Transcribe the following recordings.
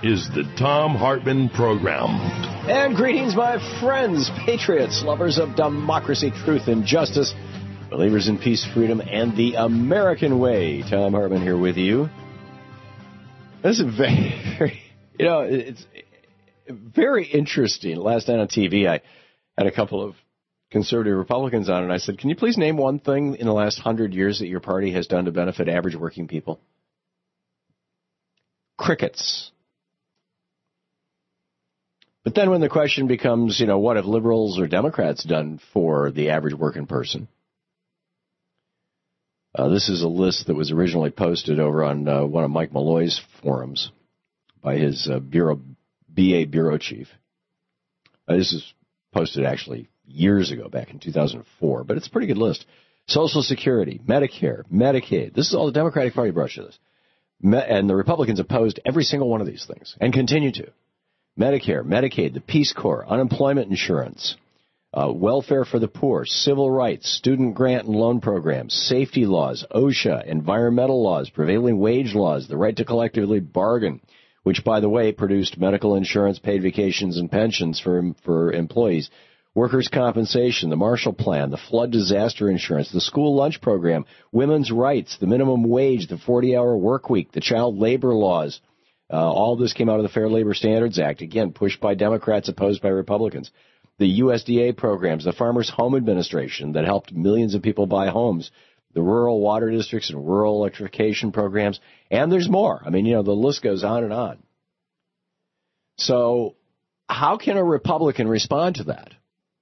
is the Thom Hartmann Program. And greetings, my friends, patriots, lovers of democracy, truth, and justice, believers in peace, freedom, and the American way. Thom Hartmann here with you. This is very, it's very interesting. Last night on TV, I had a couple of conservative Republicans on, and I said, can you please name one thing in the last 100 years that your party has done to benefit average working people? Crickets. But then when the question becomes, what have liberals or Democrats done for the average working person? This is a list that was originally posted over on one of Mike Malloy's forums by his BA bureau chief. This is posted actually years ago, back in 2004, but it's a pretty good list. Social Security, Medicare, Medicaid. This is all the Democratic Party brought to this. And the Republicans opposed every single one of these things and continue to. Medicare, Medicaid, the Peace Corps, unemployment insurance, welfare for the poor, civil rights, student grant and loan programs, safety laws, OSHA, environmental laws, prevailing wage laws, the right to collectively bargain, which, by the way, produced medical insurance, paid vacations, and pensions for employees, workers' compensation, the Marshall Plan, the flood disaster insurance, the school lunch program, women's rights, the minimum wage, the 40-hour work week, the child labor laws. All this came out of the Fair Labor Standards Act, again, pushed by Democrats, opposed by Republicans. The USDA programs, the Farmers Home Administration that helped millions of people buy homes, the rural water districts and rural electrification programs, and there's more. I mean, the list goes on and on. So how can a Republican respond to that?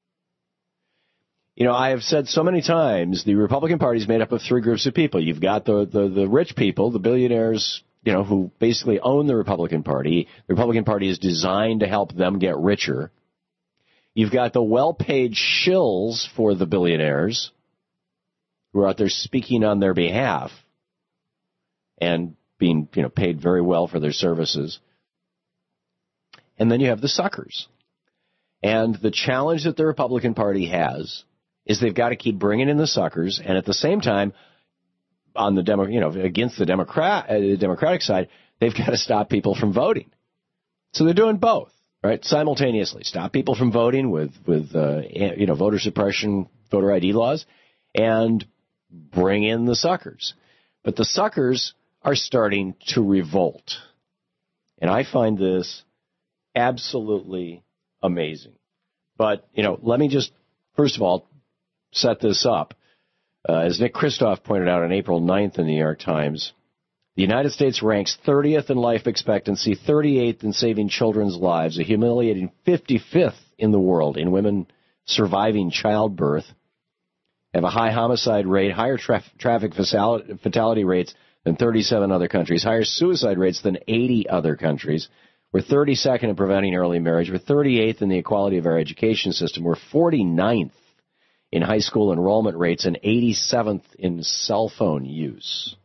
I have said so many times, the Republican Party is made up of three groups of people. You've got the rich people, the billionaires, who basically own the Republican Party. The Republican Party is designed to help them get richer. You've got the well-paid shills for the billionaires who are out there speaking on their behalf and being, paid very well for their services. And then you have the suckers. And the challenge that the Republican Party has is they've got to keep bringing in the suckers, and at the same time, on the against the Democratic side, they've got to stop people from voting. So they're doing both, right, simultaneously. Stop people from voting with voter suppression, voter ID laws, and bring in the suckers. But the suckers are starting to revolt, and I find this absolutely amazing. But let me just first of all set this up. As Nick Kristof pointed out on April 9th in the New York Times, the United States ranks 30th in life expectancy, 38th in saving children's lives, a humiliating 55th in the world in women surviving childbirth, have a high homicide rate, higher traffic fatality rates than 37 other countries, higher suicide rates than 80 other countries. We're 32nd in preventing early marriage. We're 38th in the equality of our education system. We're 49th in high school enrollment rates and 87th in cell phone use.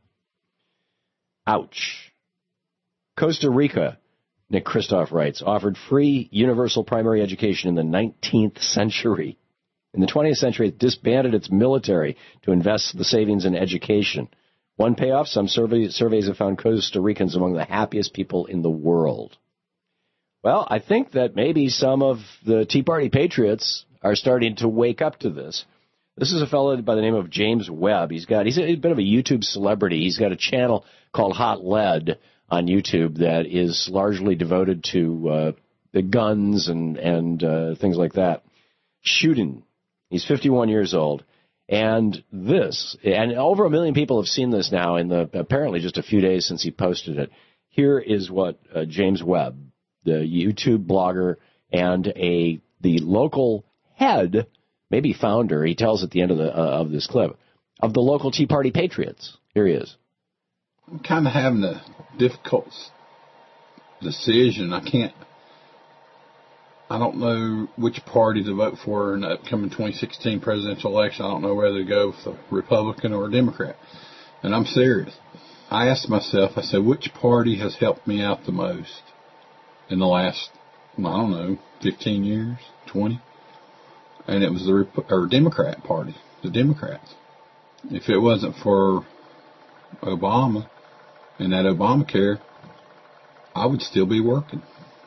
Ouch. Costa Rica, Nick Kristof writes, offered free universal primary education in the 19th century. In the 20th century, it disbanded its military to invest the savings in education. One payoff, some surveys have found Costa Ricans among the happiest people in the world. Well, I think that maybe some of the Tea Party patriots are starting to wake up to this. This is a fellow by the name of James Webb. He's a bit of a YouTube celebrity. He's got a channel called Hot Lead on YouTube that is largely devoted to the guns and things like that. Shooting. He's 51 years old. And over 1 million people have seen this now in apparently just a few days since he posted it. Here is what James Webb, the YouTube blogger and the local head, maybe founder, he tells at the end of this clip, of the local Tea Party Patriots. Here he is. I'm kind of having a difficult decision. I don't know which party to vote for in the upcoming 2016 presidential election. I don't know whether to go with a Republican or a Democrat. And I'm serious. I asked myself, I said, which party has helped me out the most in the last, 15 years, 20? And it was the Democrat Party, the Democrats. If it wasn't for Obama and that Obamacare, I would still be working.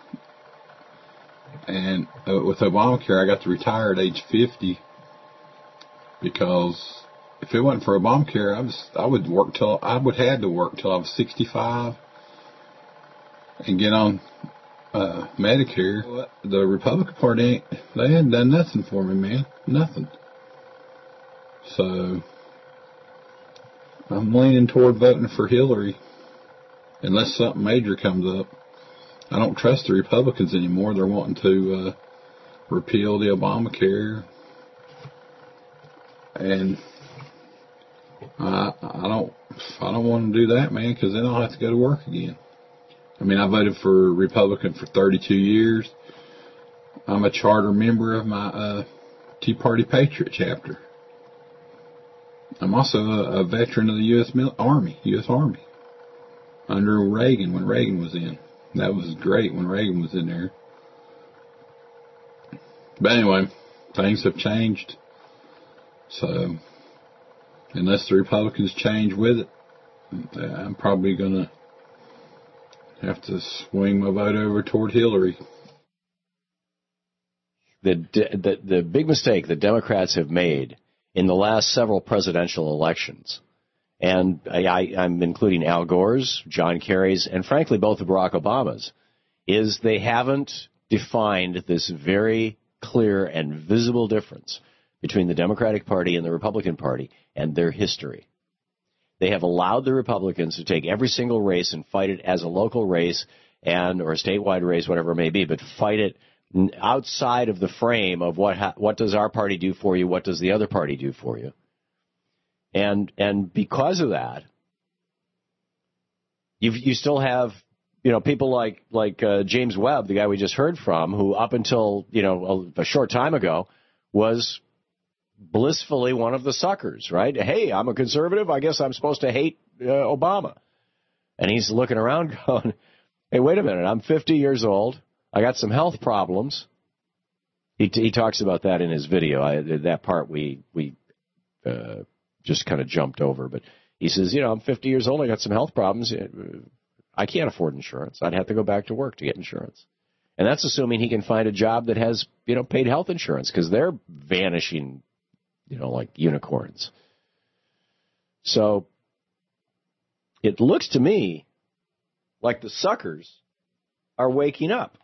And with Obamacare, I got to retire at age 50 because if it wasn't for Obamacare, I would had to work till I was 65 and get on Medicare. The Republican Party they hadn't done nothing for me, man, nothing. So I'm leaning toward voting for Hillary unless something major comes up. I don't trust the Republicans anymore. They're wanting to repeal the Obamacare, and I don't want to do that, man, because then I'll have to go to work again. I mean, I voted for Republican for 32 years. I'm a charter member of my Tea Party Patriot chapter. I'm also a veteran of the U.S. Army, under Reagan, when Reagan was in. That was great when Reagan was in there. But anyway, things have changed. So, unless the Republicans change with it, I'm probably going to have to swing my vote over toward Hillary. The big mistake that Democrats have made in the last several presidential elections, and I'm including Al Gore's, John Kerry's, and frankly both of Barack Obama's, is they haven't defined this very clear and visible difference between the Democratic Party and the Republican Party and their history. They have allowed the Republicans to take every single race and fight it as a local race or a statewide race, whatever it may be, but fight it outside of the frame of what does our party do for you, what does the other party do for you. And because of that, you still have, people like James Webb, the guy we just heard from, who up until, a short time ago was blissfully one of the suckers, right? Hey, I'm a conservative. I guess I'm supposed to hate Obama. And he's looking around going, hey, wait a minute. I'm 50 years old. I got some health problems. He talks about that in his video. That part we just kind of jumped over. But he says, I'm 50 years old. I got some health problems. I can't afford insurance. I'd have to go back to work to get insurance. And that's assuming he can find a job that has, paid health insurance, because they're vanishing, like unicorns. So it looks to me like the suckers are waking up.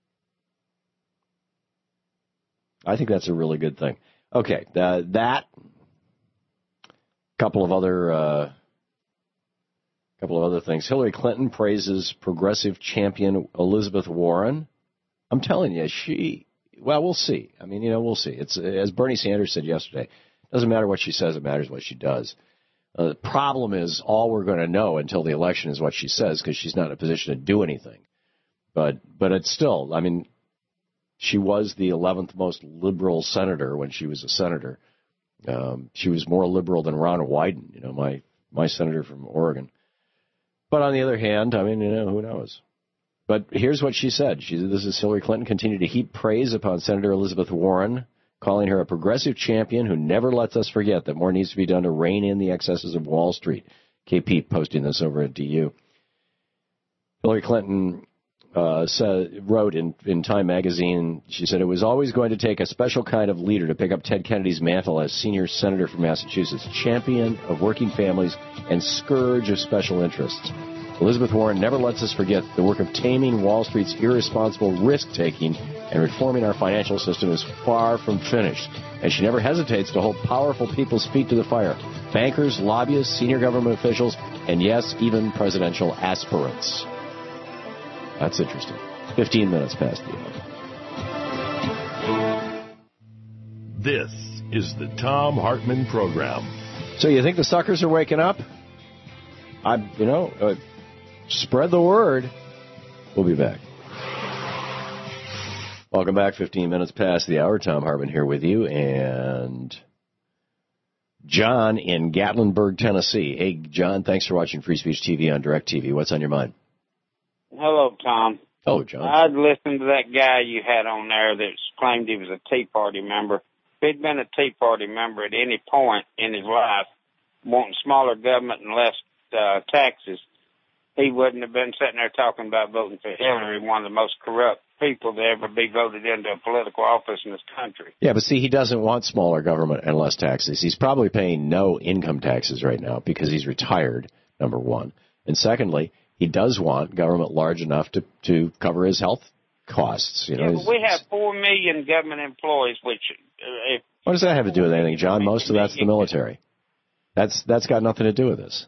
I think that's a really good thing. Okay, that couple of other things. Hillary Clinton praises progressive champion Elizabeth Warren. I'm telling you, we'll see. I mean, we'll see. It's as Bernie Sanders said yesterday. It doesn't matter what she says; it matters what she does. The problem is, all we're going to know until the election is what she says, because she's not in a position to do anything. But it's still, I mean, she was the 11th most liberal senator when she was a senator. She was more liberal than Ron Wyden, my senator from Oregon. But on the other hand, I mean, who knows? But here's what she said. This is Hillary Clinton continued to heap praise upon Senator Elizabeth Warren, calling her a progressive champion who never lets us forget that more needs to be done to rein in the excesses of Wall Street. KP posting this over at DU. Hillary Clinton wrote in Time magazine, she said, it was always going to take a special kind of leader to pick up Ted Kennedy's mantle as senior senator from Massachusetts, champion of working families and scourge of special interests. Elizabeth Warren never lets us forget the work of taming Wall Street's irresponsible risk-taking and reforming our financial system is far from finished, and she never hesitates to hold powerful people's feet to the fire. Bankers, lobbyists, senior government officials, and yes, even presidential aspirants. That's interesting. 15 minutes past the hour. This is the Thom Hartmann Program. So you think the suckers are waking up? Spread the word. We'll be back. Welcome back. 15 minutes past the hour. Thom Hartmann here with you. And John in Gatlinburg, Tennessee. Hey, John, thanks for watching Free Speech TV on DirecTV. What's on your mind? Hello, Tom. Oh, John. I'd listened to that guy you had on there that claimed he was a Tea Party member. If he'd been a Tea Party member at any point in his life, wanting smaller government and less taxes, he wouldn't have been sitting there talking about voting for Hillary, one of the most corrupt people to ever be voted into a political office in this country. Yeah, but see, he doesn't want smaller government and less taxes. He's probably paying no income taxes right now because he's retired, number one. And secondly, he does want government large enough to cover his health costs. You know, but we have 4 million government employees, which... what does that have to do with anything, John? Most of that's the military. That's got nothing to do with this.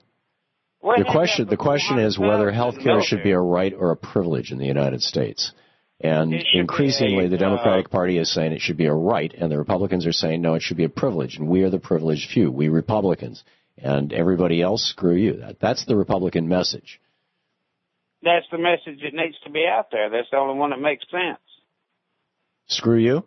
The question is whether health care should be a right or a privilege in the United States. And increasingly, the Democratic Party is saying it should be a right, and the Republicans are saying, no, it should be a privilege, and we are the privileged few, we Republicans. And everybody else, screw you. That's the Republican message. That's the message that needs to be out there. That's the only one that makes sense. Screw you?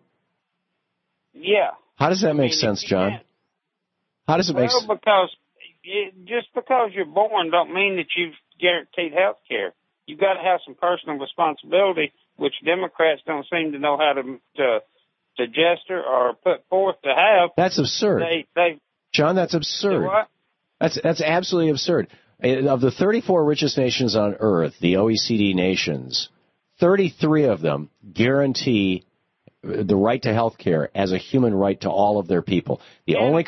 Yeah. How does that make sense, John? How does it make sense? Well, because just because you're born don't mean that you've guaranteed health care. You've got to have some personal responsibility, which Democrats don't seem to know how to gesture or put forth to have. That's absurd. John, that's absurd. What? That's absolutely absurd. Of the 34 richest nations on earth, the OECD nations, 33 of them guarantee the right to health care as a human right to all of their people. The only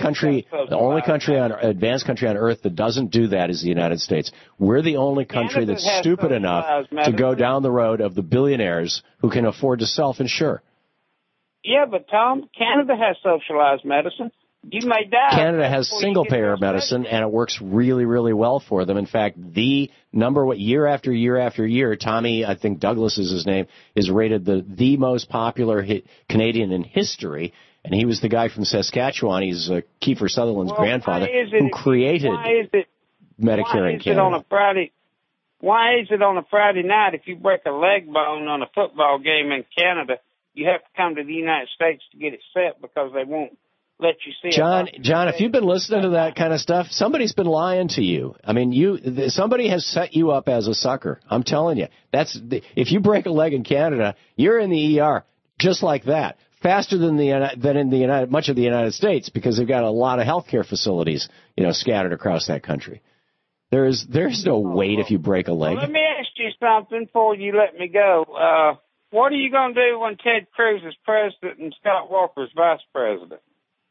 advanced country on earth that doesn't do that is the United States. We're the only country that's stupid enough to go down the road of the billionaires who can afford to self-insure. Yeah, but Tom, Canada has socialized medicine. You may die. Canada has single-payer medicine, and it works really, really well for them. In fact, the number year after year after year, Tommy, I think Douglas is his name, is rated the most popular Canadian in history, and he was the guy from Saskatchewan. He's Kiefer Sutherland's grandfather who created Medicare in Canada. Why is it on a Friday night if you break a leg bone on a football game in Canada, you have to come to the United States to get it set because they won't let you see John, if you've been listening to that kind of stuff, somebody's been lying to you. I mean, somebody has set you up as a sucker. I'm telling you. If you break a leg in Canada, you're in the ER just like that, faster than in much of the United States because they've got a lot of healthcare facilities, scattered across that country. There's no wait if you break a leg. Well, let me ask you something before you let me go. What are you going to do when Ted Cruz is president and Scott Walker is vice president?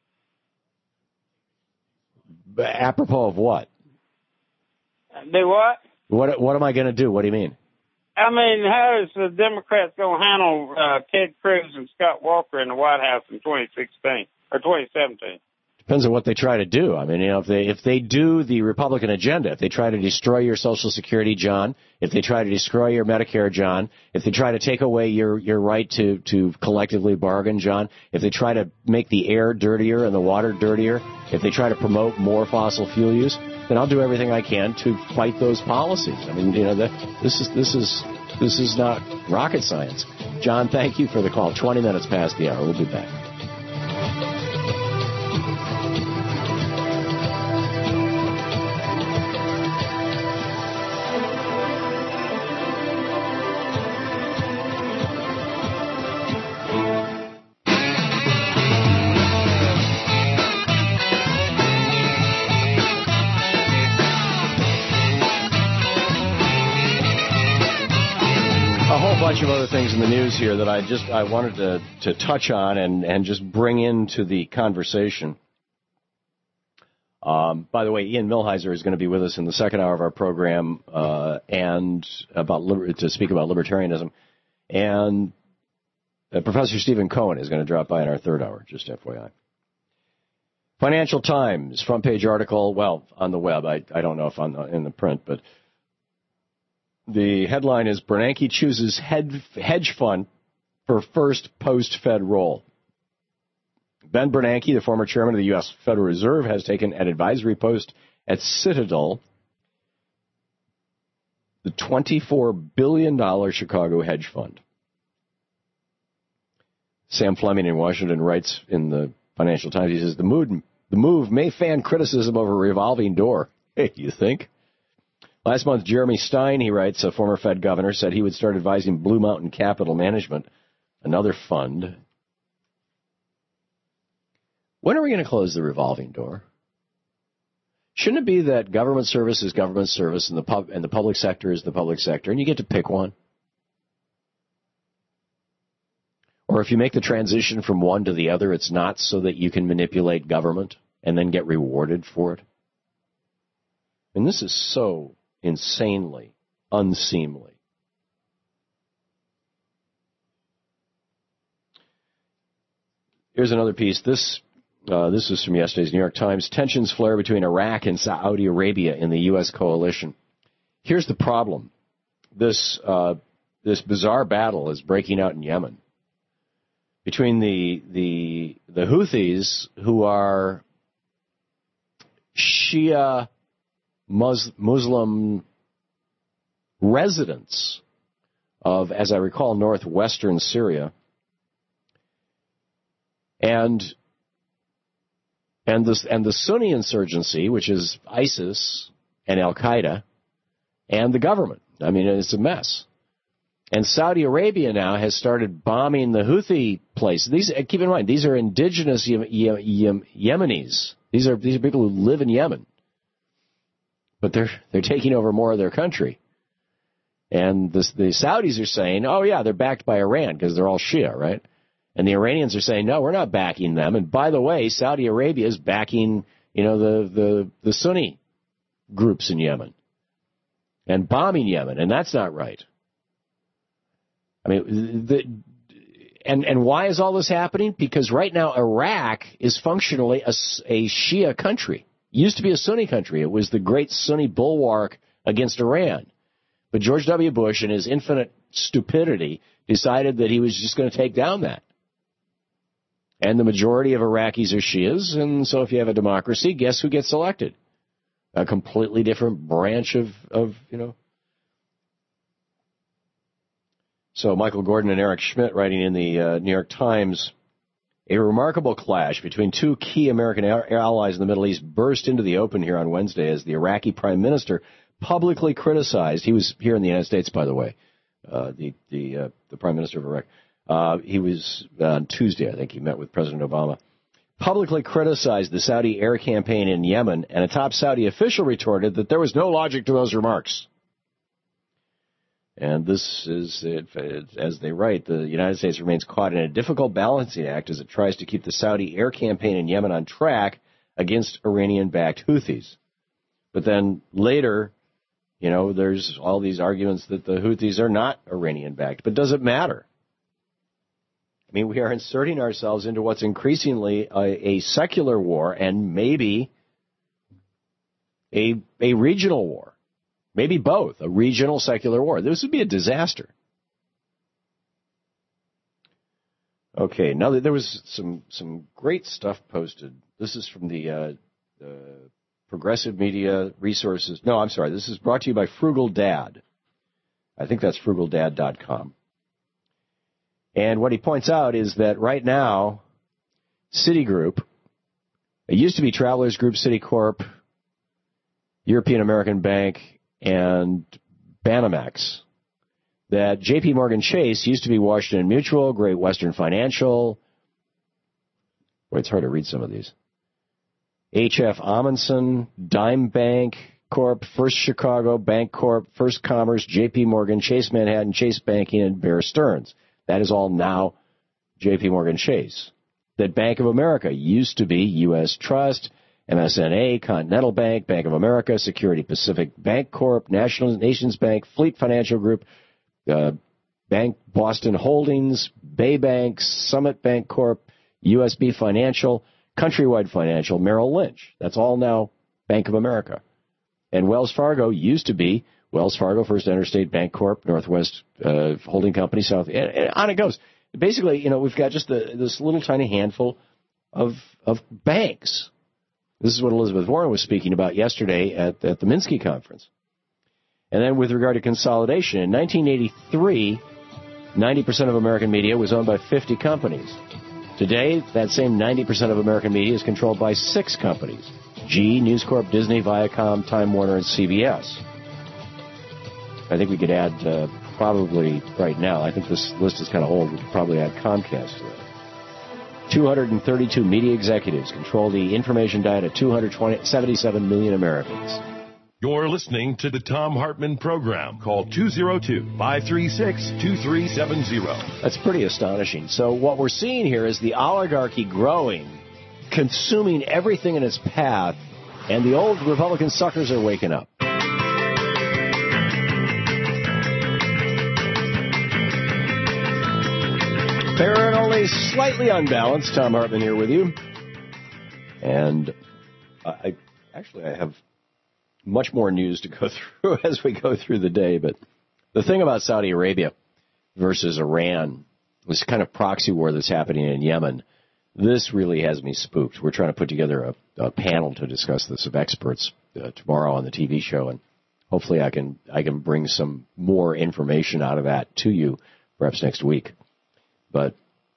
Apropos of what? Do what? What am I going to do? What do you mean? I mean, how is the Democrats going to handle Ted Cruz and Scott Walker in the White House in 2016 or 2017? Depends on what they try to do. I mean, if they do the Republican agenda, if they try to destroy your Social Security, John, if they try to destroy your Medicare, John, if they try to take away your right to collectively bargain, John, if they try to make the air dirtier and the water dirtier, if they try to promote more fossil fuel use, then I'll do everything I can to fight those policies. I mean, this is not rocket science. John, thank you for the call. 20 minutes past the hour. We'll be back. Bunch of other things in the news here that I wanted to touch on and just bring into the conversation. By the way, Ian Millhiser is going to be with us in the second hour of our program and to speak about libertarianism. And Professor Stephen Cohen is going to drop by in our third hour, just FYI. Financial Times, front page article, well, on the web. I don't know if in the print, but the headline is Bernanke chooses hedge fund for first post-Fed role. Ben Bernanke, the former chairman of the U.S. Federal Reserve, has taken an advisory post at Citadel, the $24 billion Chicago hedge fund. Sam Fleming in Washington writes in the Financial Times, he says, the move may fan criticism of a revolving door. Hey, you think? Last month, Jeremy Stein, he writes, a former Fed governor, said he would start advising Blue Mountain Capital Management, another fund. When are we going to close the revolving door? Shouldn't it be that government service is government service and the public sector is the public sector, and you get to pick one? Or if you make the transition from one to the other, it's not so that you can manipulate government and then get rewarded for it? And this is so insanely unseemly. Here's another piece. This is from yesterday's New York Times. Tensions flare between Iraq and Saudi Arabia in the U.S. coalition. Here's the problem. This bizarre battle is breaking out in Yemen between the Houthis, who are Shia Muslim residents of, as I recall, northwestern Syria, and the Sunni insurgency, which is ISIS and Al-Qaeda, and the government. I mean, it's a mess. And Saudi Arabia now has started bombing the Houthi places. Keep in mind, these are indigenous Yemenis. These are people who live in Yemen, but they're taking over more of their country. And the Saudis are saying, oh yeah, they're backed by Iran because they're all Shia, right? And the Iranians are saying, no, we're not backing them. And by the way, Saudi Arabia is backing, the Sunni groups in Yemen and bombing Yemen, and that's not right. I mean, and why is all this happening? Because right now Iraq is functionally a Shia country. It used to be a Sunni country. It was the great Sunni bulwark against Iran. But George W. Bush, in his infinite stupidity, decided that he was just going to take down that. And the majority of Iraqis are Shias, and so if you have a democracy, guess who gets elected? A completely different branch of. So Michael Gordon and Eric Schmidt, writing in the New York Times, a remarkable clash between two key American allies in the Middle East burst into the open here on Wednesday as the Iraqi prime minister publicly criticized. He was here in the United States, by the way, the prime minister of Iraq. He was on Tuesday, I think. He met with President Obama. Publicly criticized the Saudi air campaign in Yemen, and a top Saudi official retorted that there was no logic to those remarks. And this is, as they write, the United States remains caught in a difficult balancing act as it tries to keep the Saudi air campaign in Yemen on track against Iranian-backed Houthis. But then later, there's all these arguments that the Houthis are not Iranian-backed. But does it matter? I mean, we are inserting ourselves into what's increasingly a secular war and maybe a regional war. Maybe both, a regional secular war. This would be a disaster. Okay, now there was some great stuff posted. This is from the Progressive Media Resources. No, I'm sorry. This is brought to you by Frugal Dad. I think that's frugaldad.com. And what he points out is that right now, Citigroup, it used to be Travelers Group, Citicorp, European American Bank, and Banamex, that J.P. Morgan Chase used to be Washington Mutual, Great Western Financial. Boy, it's hard to read some of these. H.F. Amundsen, Dime Bank Corp, First Chicago Bank Corp, First Commerce, J.P. Morgan, Chase Manhattan, Chase Banking, and Bear Stearns. That is all now J.P. Morgan Chase. That Bank of America used to be U.S. Trust, MSNA, Continental Bank, Bank of America, Security Pacific Bank Corp, National Nations Bank, Fleet Financial Group, Bank Boston Holdings, Bay Bank, Summit Bank Corp, USB Financial, Countrywide Financial, Merrill Lynch. That's all now Bank of America. And Wells Fargo used to be Wells Fargo, First Interstate Bank Corp, Northwest Holding Company, South, and on it goes. Basically, we've got just this little tiny handful of banks. This is what Elizabeth Warren was speaking about yesterday at the Minsky conference. And then with regard to consolidation, in 1983, 90% of American media was owned by 50 companies. Today, that same 90% of American media is controlled by 6 companies: GE, News Corp, Disney, Viacom, Time Warner, and CBS. I think we could add probably right now, I think this list is kind of old, we could probably add Comcast to that. 232 media executives control the information diet of 277 million Americans. You're listening to the Thom Hartmann Program. Call 202-536-2370. That's pretty astonishing. So what we're seeing here is the oligarchy growing, consuming everything in its path, and the old Republican suckers are waking up. Fair and only slightly unbalanced. Thom Hartmann here with you. And I have much more news to go through as we go through the day. But the thing about Saudi Arabia versus Iran, this kind of proxy war that's happening in Yemen, this really has me spooked. We're trying to put together a panel to discuss this of experts tomorrow on the TV show. And hopefully I can bring some more information out of that to you perhaps next week. But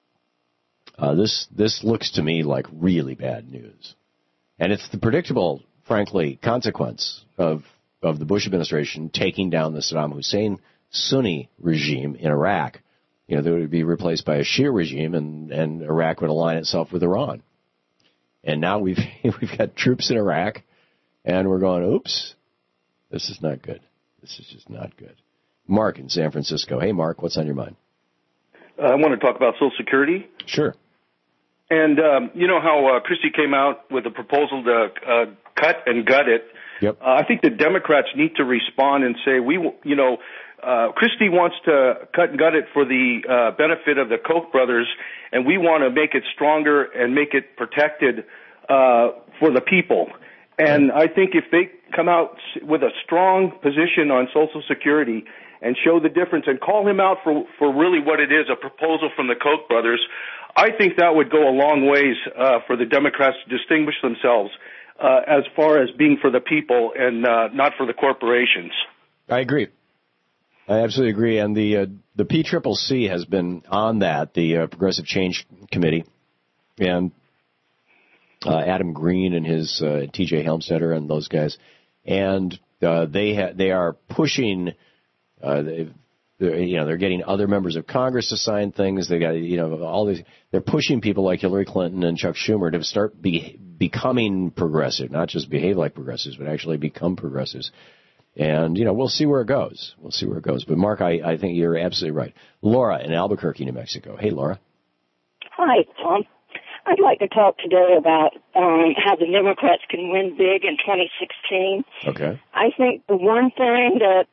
this looks to me like really bad news. And it's the predictable, frankly, consequence of the Bush administration taking down the Saddam Hussein Sunni regime in Iraq. You know, that would be replaced by a Shia regime, and Iraq would align itself with Iran. And now we've got troops in Iraq, and we're going, oops, this is not good. This is just not good. Mark in San Francisco. Hey, Mark, what's on your mind? I want to talk about Social Security. Sure. And you know how Christie came out with a proposal to cut and gut it. Yep. I think the Democrats need to respond and say, Christie wants to cut and gut it for the benefit of the Koch brothers, and we want to make it stronger and make it protected for the people. And I think if they come out with a strong position on Social Security and show the difference and call him out for really what it is, a proposal from the Koch brothers, I think that would go a long ways for the Democrats to distinguish themselves as far as being for the people and not for the corporations. I agree. I absolutely agree. And the PCCC has been on that, the Progressive Change Committee, and Adam Green and his T.J. Helmstetter and those guys, and they are pushing. They're getting other members of Congress to sign things. They got all these. They're pushing people like Hillary Clinton and Chuck Schumer to start becoming progressive, not just behave like progressives, but actually become progressives. And we'll see where it goes. We'll see where it goes. But Mark, I think you're absolutely right. Laura in Albuquerque, New Mexico. Hey, Laura. Hi, Tom. I'd like to talk today about how the Democrats can win big in 2016. Okay. I think the one thing that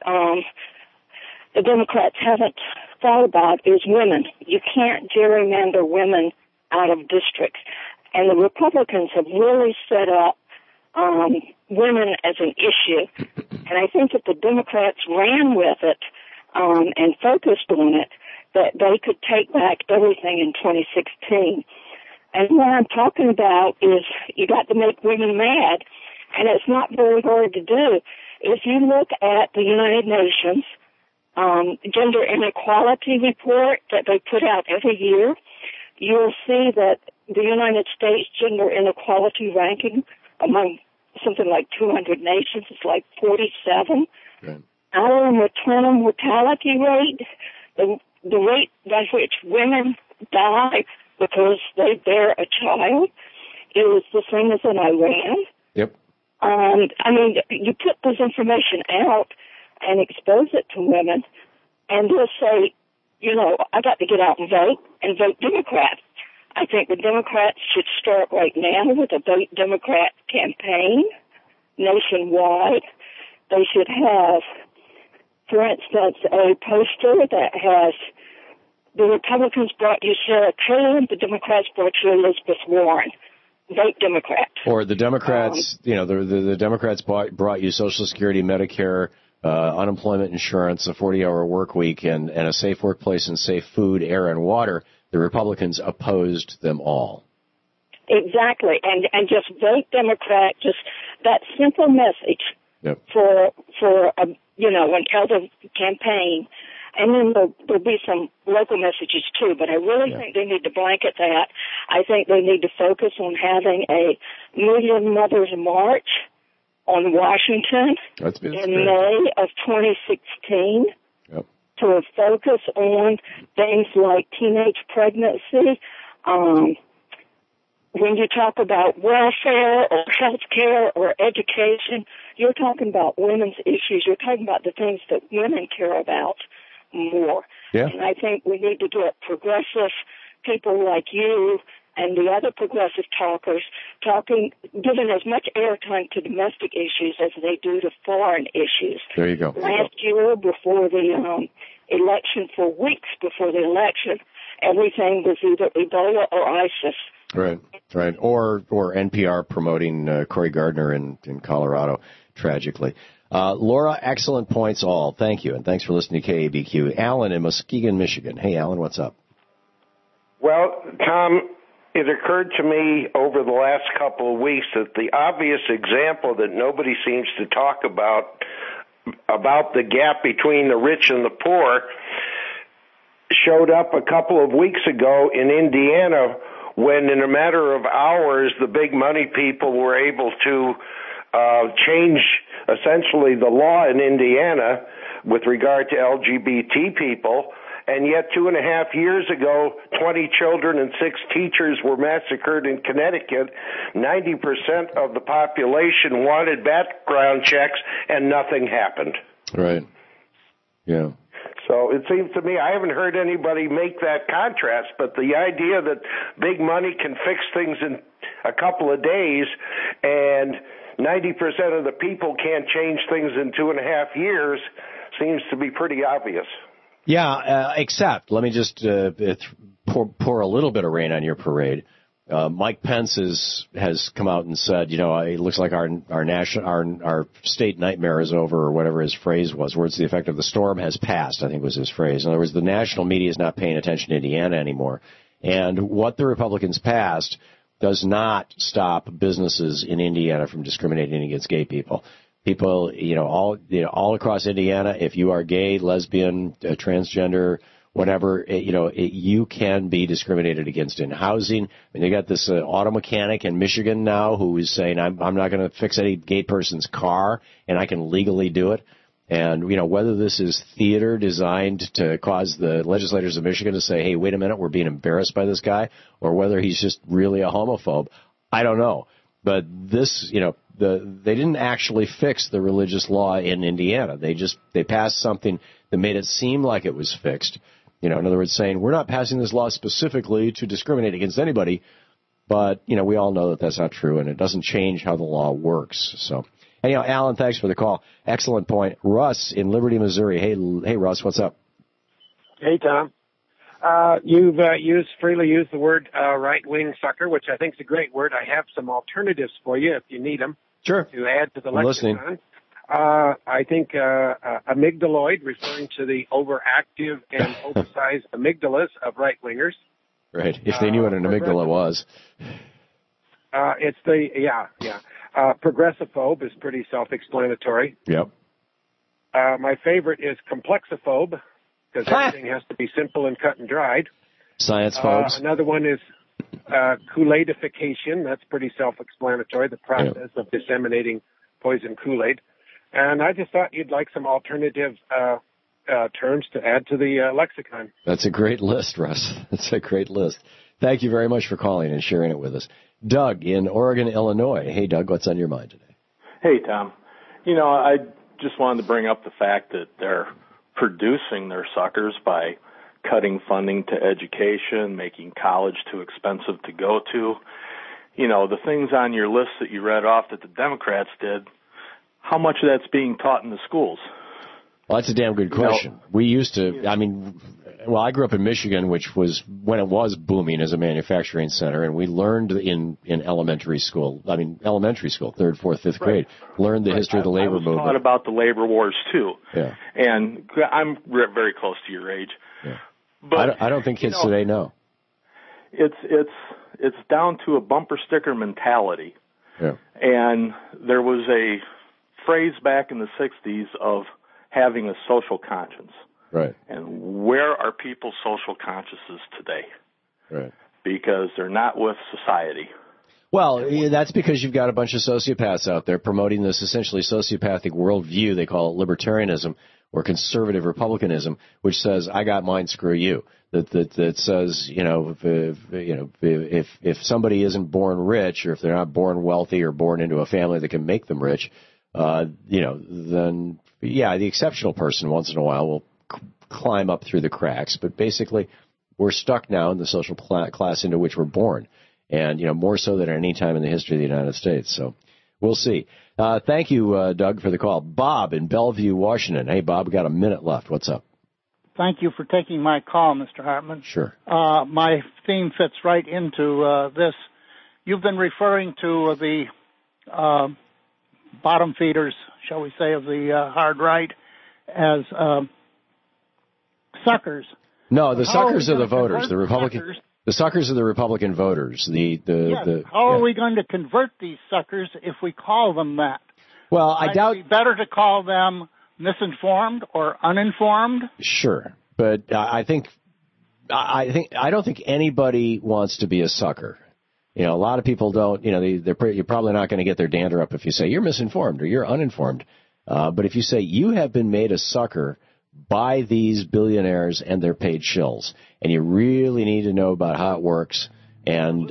the Democrats haven't thought about is women. You can't gerrymander women out of districts. And the Republicans have really set up women as an issue. And I think if the Democrats ran with it and focused on it, that they could take back everything in 2016. And what I'm talking about is you got to make women mad, and it's not very hard to do. If you look at the United Nations gender inequality report that they put out every year, you'll see that the United States gender inequality ranking among something like 200 nations is like 47. Right. Our maternal mortality rate, the rate by which women die because they bear a child, is the same as in Iran. Yep. You put this information out and expose it to women, and they'll say, I got to get out and vote Democrat. I think the Democrats should start right now with a Vote Democrat campaign nationwide. They should have, for instance, a poster that has, the Republicans brought you Sarah Palin, the Democrats brought you Elizabeth Warren. Vote Democrat. Or the Democrats, the Democrats brought you Social Security, Medicare, unemployment insurance, a 40-hour work week, and a safe workplace and safe food, air, and water. The Republicans opposed them all. Exactly, and just vote Democrat. Just that simple message for until the campaign, and then there'll be some local messages too. But I really think they need to blanket that. I think they need to focus on having a Million Mothers March on Washington in May of 2016. To focus on things like teenage pregnancy, when you talk about welfare or health care or education, you're talking about women's issues. You're talking about the things that women care about more. Yeah. And I think we need to get progressive people like you and the other progressive talkers giving as much airtime to domestic issues as they do to foreign issues. There you go. Last year, before the election, for weeks before the election, everything was either Ebola or ISIS. Right. Or NPR promoting Cory Gardner in Colorado, tragically. Laura, excellent points all. Thank you, and thanks for listening to KABQ. Alan in Muskegon, Michigan. Hey, Alan, what's up? Well, Tom, it occurred to me over the last couple of weeks that the obvious example that nobody seems to talk about the gap between the rich and the poor showed up a couple of weeks ago in Indiana when, in a matter of hours, the big money people were able to change essentially the law in Indiana with regard to LGBT people. And yet 2.5 years ago, 20 children and 6 teachers were massacred in Connecticut. 90% of the population wanted background checks, and nothing happened. Right. Yeah. So it seems to me, I haven't heard anybody make that contrast, but the idea that big money can fix things in a couple of days and 90% of the people can't change things in 2.5 years seems to be pretty obvious. Yeah, except, let me just pour a little bit of rain on your parade. Mike Pence has come out and said, it looks like our state nightmare is over, or whatever his phrase was. Words to the effect of the storm has passed, I think was his phrase. In other words, the national media is not paying attention to Indiana anymore. And what the Republicans passed does not stop businesses in Indiana from discriminating against gay people. People, all across Indiana, if you are gay, lesbian, transgender, whatever, you can be discriminated against in housing. I mean, they got this auto mechanic in Michigan now who is saying, I'm not going to fix any gay person's car, and I can legally do it. And, whether this is theater designed to cause the legislators of Michigan to say, hey, wait a minute, we're being embarrassed by this guy, or whether he's just really a homophobe, I don't know. But this, they didn't actually fix the religious law in Indiana. They passed something that made it seem like it was fixed. In other words, saying we're not passing this law specifically to discriminate against anybody, but, we all know that that's not true, and it doesn't change how the law works. So, anyhow, Alan, thanks for the call. Excellent point. Russ in Liberty, Missouri. Hey, Russ, what's up? Hey, Tom. You've freely used the word right-wing sucker, which I think is a great word. I have some alternatives for you if you need them. Sure. To add to the I'm lexicon. listening. I think amygdaloid, referring to the overactive and oversized amygdalas of right-wingers. Right. If they knew what an amygdala was. It's progressophobe is pretty self-explanatory. Yep. My favorite is complexophobe, because everything has to be simple and cut and dried. Science phobes. Another one is Kool-Aidification. That's pretty self-explanatory, the process of disseminating poison Kool-Aid. And I just thought you'd like some alternative terms to add to the lexicon. That's a great list, Russ. That's a great list. Thank you very much for calling and sharing it with us. Doug in Oregon, Illinois. Hey, Doug, what's on your mind today? Hey, Tom. I just wanted to bring up the fact that they're producing their suckers by cutting funding to education, making college too expensive to go to. The things on your list that you read off that the Democrats did, how much of that's being taught in the schools? Well, that's a damn good question. We used to, I grew up in Michigan, which was when it was booming as a manufacturing center, and we learned in elementary school, 3rd, 4th, 5th grade, learned the history of the labor movement. I thought about the labor wars, too. Yeah. And I'm very close to your age. Yeah. But I don't think kids today know. It's down to a bumper sticker mentality. Yeah. And there was a phrase back in the 60s of having a social conscience. Right. And where are people's social consciences today? Right. Because they're not with society. Well, that's because you've got a bunch of sociopaths out there promoting this essentially sociopathic worldview. They call it libertarianism, or conservative republicanism, which says, I got mine, screw you. That says, if somebody isn't born rich, or if they're not born wealthy or born into a family that can make them rich, then, yeah, the exceptional person once in a while will climb up through the cracks. But basically, we're stuck now in the social class into which we're born. And, more so than at any time in the history of the United States. So we'll see. Thank you, Doug, for the call. Bob in Bellevue, Washington. Hey, Bob, we got a minute left. What's up? Thank you for taking my call, Mr. Hartman. Sure. My theme fits right into this. You've been referring to the bottom feeders, shall we say, of the hard right as suckers. No, the suckers are the voters. The Republican. The suckers are the Republican voters. How are we going to convert these suckers if we call them that? Well, I doubt. It'd be better to call them misinformed or uninformed. Sure, but I don't think anybody wants to be a sucker. A lot of people don't. You're probably not going to get their dander up if you say you're misinformed or you're uninformed. But if you say you have been made a sucker by these billionaires and their paid shills, and you really need to know about how it works, and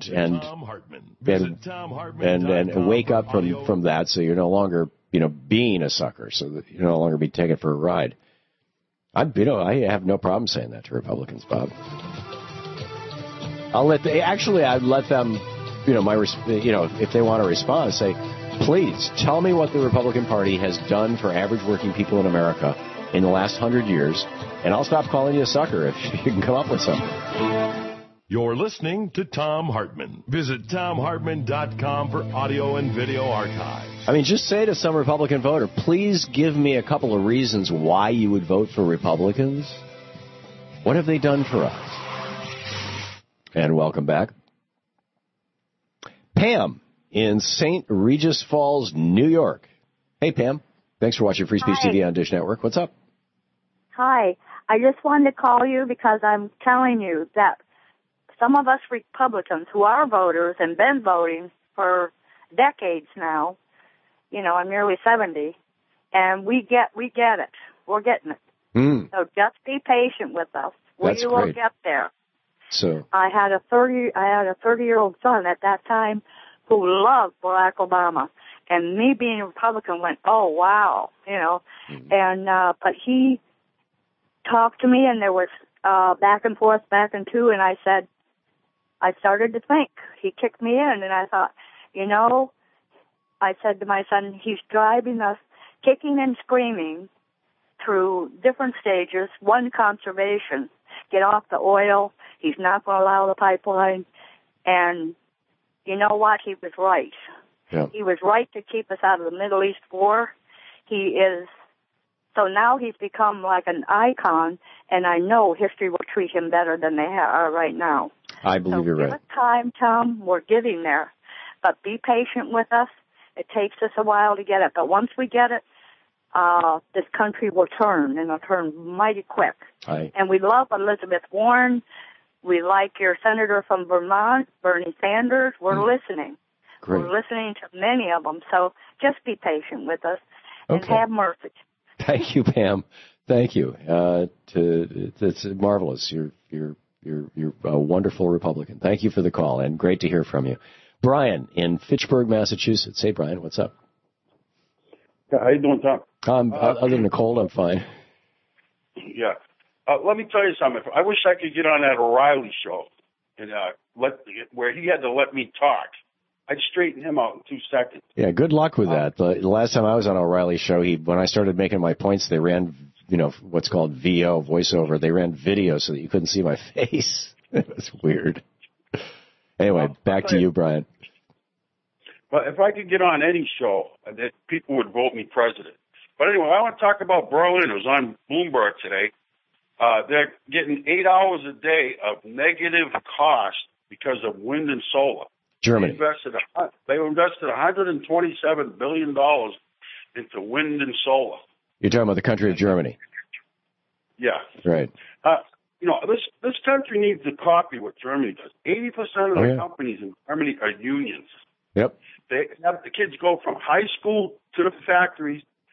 wake up from that, so you're no longer being a sucker, so that you no longer be taken for a ride. I have no problem saying that to Republicans, Bob. I'd let them, if they want to respond, say, please tell me what the Republican Party has done for average working people in America in the last 100 years, and I'll stop calling you a sucker if you can come up with something. You're listening to Thom Hartmann. Visit ThomHartmann.com for audio and video archives. Just say to some Republican voter, please give me a couple of reasons why you would vote for Republicans. What have they done for us? And welcome back. Pam in St. Regis Falls, New York. Hey, Pam. Thanks for watching Free Speech TV on Dish Network. What's up? Hi. I just wanted to call you because I'm telling you that some of us Republicans who are voters and been voting for decades now, I'm nearly 70, and we get it. We're getting it. So just be patient with us. We will get there. So I had a 30-year-old son at that time who loved Barack Obama. And me being a Republican went, oh, wow, and, but he talked to me and there was, back and forth, and I started to think. He kicked me in and I thought, I said to my son, he's driving us kicking and screaming through different stages. One, conservation, get off the oil. He's not going to allow the pipeline. And you know what? He was right. Yeah. He was right to keep us out of the Middle East war. So now he's become like an icon, and I know history will treat him better than they are right now. I believe you're right. Give us time, Tom. We're getting there. But be patient with us. It takes us a while to get it. But once we get it, this country will turn, and it'll turn mighty quick. And we love Elizabeth Warren. We like your senator from Vermont, Bernie Sanders. We're listening. Great. We're listening to many of them, so just be patient with us and have mercy. Thank you, Pam. Thank you. It's marvelous. You're a wonderful Republican. Thank you for the call, and great to hear from you. Brian in Fitchburg, Massachusetts. Hey, Brian, what's up? How you doing, Tom? Other than the cold, I'm fine. Yeah. Let me tell you something. I wish I could get on that O'Reilly show and where he had to let me talk. I'd straighten him out in 2 seconds. Yeah, good luck with that. The last time I was on O'Reilly's show, when I started making my points, they ran, what's called VO, voiceover. They ran video so that you couldn't see my face. It was weird. Anyway, back to you, Brian. Well, if I could get on any show, that people would vote me president. But anyway, I want to talk about Berlin. It was on Bloomberg today. They're getting 8 hours a day of negative cost because of wind and solar. Germany. They invested $127 billion into wind and solar. You're talking about the country of Germany. Yeah. Right. This country needs to copy what Germany does. 80% of the companies in Germany are unions. Yep. They have the kids go from high school to the factories,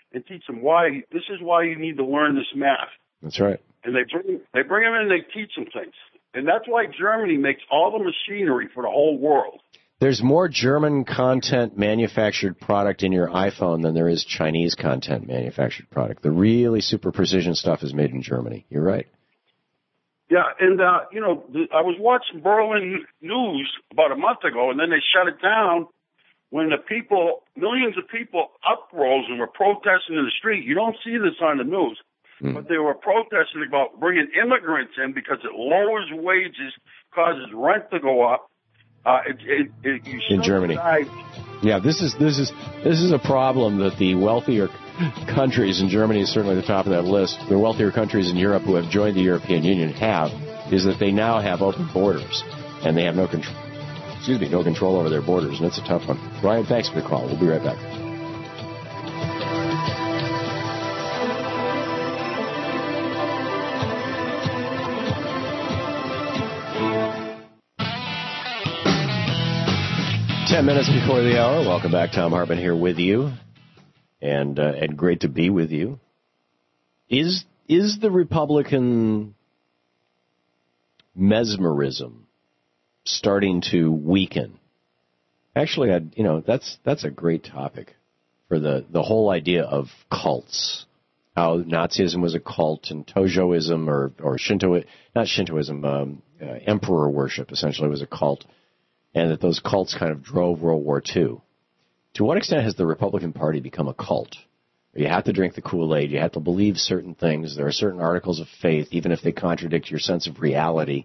and teach them why this is why you need to learn this math. That's right. And they bring them in and they teach them things. And that's why Germany makes all the machinery for the whole world. There's more German content manufactured product in your iPhone than there is Chinese content manufactured product. The really super precision stuff is made in Germany. You're right. Yeah, and, I was watching Berlin News about a month ago, and then they shut it down when millions of people uprose and were protesting in the street. You don't see this on the news, but they were protesting about bringing immigrants in because it lowers wages, causes rent to go up. In Germany. Yeah, this is a problem that the wealthier countries, and Germany is certainly at the top of that list, the wealthier countries in Europe who have joined the European Union is that they now have open borders, and they have no control over their borders, and it's a tough one. Brian, thanks for the call. We'll be right back. Minutes before the hour. Welcome back. Tom Hartman here with you, and great to be with you. Is the Republican mesmerism starting to weaken? Actually, that's a great topic for the whole idea of cults. How Nazism was a cult, and Tojoism or Shinto, not Shintoism, emperor worship essentially was a cult. And that those cults kind of drove World War II. To what extent has the Republican Party become a cult? You have to drink the Kool-Aid. You have to believe certain things. There are certain articles of faith, even if they contradict your sense of reality.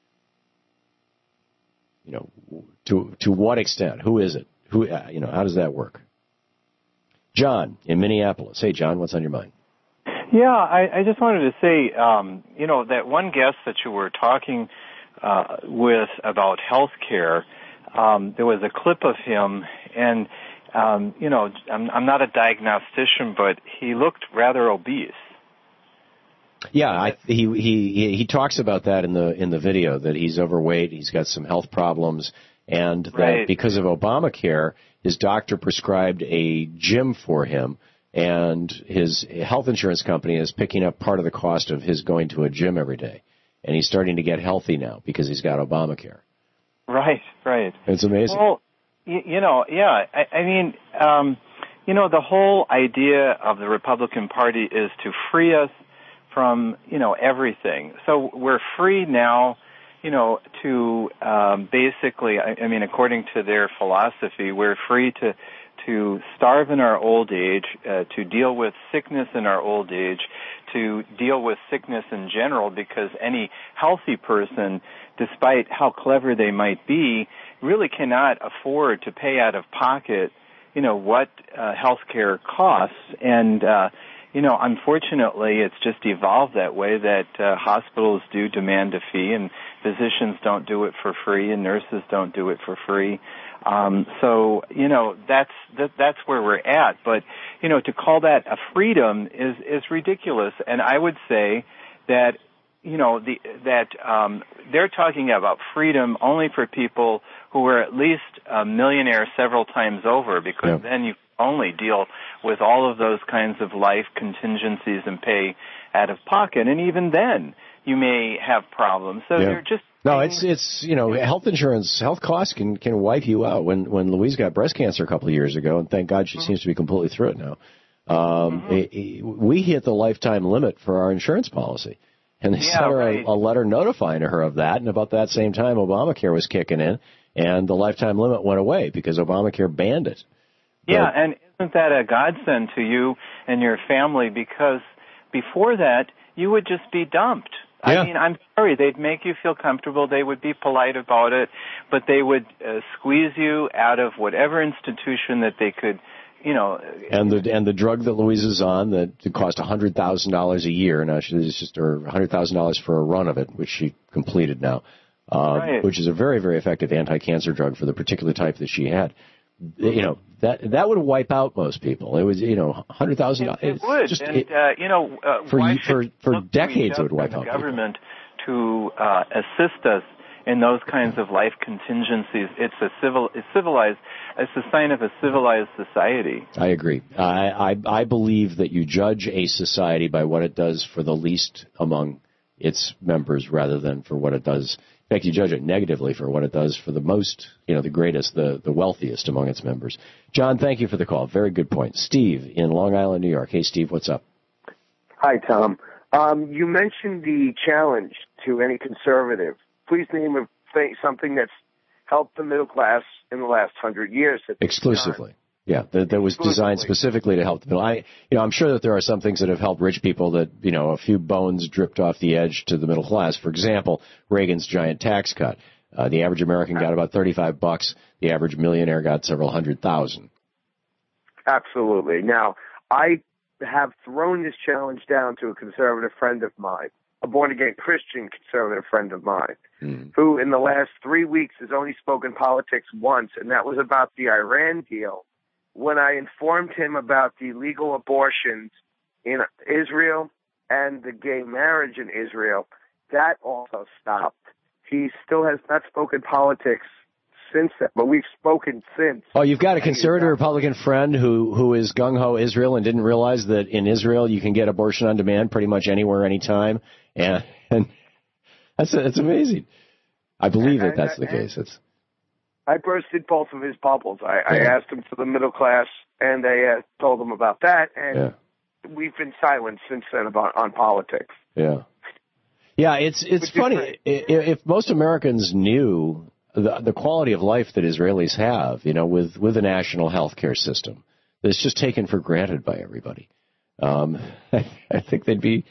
To what extent? Who is it? How does that work? John in Minneapolis. Hey, John, what's on your mind? Yeah, I just wanted to say, that one guest that you were talking with about health care, there was a clip of him, and, I'm not a diagnostician, but he looked rather obese. Yeah, he talks about that in the video, that he's overweight, he's got some health problems, and that because of Obamacare, his doctor prescribed a gym for him, and his health insurance company is picking up part of the cost of his going to a gym every day. And he's starting to get healthy now because he's got Obamacare. Right. It's amazing. Well, the whole idea of the Republican Party is to free us from, everything. So we're free now, to basically, according to their philosophy, we're free to starve in our old age, to deal with sickness in our old age, to deal with sickness in general, because any healthy person, despite how clever they might be, really cannot afford to pay out of pocket, what health care costs. And, unfortunately, it's just evolved that way, that hospitals do demand a fee, and physicians don't do it for free, and nurses don't do it for free. So that's where we're at. But, to call that a freedom is ridiculous. And I would say that, they're talking about freedom only for people who are at least a millionaire several times over, because then you only deal with all of those kinds of life contingencies and pay out of pocket. And even then, you may have problems. So they're just... No, it's health insurance, health costs can wipe you out. When Louise got breast cancer a couple of years ago, and thank God she seems to be completely through it now, we hit the lifetime limit for our insurance policy. And they sent her a letter notifying her of that, and about that same time, Obamacare was kicking in, and the lifetime limit went away because Obamacare banned it. And isn't that a godsend to you and your family? Because before that, you would just be dumped. Yeah. I'm sorry, they'd make you feel comfortable, they would be polite about it, but they would squeeze you out of whatever institution that they could, And the drug that Louise is on that cost $100,000 a year, now she's or $100,000 for a run of it, which she completed now, which is a very, very effective anti-cancer drug for the particular type that she had. That would wipe out most people. It was, $100,000. It would, just, for decades it would wipe out the government to assist us in those kinds of life contingencies, it's a sign of a civilized society. I agree. I believe that you judge a society by what it does for the least among its members rather than for what it does. In fact, you judge it negatively for what it does for the most, the greatest, the wealthiest among its members. John, thank you for the call. Very good point. Steve in Long Island, New York. Hey, Steve, what's up? Hi, Tom. You mentioned the challenge to any conservative. Please name something that's helped the middle class in the last 100 years. Exclusively. Yeah, that was designed specifically to help the middle. I'm sure that there are some things that have helped rich people that, a few bones dripped off the edge to the middle class. For example, Reagan's giant tax cut. The average American got about $35. The average millionaire got several $100,000. Absolutely. Now, I have thrown this challenge down to a conservative friend of mine, a born-again Christian conservative friend of mine, who in the last 3 weeks has only spoken politics once, and that was about the Iran deal. When I informed him about the legal abortions in Israel and the gay marriage in Israel, that also stopped. He still has not spoken politics since then, but we've spoken since. Oh, you've got a conservative Republican friend who is gung-ho Israel and didn't realize that in Israel you can get abortion on demand pretty much anywhere, anytime, and that's amazing. I believe that's the case. I bursted both of his bubbles. I asked him for the middle class, and I told him about that, and we've been silent since then on politics. Yeah. Yeah, it's funny. If most Americans knew the quality of life that Israelis have, with a national health care system that's just taken for granted by everybody, I think they'd be,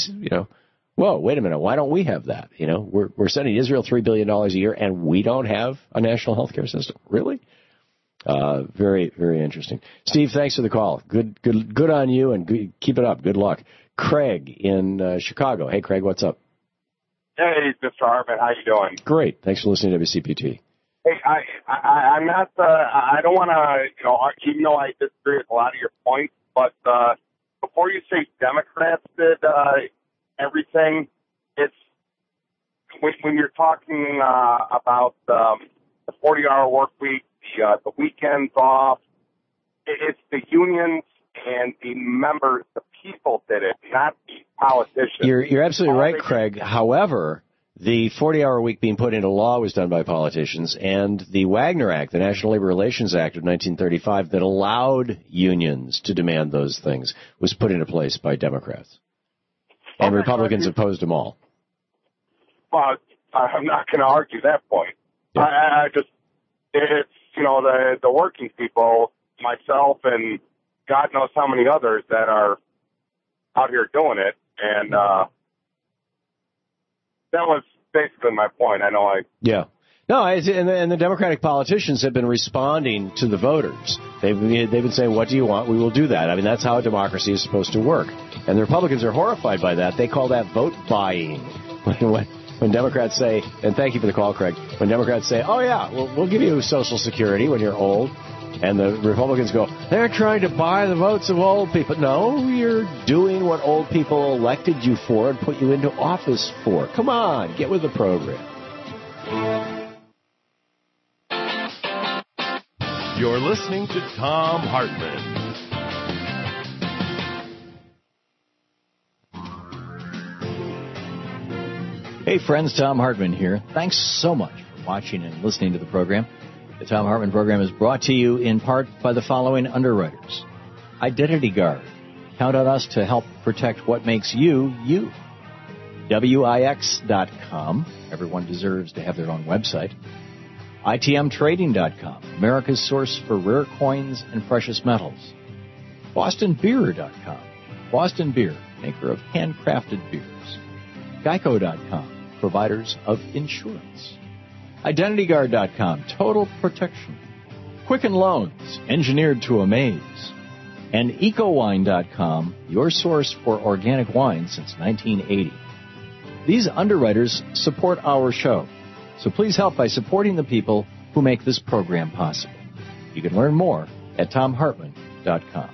whoa, wait a minute, why don't we have that? We're sending Israel $3 billion a year, and we don't have a national health care system. Really? Very, very interesting. Steve, thanks for the call. Good on you, and keep it up. Good luck. Craig in Chicago. Hey, Craig, what's up? Hey, Mr. Hartman, how you doing? Great. Thanks for listening to WCPT. Hey, I'm not. I don't want to, even though I disagree with a lot of your points, but before you say Democrats did everything, it's when you're talking about the 40-hour work week, the weekends off. It's the unions and the members, the people did it, not the politicians. You're absolutely right, Craig. However, the 40-hour week being put into law was done by politicians, and the Wagner Act, the National Labor Relations Act of 1935, that allowed unions to demand those things, was put into place by Democrats. And Republicans opposed them all. Well, I'm not going to argue that point. Yeah. I just, it's, the working people, myself, and God knows how many others that are out here doing it. And that was basically my point. I know Yeah. No, and the Democratic politicians have been responding to the voters. They've been saying, what do you want? We will do that. I mean, that's how a democracy is supposed to work. And the Republicans are horrified by that. They call that vote buying. When Democrats say, and thank you for the call, Craig, when Democrats say, oh, yeah, we'll give you Social Security when you're old, and the Republicans go, they're trying to buy the votes of old people. No, you're doing what old people elected you for and put you into office for. Come on, get with the program. You're listening to Thom Hartmann. Hey friends, Thom Hartmann here. Thanks so much for watching and listening to the program. The Thom Hartmann program is brought to you in part by the following underwriters. Identity Guard. Count on us to help protect what makes you, you. WIX.com. Everyone deserves to have their own website. ITMTrading.com. America's source for rare coins and precious metals. BostonBeer.com. Boston Beer, maker of handcrafted beers. Geico.com. Providers of insurance. IdentityGuard.com, total protection. Quicken Loans, engineered to amaze. And EcoWine.com, your source for organic wine since 1980. These underwriters support our show, so please help by supporting the people who make this program possible. You can learn more at TomHartmann.com.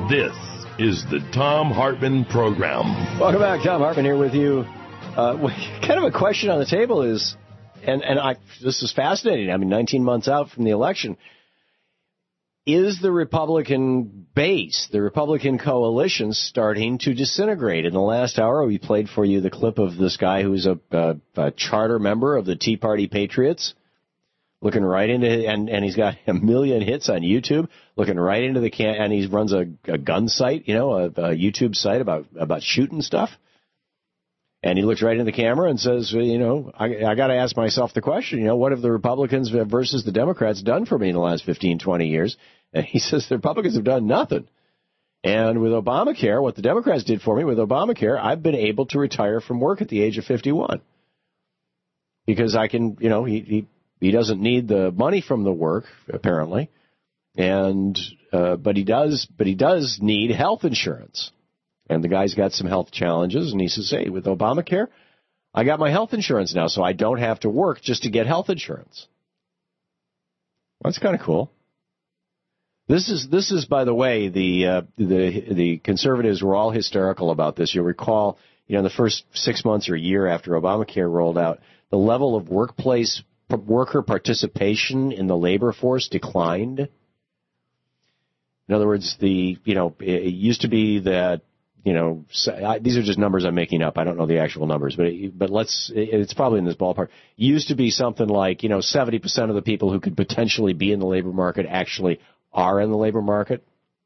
This is the Thom Hartmann Program. Welcome back. Thom Hartmann here with you. Kind of a question on the table is, this is fascinating. I mean, 19 months out from the election, is the Republican base, the Republican coalition, starting to disintegrate? In the last hour, we played for you the clip of this guy who's a charter member of the Tea Party Patriots, looking right into it, and he's got 1 million hits on YouTube, looking right into the and he runs a gun site, a YouTube site about shooting stuff. And he looks right into the camera and says, I got to ask myself the question, what have the Republicans versus the Democrats done for me in the last 15, 20 years? And he says the Republicans have done nothing. And with Obamacare, what the Democrats did for me with Obamacare, I've been able to retire from work at the age of 51. Because I can, he doesn't need the money from the work, apparently. And, but he does need health insurance. And the guy's got some health challenges, and he says, hey, with Obamacare, I got my health insurance now, so I don't have to work just to get health insurance. That's kind of cool. This is, by the way, the conservatives were all hysterical about this. You'll recall, in the first 6 months or a year after Obamacare rolled out, the level of workplace worker participation in the labor force declined. In other words, it used to be that, these are just numbers I'm making up. I don't know the actual numbers, but it's probably in this ballpark. It used to be something like, 70% of the people who could potentially be in the labor market actually are in the labor market.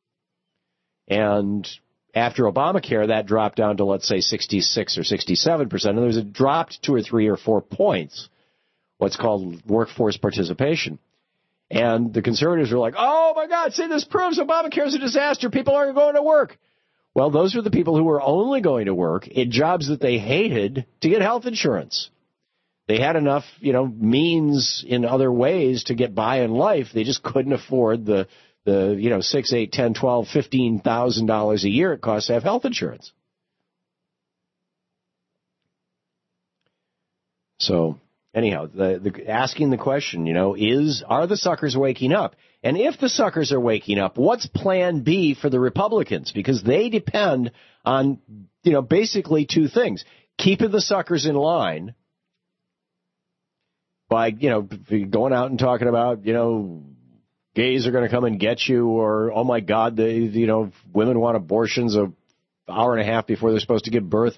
And after Obamacare, that dropped down to, let's say, 66 or 67%. In other words, it dropped 2 or 3 or 4 points, what's called workforce participation. And the conservatives were like, oh, my God, see, this proves Obamacare is a disaster. People aren't going to work. Well, those were the people who were only going to work in jobs that they hated to get health insurance. They had enough, means in other ways to get by in life. They just couldn't afford the $6, $8, $10, $12, $15,000 a year it costs to have health insurance. So anyhow, asking the question, are the suckers waking up? And if the suckers are waking up, what's plan B for the Republicans? Because they depend on, basically 2 things. Keeping the suckers in line by, going out and talking about, gays are going to come and get you, or, oh, my God, women want abortions an hour and a half before they're supposed to give birth.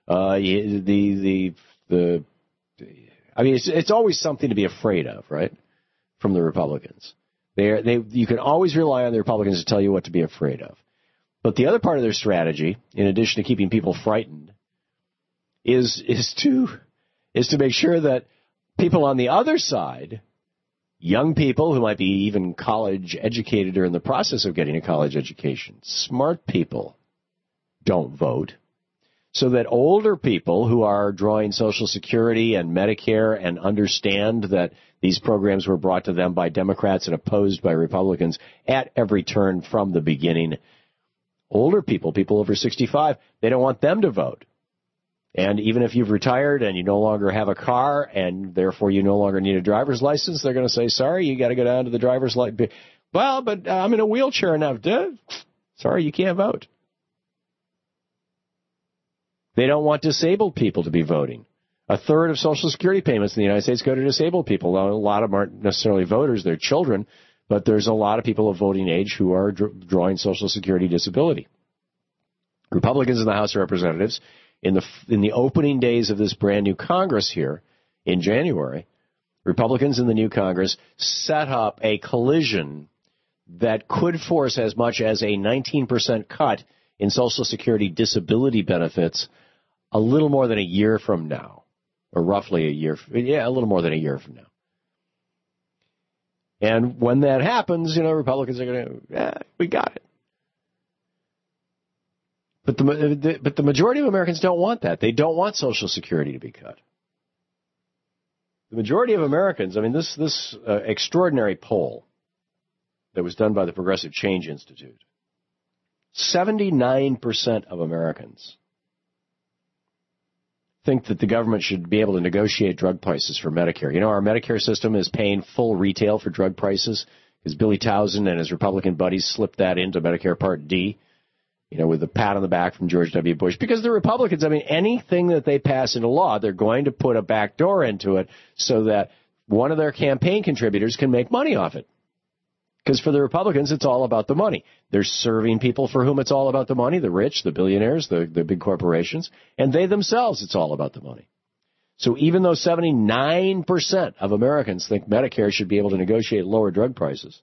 It's always something to be afraid of, right, from the Republicans. You can always rely on the Republicans to tell you what to be afraid of. But the other part of their strategy, in addition to keeping people frightened, is to make sure that people on the other side, young people who might be even college educated or in the process of getting a college education, smart people, don't vote. So that older people who are drawing Social Security and Medicare and understand that these programs were brought to them by Democrats and opposed by Republicans at every turn from the beginning, older people over 65, they don't want them to vote. And even if you've retired and you no longer have a car and therefore you no longer need a driver's license, they're going to say, sorry, you got to go down to the driver's license. Well, but I'm in a wheelchair now. Sorry, you can't vote. They don't want disabled people to be voting. 1/3 of Social Security payments in the United States go to disabled people. Now, a lot of them aren't necessarily voters, they're children, but there's a lot of people of voting age who are drawing Social Security disability. Republicans in the House of Representatives, in the opening days of this brand new Congress here in January, Republicans in the new Congress set up a collision that could force as much as a 19% cut in Social Security disability benefits a little more than a year from now, or roughly a little more than a year from now. And when that happens, Republicans are going to, we got it. But the majority of Americans don't want that. They don't want Social Security to be cut. The majority of Americans, this extraordinary poll that was done by the Progressive Change Institute, 79% of Americans think that the government should be able to negotiate drug prices for Medicare. Our Medicare system is paying full retail for drug prices because Billy Towson and his Republican buddies slipped that into Medicare Part D with a pat on the back from George W. Bush. Because the Republicans, anything that they pass into law, they're going to put a back door into it so that one of their campaign contributors can make money off it. Because for the Republicans, it's all about the money. They're serving people for whom it's all about the money, the rich, the billionaires, the big corporations, and they themselves, it's all about the money. So even though 79% of Americans think Medicare should be able to negotiate lower drug prices,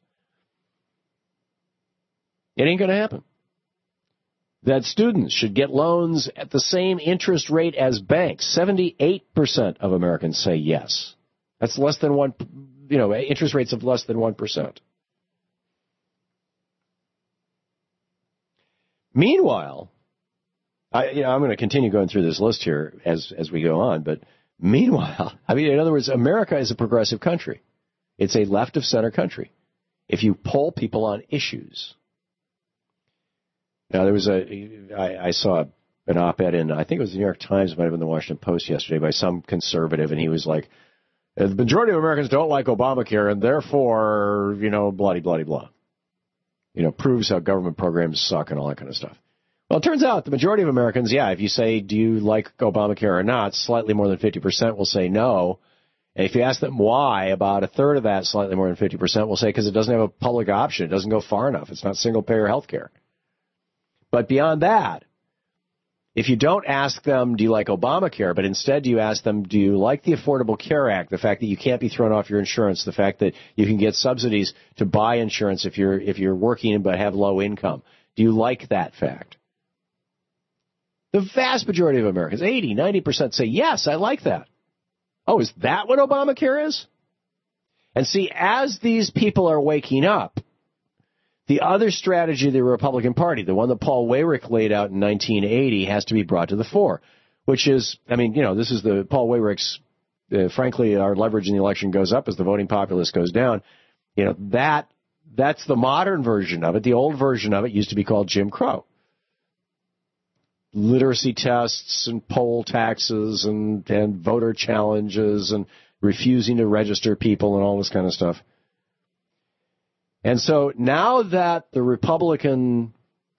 it ain't going to happen. That students should get loans at the same interest rate as banks. 78% of Americans say yes. That's less than interest rates of less than 1%. Meanwhile, I'm going to continue going through this list here as we go on, but meanwhile, in other words, America is a progressive country. It's a left-of-center country. If you poll people on issues. Now, I saw an op-ed in, I think it was the New York Times, might have been the Washington Post yesterday, by some conservative, and he was like, the majority of Americans don't like Obamacare, and therefore, bloody, bloody, blah. Proves how government programs suck and all that kind of stuff. Well, it turns out the majority of Americans, if you say, do you like Obamacare or not, slightly more than 50% will say no. And if you ask them why, about a third of that, slightly more than 50%, will say because it doesn't have a public option. It doesn't go far enough. It's not single-payer health care. But beyond that, if you don't ask them, do you like Obamacare, but instead you ask them, do you like the Affordable Care Act, the fact that you can't be thrown off your insurance, the fact that you can get subsidies to buy insurance if you're working but have low income, do you like that fact? The vast majority of Americans, 80, 90% say, yes, I like that. Oh, is that what Obamacare is? And see, as these people are waking up, the other strategy of the Republican Party, the one that Paul Weyrich laid out in 1980, has to be brought to the fore, which is, this is the Paul Weyrich's, frankly, our leverage in the election goes up as the voting populace goes down. That's the modern version of it. The old version of it used to be called Jim Crow. Literacy tests and poll taxes and voter challenges and refusing to register people and all this kind of stuff. And so now that the Republican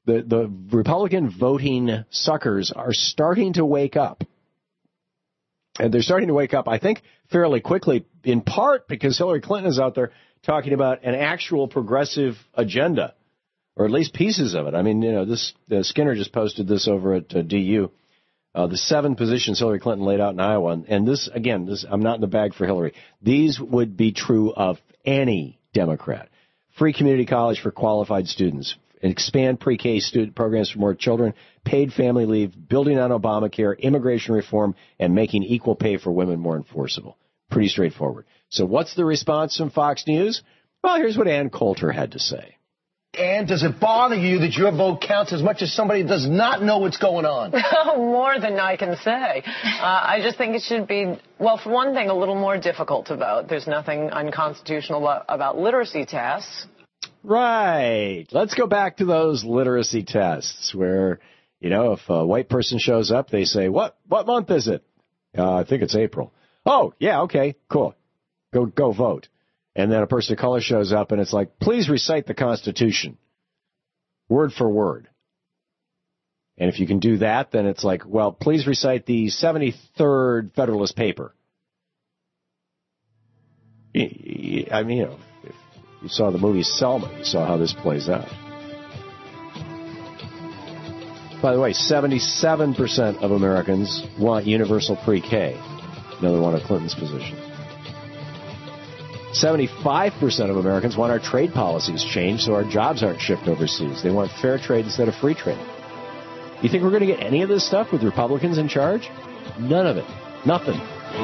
voting suckers are starting to wake up, and they're starting to wake up, I think, fairly quickly, in part because Hillary Clinton is out there talking about an actual progressive agenda, or at least pieces of it. Skinner just posted this over at DU, the 7 positions Hillary Clinton laid out in Iowa. And this, I'm not in the bag for Hillary. These would be true of any Democrat. Free community college for qualified students, expand pre-K student programs for more children, paid family leave, building on Obamacare, immigration reform, and making equal pay for women more enforceable. Pretty straightforward. So what's the response from Fox News? Well, here's what Ann Coulter had to say. And does it bother you that your vote counts as much as somebody who does not know what's going on? More than I can say. I just think it should be, well, for one thing, a little more difficult to vote. There's nothing unconstitutional about literacy tests. Right. Let's go back to those literacy tests where, if a white person shows up, they say, what month is it? I think it's April. Oh, yeah, okay, cool. Go vote. And then a person of color shows up, and it's like, please recite the Constitution, word for word. And if you can do that, then it's like, well, please recite the 73rd Federalist Paper. If you saw the movie Selma, you saw how this plays out. By the way, 77% of Americans want universal pre-K, another one of Clinton's positions. 75% of Americans want our trade policies changed so our jobs aren't shipped overseas. They want fair trade instead of free trade. You think we're going to get any of this stuff with Republicans in charge? None of it. Nothing.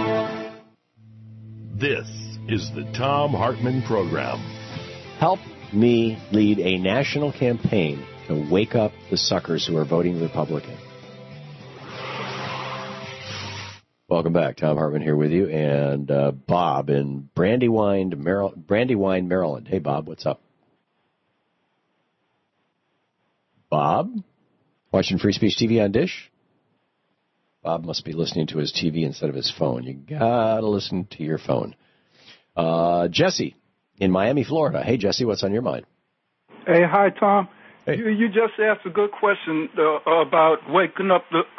This is the Thom Hartmann Program. Help me lead a national campaign to wake up the suckers who are voting Republican. Welcome back. Thom Hartmann here with you, and Bob in Brandywine, Maryland. Hey, Bob, what's up? Bob? Watching Free Speech TV on Dish? Bob must be listening to his TV instead of his phone. You gotta listen to your phone. Jesse in Miami, Florida. Hey, Jesse, what's on your mind? Hey, hi, Tom. You just asked a good question about waking up the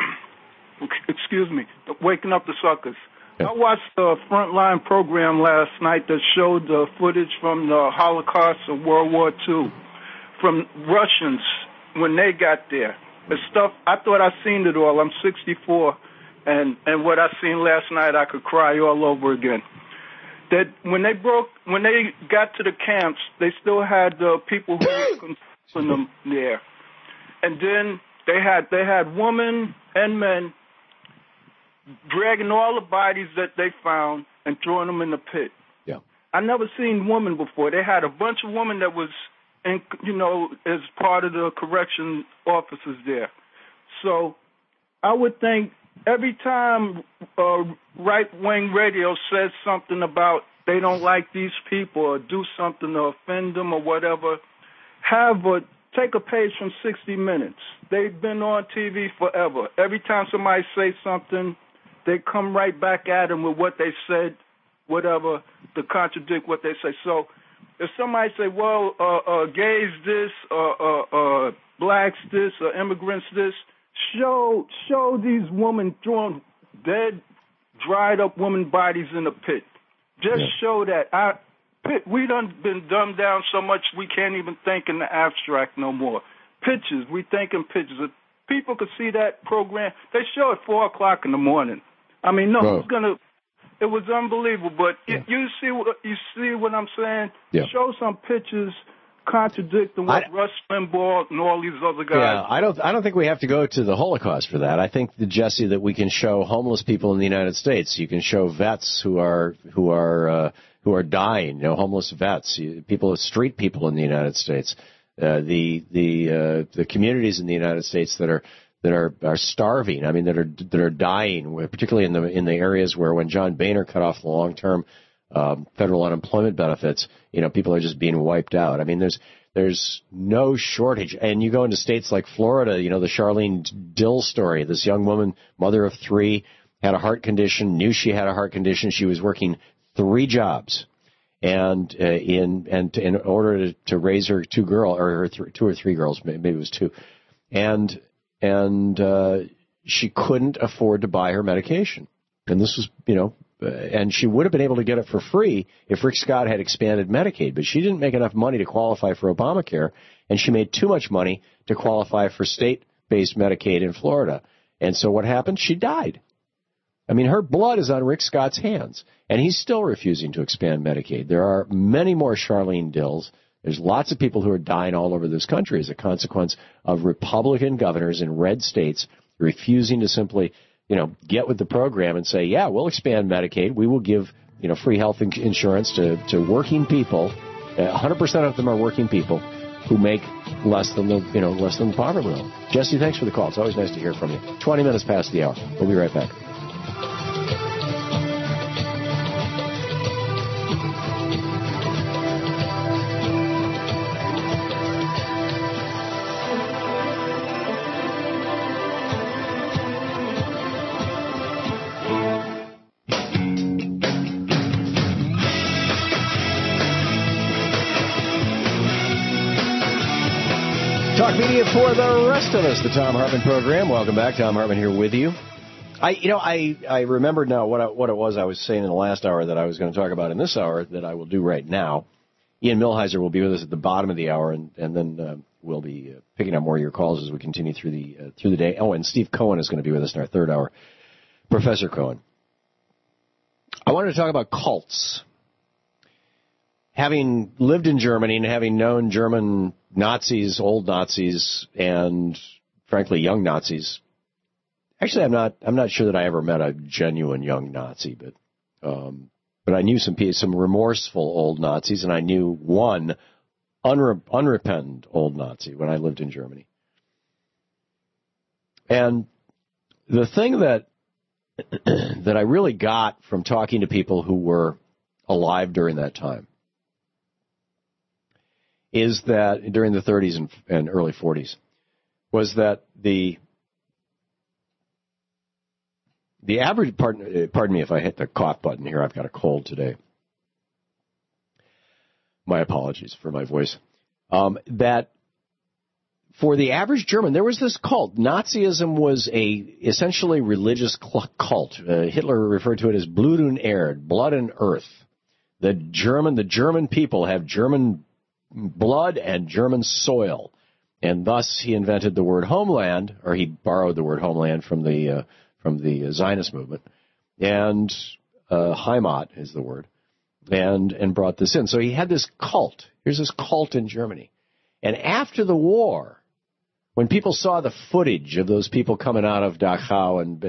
suckers. Yeah. I watched the Frontline program last night that showed the footage from the Holocaust of World War II, from Russians when they got there. The stuff, I thought I'd seen it all. I'm 64, and what I seen last night, I could cry all over again. That when they got to the camps, they still had the people who were controlling them there, and then they had women and men dragging all the bodies that they found and throwing them in the pit. Yeah, I never seen women before. They had a bunch of women that was, as part of the correction officers there. So I would think every time right-wing radio says something about they don't like these people or do something to offend them or whatever, take a page from 60 Minutes. They've been on TV forever. Every time somebody says something, they come right back at them with what they said, whatever, to contradict what they say. So if somebody say, well, gays this, blacks this, or immigrants this, show these women throwing dead, dried up women bodies in the pit. Just show that. We done been dumbed down so much we can't even think in the abstract no more. Pictures, we think in pictures. If people could see that program, they show it 4 o'clock in the morning. I mean, it was unbelievable. But you see what I'm saying? Yeah. Show some pictures contradicting what Rush Limbaugh and all these other guys. Yeah, I don't think we have to go to the Holocaust for that. I think, Jesse, that we can show homeless people in the United States. You can show vets who are dying. Homeless vets, street people in the United States, the communities in the United States that are starving. I mean, that are dying, particularly in the areas where when John Boehner cut off the long-term federal unemployment benefits, people are just being wiped out. I mean, there's no shortage. And you go into states like Florida, the Charlene Dill story, this young woman, mother of 3, had a heart condition, knew she had a heart condition. She was working 3 jobs, and in order to raise her 2 or 3 girls, maybe it was 2, and she couldn't afford to buy her medication. And this was, and she would have been able to get it for free if Rick Scott had expanded Medicaid, but she didn't make enough money to qualify for Obamacare, and she made too much money to qualify for state-based Medicaid in Florida. And so what happened? She died. I mean, her blood is on Rick Scott's hands, and he's still refusing to expand Medicaid. There are many more Charlene Dills. There's lots of people who are dying all over this country as a consequence of Republican governors in red states refusing to simply, get with the program and say, yeah, we'll expand Medicaid. We will give, free health insurance to working people. 100% of them are working people who make less than the poverty level. Jesse, thanks for the call. It's always nice to hear from you. 20 minutes past the hour. We'll be right back. Talk media for the rest of us, the Thom Hartmann program. Welcome back. Thom Hartmann here with you. I remembered now what it was I was saying in the last hour that I was going to talk about in this hour that I will do right now. Ian Millhiser will be with us at the bottom of the hour, and then we'll be picking up more of your calls as we continue through the day. Oh, and Steve Cohen is going to be with us in our third hour. Professor Cohen. I wanted to talk about cults. Having lived in Germany and having known German Nazis, old Nazis, and frankly young Nazis. Actually, I'm not sure that I ever met a genuine young Nazi, but I knew some remorseful old Nazis, and I knew one unrepentant old Nazi when I lived in Germany. And the thing that I really got from talking to people who were alive during that time is that during the 30s and early 40s was that the average, pardon me if I hit the cough button here, I've got a cold today. My apologies for my voice. That for the average German, there was this cult. Nazism was a essentially religious cult. Hitler referred to it as Blut und Erde, blood and earth. The German people have German blood and German soil, and thus he invented the word homeland, or he borrowed the word homeland from the Zionist movement, and Heimat is the word, and brought this in. So he had this cult. Here's this cult in Germany, and after the war, when people saw the footage of those people coming out of Dachau and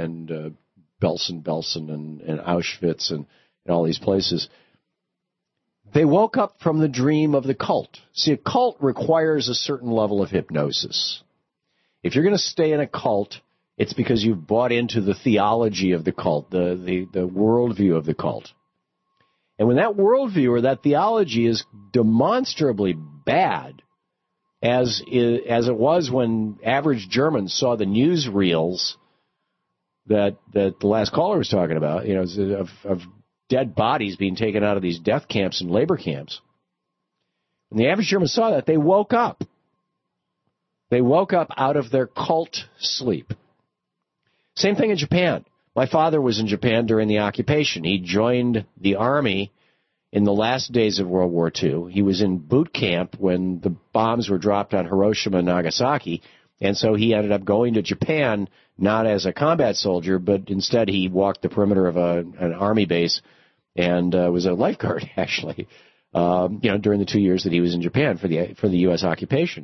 Belsen and Auschwitz and all these places, they woke up from the dream of the cult. See, a cult requires a certain level of hypnosis. If you're going to stay in a cult, it's because you've bought into the theology of the cult, the worldview of the cult. And when that worldview or that theology is demonstrably bad, as it was when average Germans saw the newsreels that the last caller was talking about, of dead bodies being taken out of these death camps and labor camps. When the average German saw that, they woke up. They woke up out of their cult sleep. Same thing in Japan. My father was in Japan during the occupation. He joined the army in the last days of World War II. He was in boot camp when the bombs were dropped on Hiroshima and Nagasaki, and so he ended up going to Japan not as a combat soldier, but instead he walked the perimeter of an army base and was a lifeguard, actually, during the 2 years that he was in Japan for the U.S. occupation.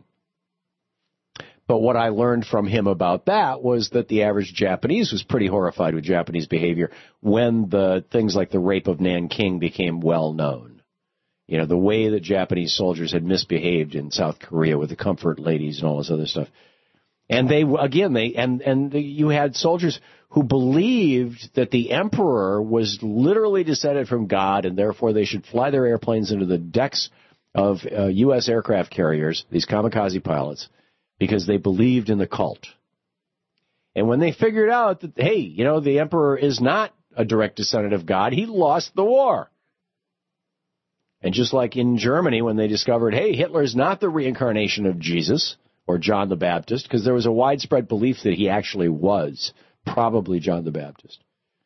But what I learned from him about that was that the average Japanese was pretty horrified with Japanese behavior when the things like the rape of Nanking became well known. The way that Japanese soldiers had misbehaved in South Korea with the comfort ladies and all this other stuff. And you had soldiers who believed that the emperor was literally descended from God, and therefore they should fly their airplanes into the decks of U.S. aircraft carriers, these kamikaze pilots, because they believed in the cult. And when they figured out that, hey, the emperor is not a direct descendant of God, he lost the war. And just like in Germany, when they discovered, hey, Hitler's not the reincarnation of Jesus or John the Baptist, because there was a widespread belief that he actually was probably John the Baptist.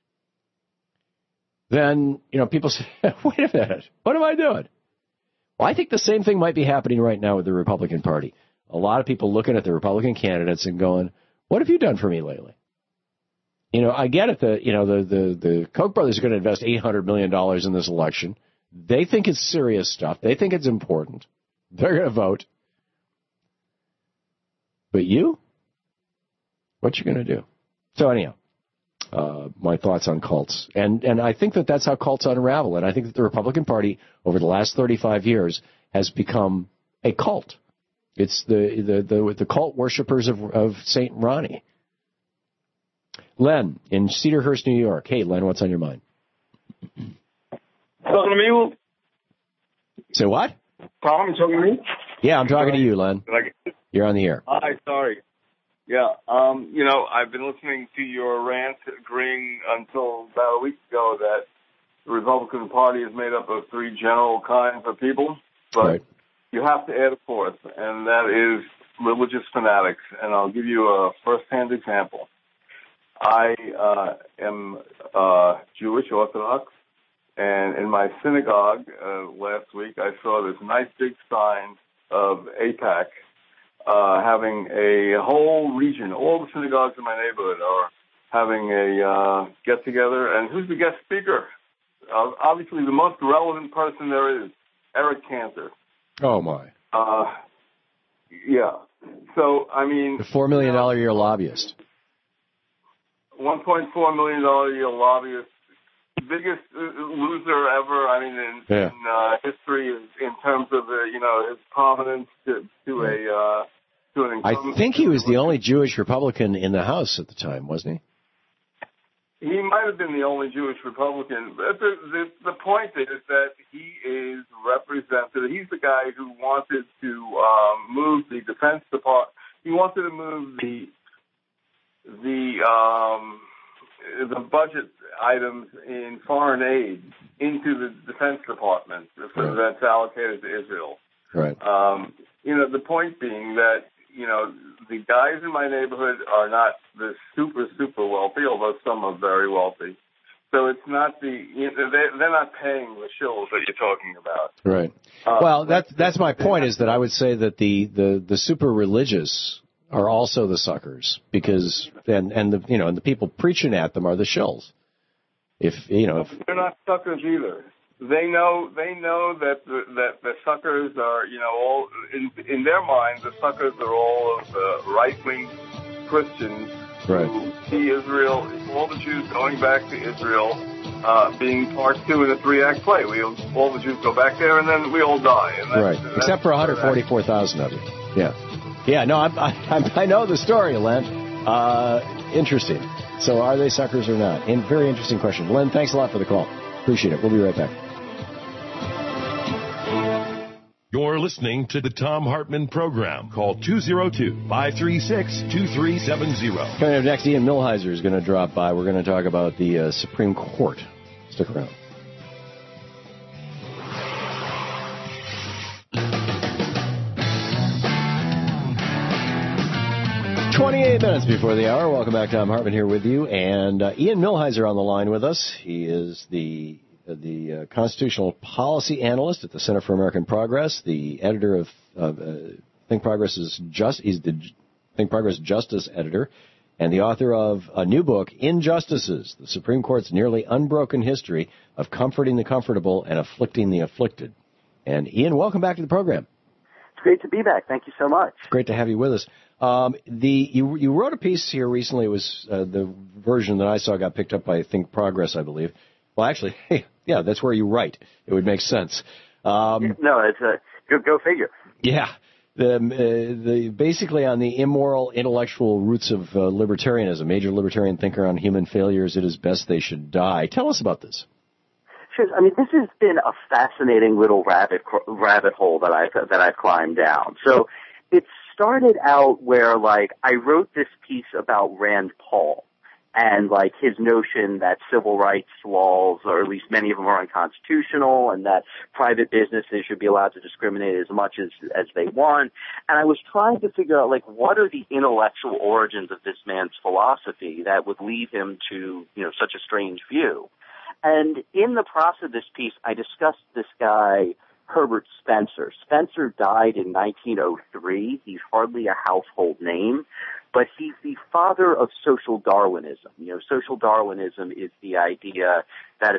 Then, people say, wait a minute, what am I doing? Well, I think the same thing might be happening right now with the Republican Party. A lot of people looking at the Republican candidates and going, what have you done for me lately? I get it that, the Koch brothers are going to invest $800 million in this election. They think it's serious stuff. They think it's important. They're going to vote. But you? What you going to do? So anyhow, my thoughts on cults. And I think that that's how cults unravel. And I think that the Republican Party over the last 35 years has become a cult. It's the cult worshippers of St. Ronnie. Len in Cedarhurst, New York. Hey, Len, what's on your mind? Talking to me? Say what? Tom, you talking to me? Yeah, I'm talking to you, Len. You're on the air. Hi, sorry. Yeah, I've been listening to your rant, agreeing until about a week ago that the Republican Party is made up of three general kinds of people, but right. You have to add a fourth, and that is religious fanatics. And I'll give you a first-hand example. I am Jewish Orthodox, and in my synagogue last week, I saw this nice big sign of AIPAC having a whole region. All the synagogues in my neighborhood are having a get-together. And who's the guest speaker? Obviously, the most relevant person there is, Eric Cantor. Oh, my. Yeah. So, I mean... The $4 million a year lobbyist. $1.4 million a year lobbyist. Biggest loser ever, I mean, in history in terms of, his prominence to an incumbent. I think he was the only Jewish Republican in the House at the time, wasn't he? He might have been the only Jewish Republican. But the point is that he is represented. He's the guy who wanted to move the Defense Department. He wanted to move the budget items in foreign aid into the Defense Department that's allocated to Israel. Right. The point being that, the guys in my neighborhood are not the super, super wealthy, although some are very wealthy. So it's not they're not paying the shills that you're talking about. Right. Well, that's my point, is that I would say that the super religious are also the suckers, because and the people preaching at them are the shills. If they're not suckers either. They know that the suckers are, all in their minds. The suckers are all of the right-wing Christians who see Israel, all the Jews going back to Israel, being part 2 in a 3-act play. All the Jews go back there, and then we all die. And except for 144,000 of you. Yeah. No, I know the story, Len. Interesting. So, are they suckers or not? And very interesting question, Len. Thanks a lot for the call. Appreciate it. We'll be right back. You're listening to the Thom Hartmann Program. Call 202-536-2370. Coming up next, Ian Millhiser is going to drop by. We're going to talk about the Supreme Court. Stick around. Minutes before the hour. Welcome back. Thom Hartmann here with you. And Ian Millhiser on the line with us. He is the constitutional policy analyst at the Center for American Progress, the editor of Think Progress is Just. He's the Think Progress Justice editor, and the author of a new book, Injustices: The Supreme Court's Nearly Unbroken History of Comforting the Comfortable and Afflicting the Afflicted. And Ian, welcome back to the program. It's great to be back. Thank you so much. Great to have you with us. You wrote a piece here recently. It was the version that I saw got picked up by Think Progress, I believe. Well, actually, yeah, that's where you write. It would make sense. No, it's go figure. Yeah, basically on the immoral intellectual roots of libertarianism. Major libertarian thinker on human failures. It is best they should die. Tell us about this. Sure. I mean, this has been a fascinating little rabbit hole that I've climbed down. So it started out where, like, I wrote this piece about Rand Paul and, like, his notion that civil rights laws, or at least many of them, are unconstitutional, and that private businesses should be allowed to discriminate as much as they want. And I was trying to figure out, like, what are the intellectual origins of this man's philosophy that would lead him to, such a strange view. And in the process of this piece, I discussed this guy, Herbert Spencer. Spencer died in 1903. He's hardly a household name, but he's the father of social Darwinism. Social Darwinism is the idea that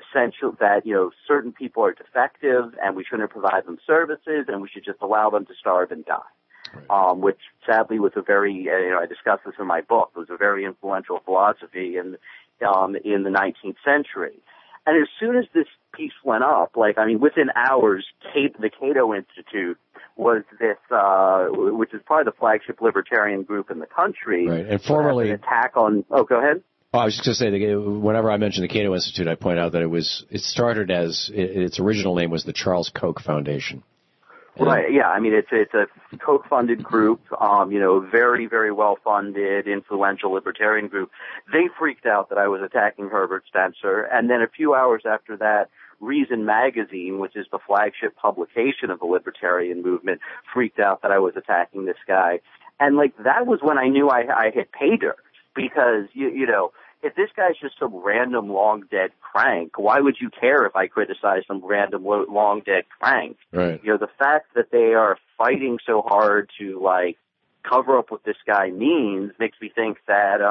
certain people are defective and we shouldn't provide them services and we should just allow them to starve and die. Right. Which sadly was a very, I discussed this in my book, was a very influential philosophy in the 19th century. And as soon as this piece went up, within hours, the Cato Institute was this, which is probably the flagship libertarian group in the country. Right, and formerly an attack on. Oh, go ahead. Oh, I was just going to say that whenever I mention the Cato Institute, I point out that it started as its original name was the Charles Koch Foundation. Right. Yeah. I mean, it's a Koch-funded group. Very, very well-funded, influential libertarian group. They freaked out that I was attacking Herbert Spencer, and then a few hours after that, Reason Magazine, which is the flagship publication of the libertarian movement, freaked out that I was attacking this guy. And that was when I knew I had paid her, because if this guy's just some random long-dead crank, why would you care if I criticize some random long-dead crank? Right. The fact that they are fighting so hard to, cover up what this guy means makes me think that,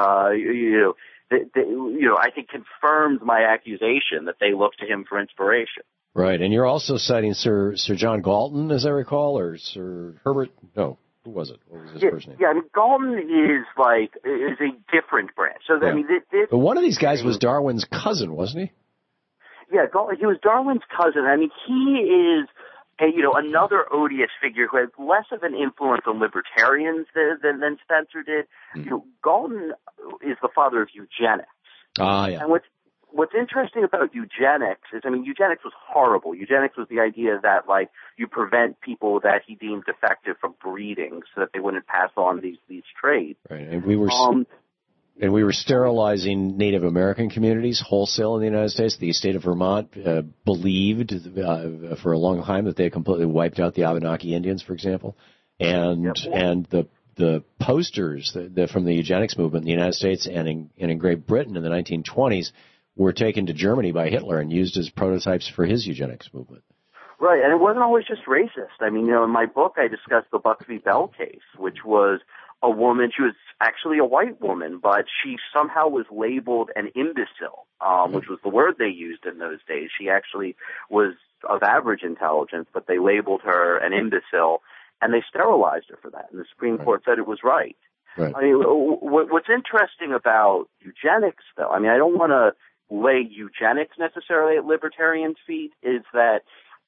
I think confirms my accusation that they look to him for inspiration. Right. And you're also citing Sir John Galton, as I recall, or Sir Herbert? No. Who was it? What was his first name? Yeah, I mean, Galton is a different branch. So, yeah. But one of these guys was Darwin's cousin, wasn't he? Yeah, he was Darwin's cousin. I mean, he is another odious figure who has less of an influence on libertarians than Spencer did. Galton is the father of eugenics. Ah, yeah. And what's interesting about eugenics is, eugenics was horrible. Eugenics was the idea that, you prevent people that he deemed defective from breeding so that they wouldn't pass on these traits. Right, and we were sterilizing Native American communities wholesale in the United States. The state of Vermont believed for a long time that they had completely wiped out the Abenaki Indians, for example, and the the posters from the eugenics movement in the United States and in Great Britain in the 1920s were taken to Germany by Hitler and used as prototypes for his eugenics movement. Right, and it wasn't always just racist. I mean, you know, in my book I discussed the Buck v. Bell case, which was a woman, she was actually a white woman, but she somehow was labeled an imbecile, which was the word they used in those days. She actually was of average intelligence, but they labeled her an imbecile, and they sterilized her for that. And the Supreme Court said it was right. I mean, what's interesting about eugenics, though, I mean, I don't want to lay eugenics necessarily at libertarians' feet, is that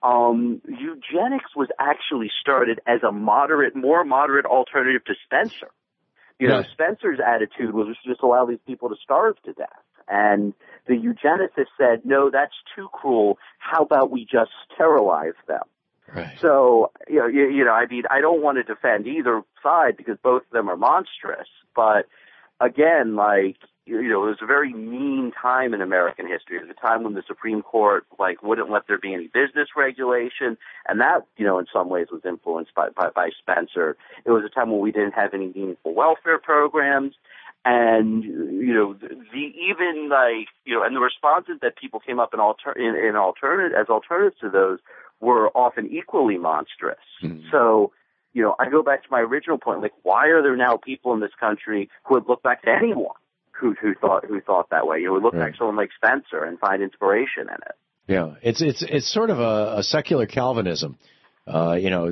eugenics was actually started as a more moderate alternative to Spencer. You know, Spencer's attitude was just allow these people to starve to death. And the eugenicists said, no, that's too cruel. How about we just sterilize them? Right. So, you know, I mean, I don't want to defend either side because both of them are monstrous. But again, like, you know, it was a very mean time in American history. It was a time when the Supreme Court, like, wouldn't let there be any business regulation. And that, you know, in some ways was influenced by Spencer. It was a time when we didn't have any meaningful welfare programs. And, you know, even like, you know, and the responses that people came up as alternatives to those were often equally monstrous. Mm-hmm. So, you know, I go back to my original point, like, why are there now people in this country who would look back to anyone who thought that way? You know, we look back to someone like Spencer and find inspiration in it. Yeah, it's sort of a secular Calvinism. You know,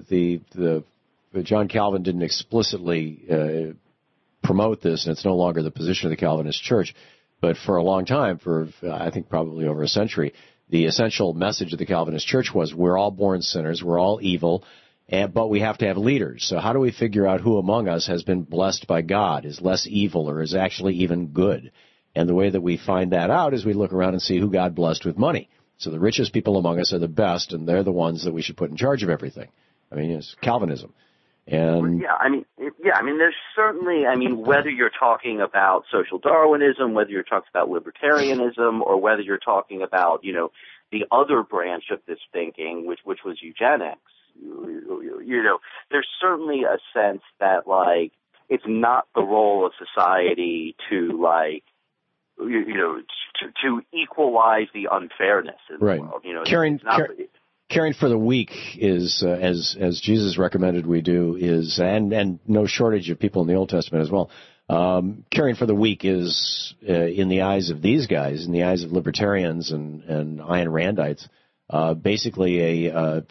the John Calvin didn't explicitly promote this, and it's no longer the position of the Calvinist Church. But for a long time, for I think probably over a century, the essential message of the Calvinist Church was we're all born sinners, we're all evil, but we have to have leaders. So how do we figure out who among us has been blessed by God, is less evil, or is actually even good? And the way that we find that out is we look around and see who God blessed with money. So the richest people among us are the best, and they're the ones that we should put in charge of everything. I mean, it's Calvinism. And I mean, there's certainly, I mean, whether you're talking about social Darwinism, whether you're talking about libertarianism, or whether you're talking about, you know, the other branch of this thinking, which was eugenics, you know, there's certainly a sense that, like, it's not the role of society to, like, you know, to equalize the unfairness in the world. You know, caring for the weak is, as Jesus recommended we do, is, and no shortage of people in the Old Testament as well. Caring for the weak is, in the eyes of these guys, in the eyes of libertarians and Ayn Randites, basically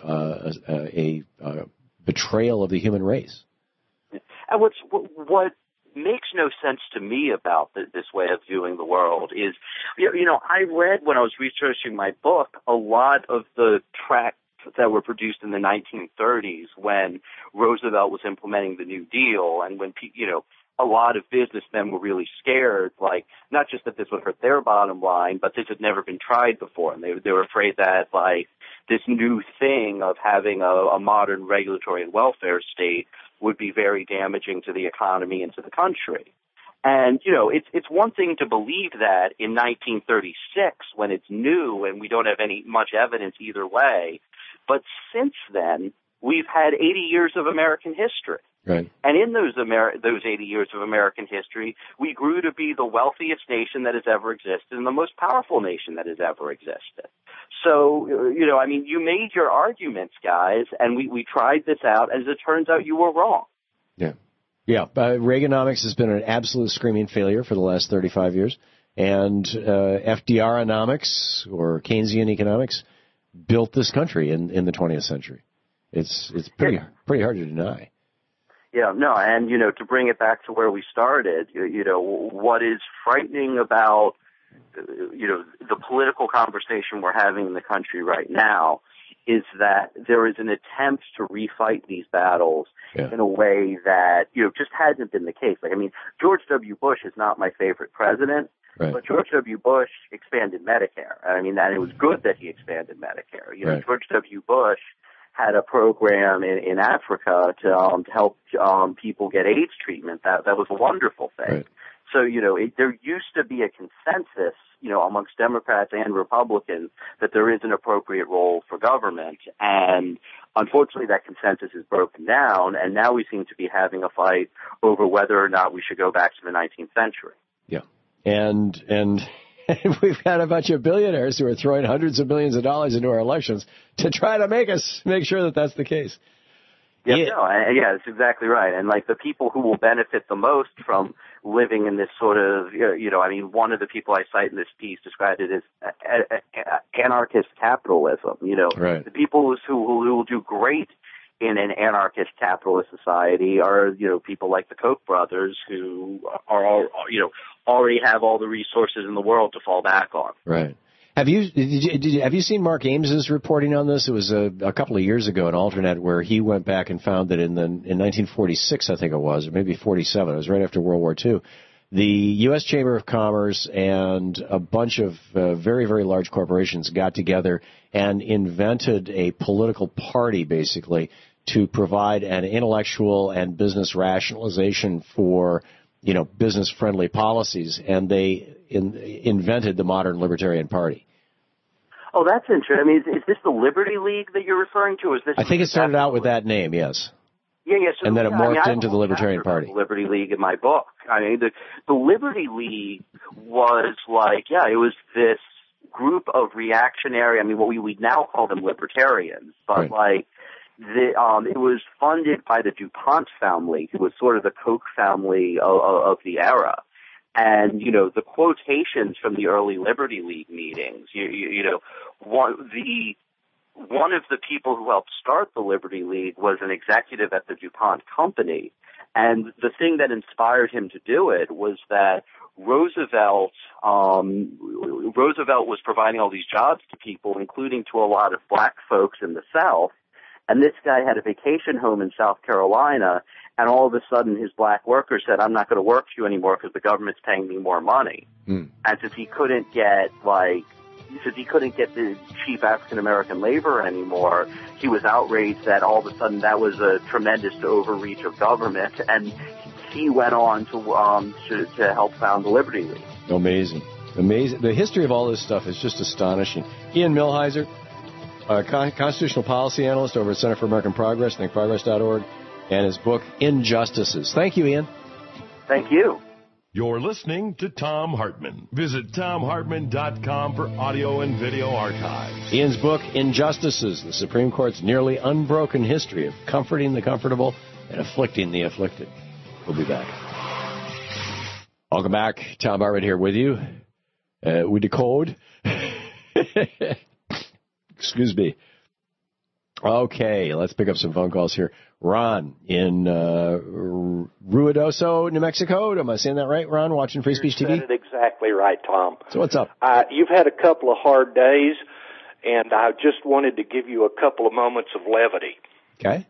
a betrayal of the human race. And what makes no sense to me about this way of viewing the world is, you know, I read when I was researching my book a lot of the tracts that were produced in the 1930s when Roosevelt was implementing the New Deal, and when, you know, a lot of businessmen were really scared, like, not just that this would hurt their bottom line, but this had never been tried before, and they were afraid that, like, this new thing of having a modern regulatory and welfare state would be very damaging to the economy and to the country. And, you know, it's one thing to believe that in 1936 when it's new and we don't have much evidence either way, but since then, we've had 80 years of American history. Right. And in those 80 years of American history, we grew to be the wealthiest nation that has ever existed and the most powerful nation that has ever existed. So, you know, I mean, you made your arguments, guys, and we tried this out, and as it turns out, you were wrong. Yeah. Yeah. Reaganomics has been an absolute screaming failure for the last 35 years. And FDR-onomics, or Keynesian economics, built this country in the 20th century. It's pretty hard to deny. Yeah, no, and, you know, to bring it back to where we started, you know, what is frightening about, you know, the political conversation we're having in the country right now is that there is an attempt to refight these battles in a way that, you know, just hasn't been the case. Like, I mean, George W. Bush is not my favorite president, but George W. Bush expanded Medicare. I mean, and it was good that he expanded Medicare. You know, George W. Bush had a program in Africa to help people get AIDS treatment. That was a wonderful thing. So, there used to be a consensus, amongst Democrats and Republicans that there is an appropriate role for government. And unfortunately, that consensus is broken down. And now we seem to be having a fight over whether or not we should go back to the 19th century. Yeah. And we've got a bunch of billionaires who are throwing hundreds of millions of dollars into our elections to try to make sure that that's the case. Yeah, that's exactly right. And like the people who will benefit the most from living in this sort of, one of the people I cite in this piece described it as anarchist capitalism. Right. The people who will do great in an anarchist capitalist society are, people like the Koch brothers who are all, already have all the resources in the world to fall back on. Right. Have you seen Mark Ames's reporting on this? It was a couple of years ago, an alternate where he went back and found that in 1946, I think it was, or maybe 47, it was right after World War II, the U.S. Chamber of Commerce and a bunch of very, very large corporations got together and invented a political party, basically, to provide an intellectual and business rationalization for, business-friendly policies, and they invented the modern Libertarian Party. Oh, that's interesting. I mean, is this the Liberty League that you're referring to? Or is this? I think it started out with that name, yes. Yeah. So, and then it morphed into the Libertarian Party. The Liberty League in my book. I mean, the Liberty League was it was this group of reactionary. I mean, what we now call them libertarians, but right. It was funded by the DuPont family, who was sort of the Koch family of the era. And, the quotations from the early Liberty League meetings, one of the people who helped start the Liberty League was an executive at the DuPont company. And the thing that inspired him to do it was that Roosevelt was providing all these jobs to people, including to a lot of black folks in the South. And this guy had a vacation home in South Carolina, and all of a sudden his black worker said, I'm not going to work for you anymore because the government's paying me more money. And since he couldn't get the cheap African-American labor anymore, he was outraged that all of a sudden that was a tremendous overreach of government, and he went on to help found the Liberty League. Amazing. The history of all this stuff is just astonishing. Ian Millhiser, constitutional policy analyst over at Center for American Progress, thinkprogress.org, and his book, Injustices. Thank you, Ian. Thank you. You're listening to Thom Hartmann. Visit ThomHartmann.com for audio and video archives. Ian's book, Injustices, the Supreme Court's nearly unbroken history of comforting the comfortable and afflicting the afflicted. We'll be back. Welcome back. Thom Hartmann here with you. We decode. Excuse me. Okay, let's pick up some phone calls here. Ron in Ruidoso, New Mexico. Am I saying that right, Ron, watching Free Speech TV? You said it exactly right, Tom. So what's up? You've had a couple of hard days, and I just wanted to give you a couple of moments of levity. Okay.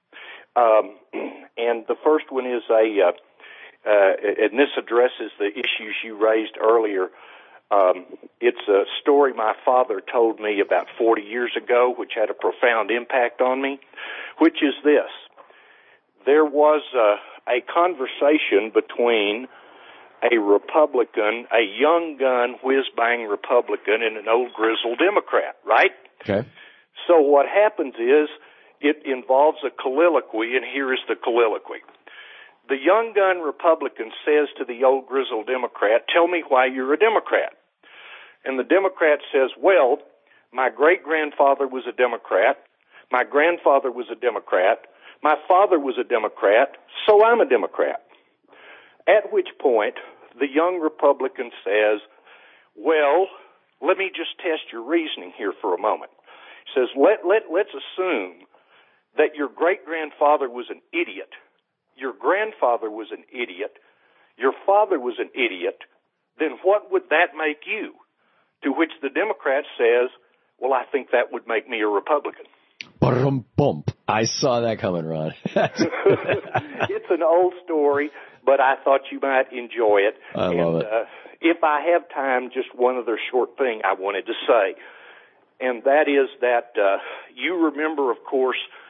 And the first one is and this addresses the issues you raised earlier. It's a story my father told me about 40 years ago, which had a profound impact on me, which is this. There was a conversation between a Republican, a young gun, whiz-bang Republican, and an old grizzled Democrat, right? Okay. So what happens is it involves a colloquy, and here is the colloquy. The young gun Republican says to the old grizzled Democrat, tell me why you're a Democrat. And the Democrat says, well, my great-grandfather was a Democrat, my grandfather was a Democrat, my father was a Democrat, so I'm a Democrat. At which point, the young Republican says, well, let me just test your reasoning here for a moment. He says, let's assume that your great-grandfather was an idiot, your grandfather was an idiot, your father was an idiot, then what would that make you? To which the Democrat says, well, I think that would make me a Republican. Bump. I saw that coming, Ron. It's an old story, but I thought you might enjoy it. I love it. If I have time, just one other short thing I wanted to say, and that is that you remember, of course,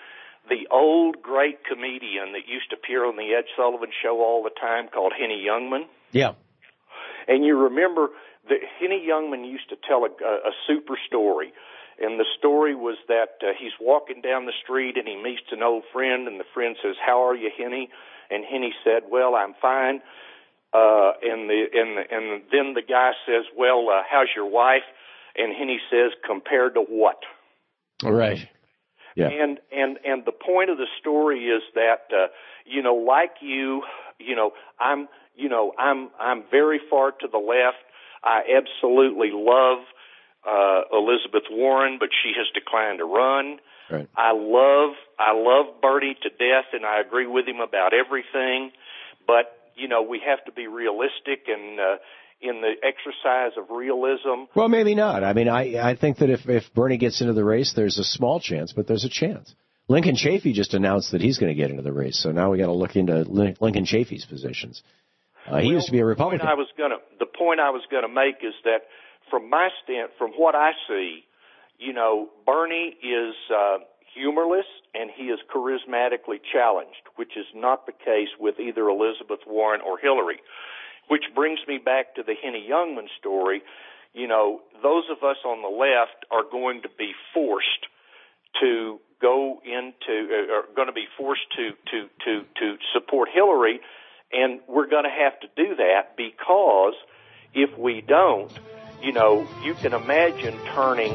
the old great comedian that used to appear on the Ed Sullivan Show all the time called Henny Youngman? Yeah. And you remember that Henny Youngman used to tell a super story. And the story was that he's walking down the street and he meets an old friend, and the friend says, "How are you, Henny?" And Henny said, "Well, I'm fine." And then the guy says, "Well, how's your wife?" And Henny says, "Compared to what?" All right. Yeah. And the point of the story is that like I'm very far to the left. I absolutely love Elizabeth Warren, but she has declined to run. Right. I love Bernie to death, and I agree with him about everything. But we have to be realistic, and in the exercise of realism. Well, maybe not. I mean, I think that if Bernie gets into the race, there's a small chance, but there's a chance. Lincoln Chafee just announced that he's going to get into the race, so now we got to look into Lincoln Chafee's positions. He used to be a Republican. The point I was gonna make is that from what I see, Bernie is humorless and he is charismatically challenged, which is not the case with either Elizabeth Warren or Hillary. Which brings me back to the Henny Youngman story. Those of us on the left are going to be forced to go to support Hillary, and we're going to have to do that, because if we don't, you can imagine turning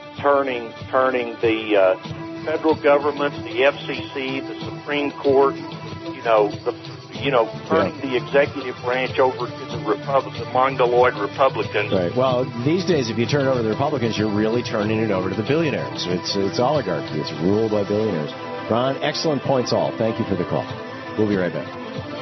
the federal government, the FCC, the Supreme Court, turning the executive branch over to the Mongoloid Republicans. Right. Well, these days, if you turn over the Republicans, you're really turning it over to the billionaires. It's oligarchy. It's ruled by billionaires. Ron, excellent points all. Thank you for the call. We'll be right back.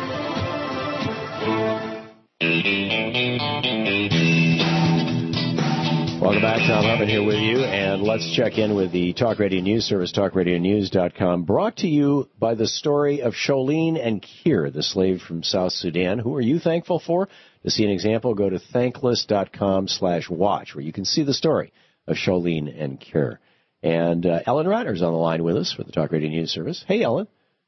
Welcome back. Tom Hartman here with you, and let's check in with the Talk Radio News Service, talkradionews.com, brought to you by the story of Sholene and Kier, the slave from South Sudan. Who are you thankful for? To see an example, go to thankless.com/watch, where you can see the story of Sholene and Kier. And Ellen Ratner's on the line with us for the Talk Radio News Service. Hey, Ellen.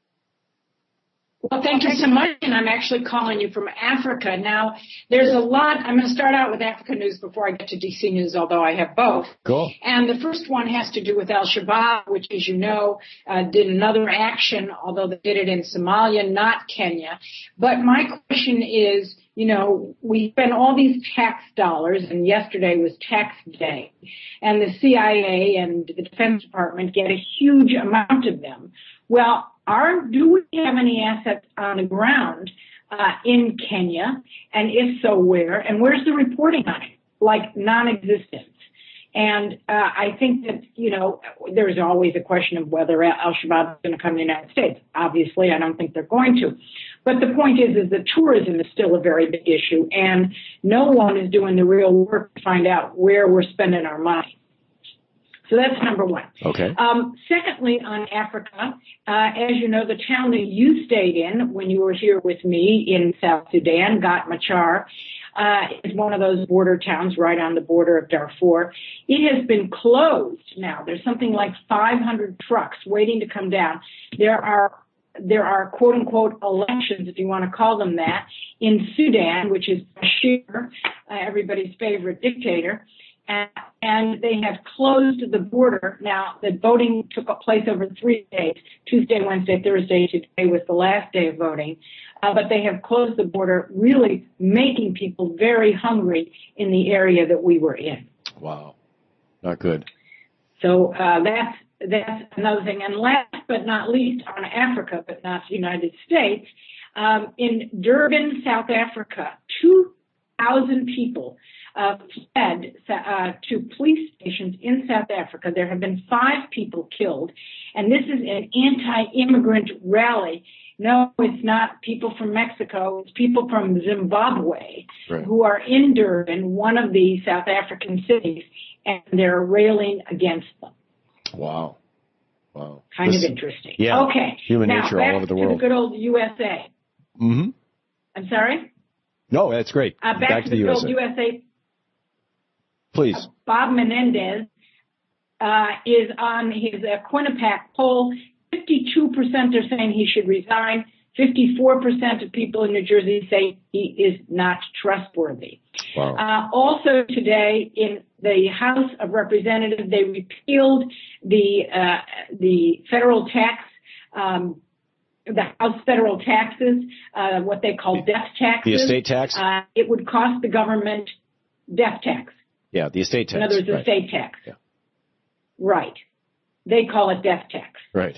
Well, thank you so much, and I'm actually calling you from Africa. Now, there's a lot. I'm going to start out with Africa news before I get to D.C. news, although I have both. Cool. And the first one has to do with Al-Shabaab, which, as you know, did another action, although they did it in Somalia, not Kenya. But my question is, we spend all these tax dollars, and yesterday was tax day, and the CIA and the Defense Department get a huge amount of them. Well, do we have any assets on the ground in Kenya? And if so, where? And where's the reporting on it? Like non-existent. And I think that, there's always a question of whether Al-Shabaab is going to come to the United States. Obviously, I don't think they're going to. But the point is that tourism is still a very big issue, and no one is doing the real work to find out where we're spending our money. So that's number one. Okay. Secondly, on Africa, as you know, the town that you stayed in when you were here with me in South Sudan, Gat Machar, is one of those border towns right on the border of Darfur. It has been closed now. There's something like 500 trucks waiting to come down. There are quote unquote elections, if you want to call them that, in Sudan, which is Bashir, everybody's favorite dictator. And they have closed the border. Now, the voting took place over 3 days, Tuesday, Wednesday, Thursday. Today was the last day of voting. But they have closed the border, really making people very hungry in the area that we were in. Wow. Not good. So that's another thing. And last but not least, on Africa, but not the United States, in Durban, South Africa, 2,000 people fled to police stations in South Africa. There have been 5 people killed, and this is an anti-immigrant rally. No, it's not people from Mexico. It's people from Zimbabwe who are in Durban, one of the South African cities, and they're railing against them. Wow. Kind of interesting. Yeah. Okay. Human now, nature all over the world. Back to the good old USA. Mm-hmm. I'm sorry? No, that's great. Back to the good old USA. Please. Bob Menendez is on his Quinnipiac poll, 50% 52% are saying he should resign. 54% of people in New Jersey say he is not trustworthy. Wow. Also today in the House of Representatives, they repealed the federal tax, the House federal taxes, what they call death taxes. The estate tax? It would cost the government death tax. Yeah, the estate tax. In other words, right. estate tax. Yeah. Right. They call it death tax. Right.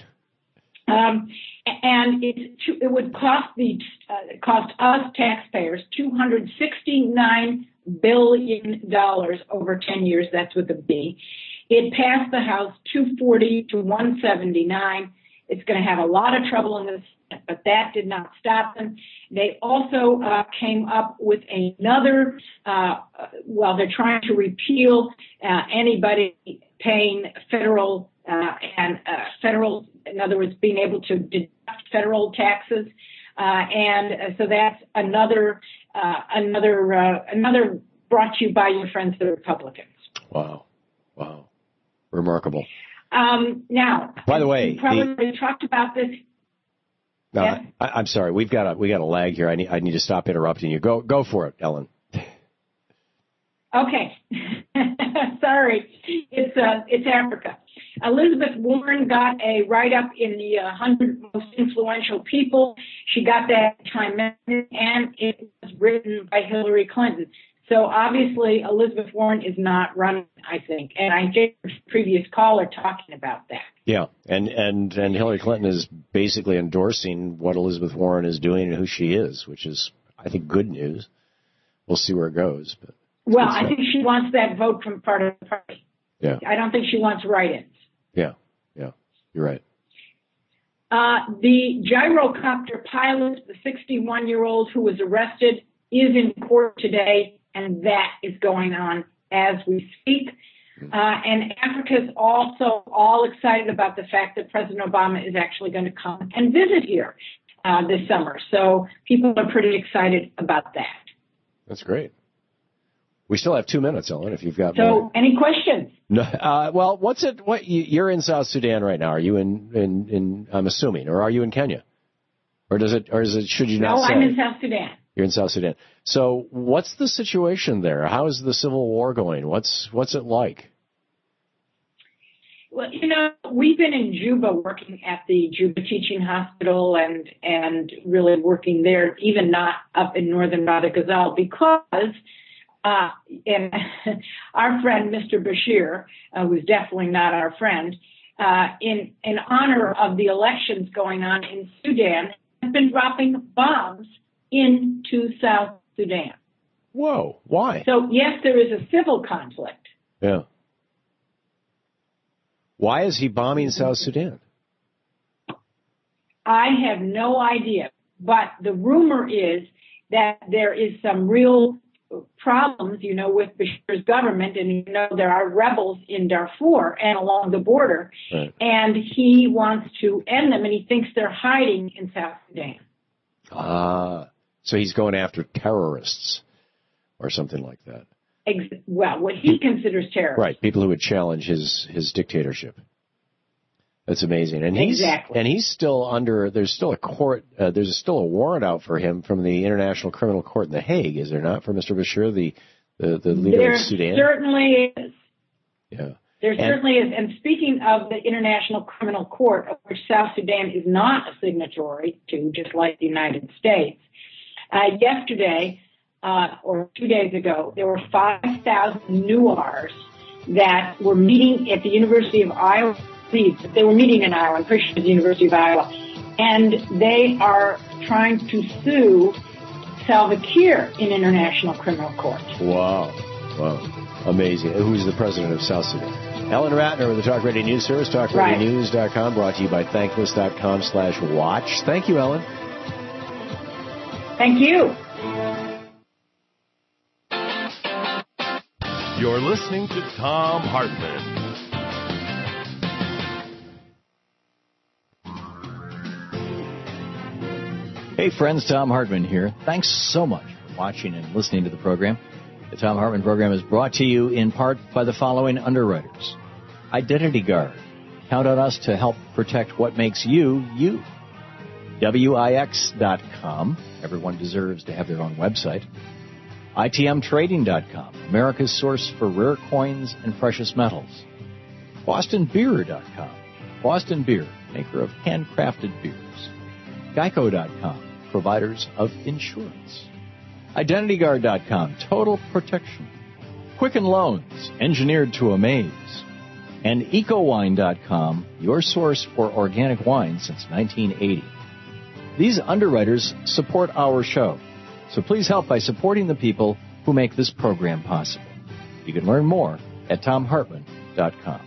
And it would cost us taxpayers $269 billion over 10 years. That's with a B. It passed the House 240 to 179. It's going to have a lot of trouble in this, but that did not stop them. They also came up with another, they're trying to repeal anybody paying federal, in other words, being able to deduct federal taxes. So that's another brought to you by your friends, the Republicans. Wow. Remarkable. Now, by the way, we probably talked about this. No, yes? I'm sorry. We got a lag here. I need to stop interrupting you. Go for it, Ellen. Okay. Sorry. It's Africa. Elizabeth Warren got a write-up in the 100 most influential people. She got that Time Magazine, and it was written by Hillary Clinton. So obviously Elizabeth Warren is not running, I think. And I think the previous caller talking about that. Yeah, and Hillary Clinton is basically endorsing what Elizabeth Warren is doing and who she is, which is, I think, good news. We'll see where it goes. But well, I think she wants that vote from part of the party. Yeah. I don't think she wants write-ins. Yeah, you're right. The gyrocopter pilot, the 61-year-old who was arrested, is in court today, and that is going on as we speak. And Africa is also all excited about the fact that President Obama is actually going to come and visit here this summer. So people are pretty excited about that. That's great. We still have 2 minutes, Ellen, if you've got more. So, any questions? No. Well, you're in South Sudan right now. Are you in I'm assuming, or are you in Kenya? Or should you not say? No, I'm in South Sudan. You're in South Sudan. So what's the situation there? How is the civil war going? What's it like? Well, we've been in Juba working at the Juba Teaching Hospital and really working there, even not up in northern Bada Ghazal, because and our friend, Mr. Bashir, who's definitely not our friend, in honor of the elections going on in Sudan, has been dropping bombs into South Sudan. Whoa, why? So, yes, there is a civil conflict. Yeah. Why is he bombing South Sudan? I have no idea, but the rumor is that there is some real problems, with Bashir's government, and there are rebels in Darfur and along the border, right. And he wants to end them, and he thinks they're hiding in South Sudan. So he's going after terrorists or something like that. Well, what he considers terrorists. Right, people who would challenge his dictatorship. That's amazing. And he's still under, there's still a court, there's still a warrant out for him from the International Criminal Court in The Hague, is there not, for Mr. Bashir, the leader of Sudan? There certainly is. Yeah. There certainly is. And speaking of the International Criminal Court, of which South Sudan is not a signatory to, just like the United States, yesterday, or 2 days ago, there were 5,000 Nuars that were meeting at the University of Iowa. They were meeting in Iowa, I'm pretty sure it's the University of Iowa, and they are trying to sue Salva Kiir in International Criminal Court. Wow. Amazing. Who's the president of South Sudan? Ellen Ratner with the Talk Radio News Service, TalkRadioNews.com, brought to you by Thankless.com/watch. Thank you, Ellen. Thank you. You're listening to Thom Hartmann. Hey friends, Thom Hartmann here. Thanks so much for watching and listening to the program. The Thom Hartmann program is brought to you in part by the following underwriters. Identity Guard, Count on us to help protect what makes you, you. WIX.com. Everyone deserves to have their own website. ITMtrading.com. America's source for rare coins and precious metals. BostonBeer.com. Boston Beer, maker of handcrafted beers. Geico.com. Providers of insurance. IdentityGuard.com. Total protection. Quicken Loans, engineered to amaze. And EcoWine.com, your source for organic wine since 1980. These underwriters support our show, so please help by supporting the people who make this program possible. You can learn more at TomHartman.com.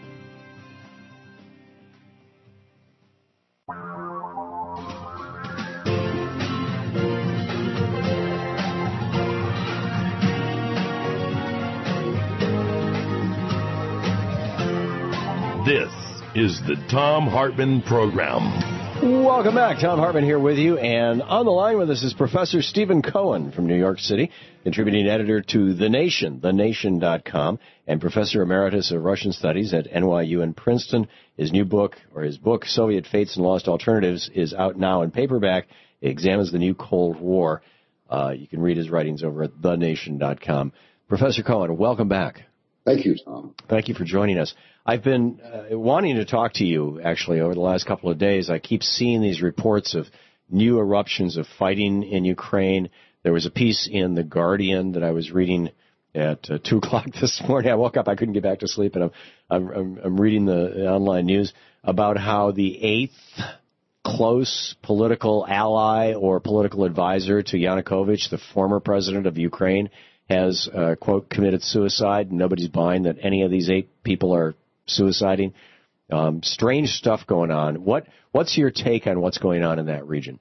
This is the Thom Hartmann Program. Welcome back. Thom Hartmann here with you. And on the line with us is Professor Stephen Cohen from New York City, contributing editor to The Nation, thenation.com, and Professor Emeritus of Russian Studies at NYU in Princeton. His book, Soviet Fates and Lost Alternatives, is out now in paperback. It examines the new Cold War. You can read his writings over at thenation.com. Professor Cohen, welcome back. Thank you, Tom. Thank you for joining us. I've been wanting to talk to you, actually, over the last couple of days. I keep seeing these reports of new eruptions of fighting in Ukraine. There was a piece in The Guardian that I was reading at 2 o'clock this morning. I woke up, I couldn't get back to sleep, and I'm reading the online news about how the 8th close political ally or political advisor to Yanukovych, the former president of Ukraine, has, quote, committed suicide. Nobody's buying that any of these 8 people are suiciding. Strange stuff going on. What's your take on what's going on in that region?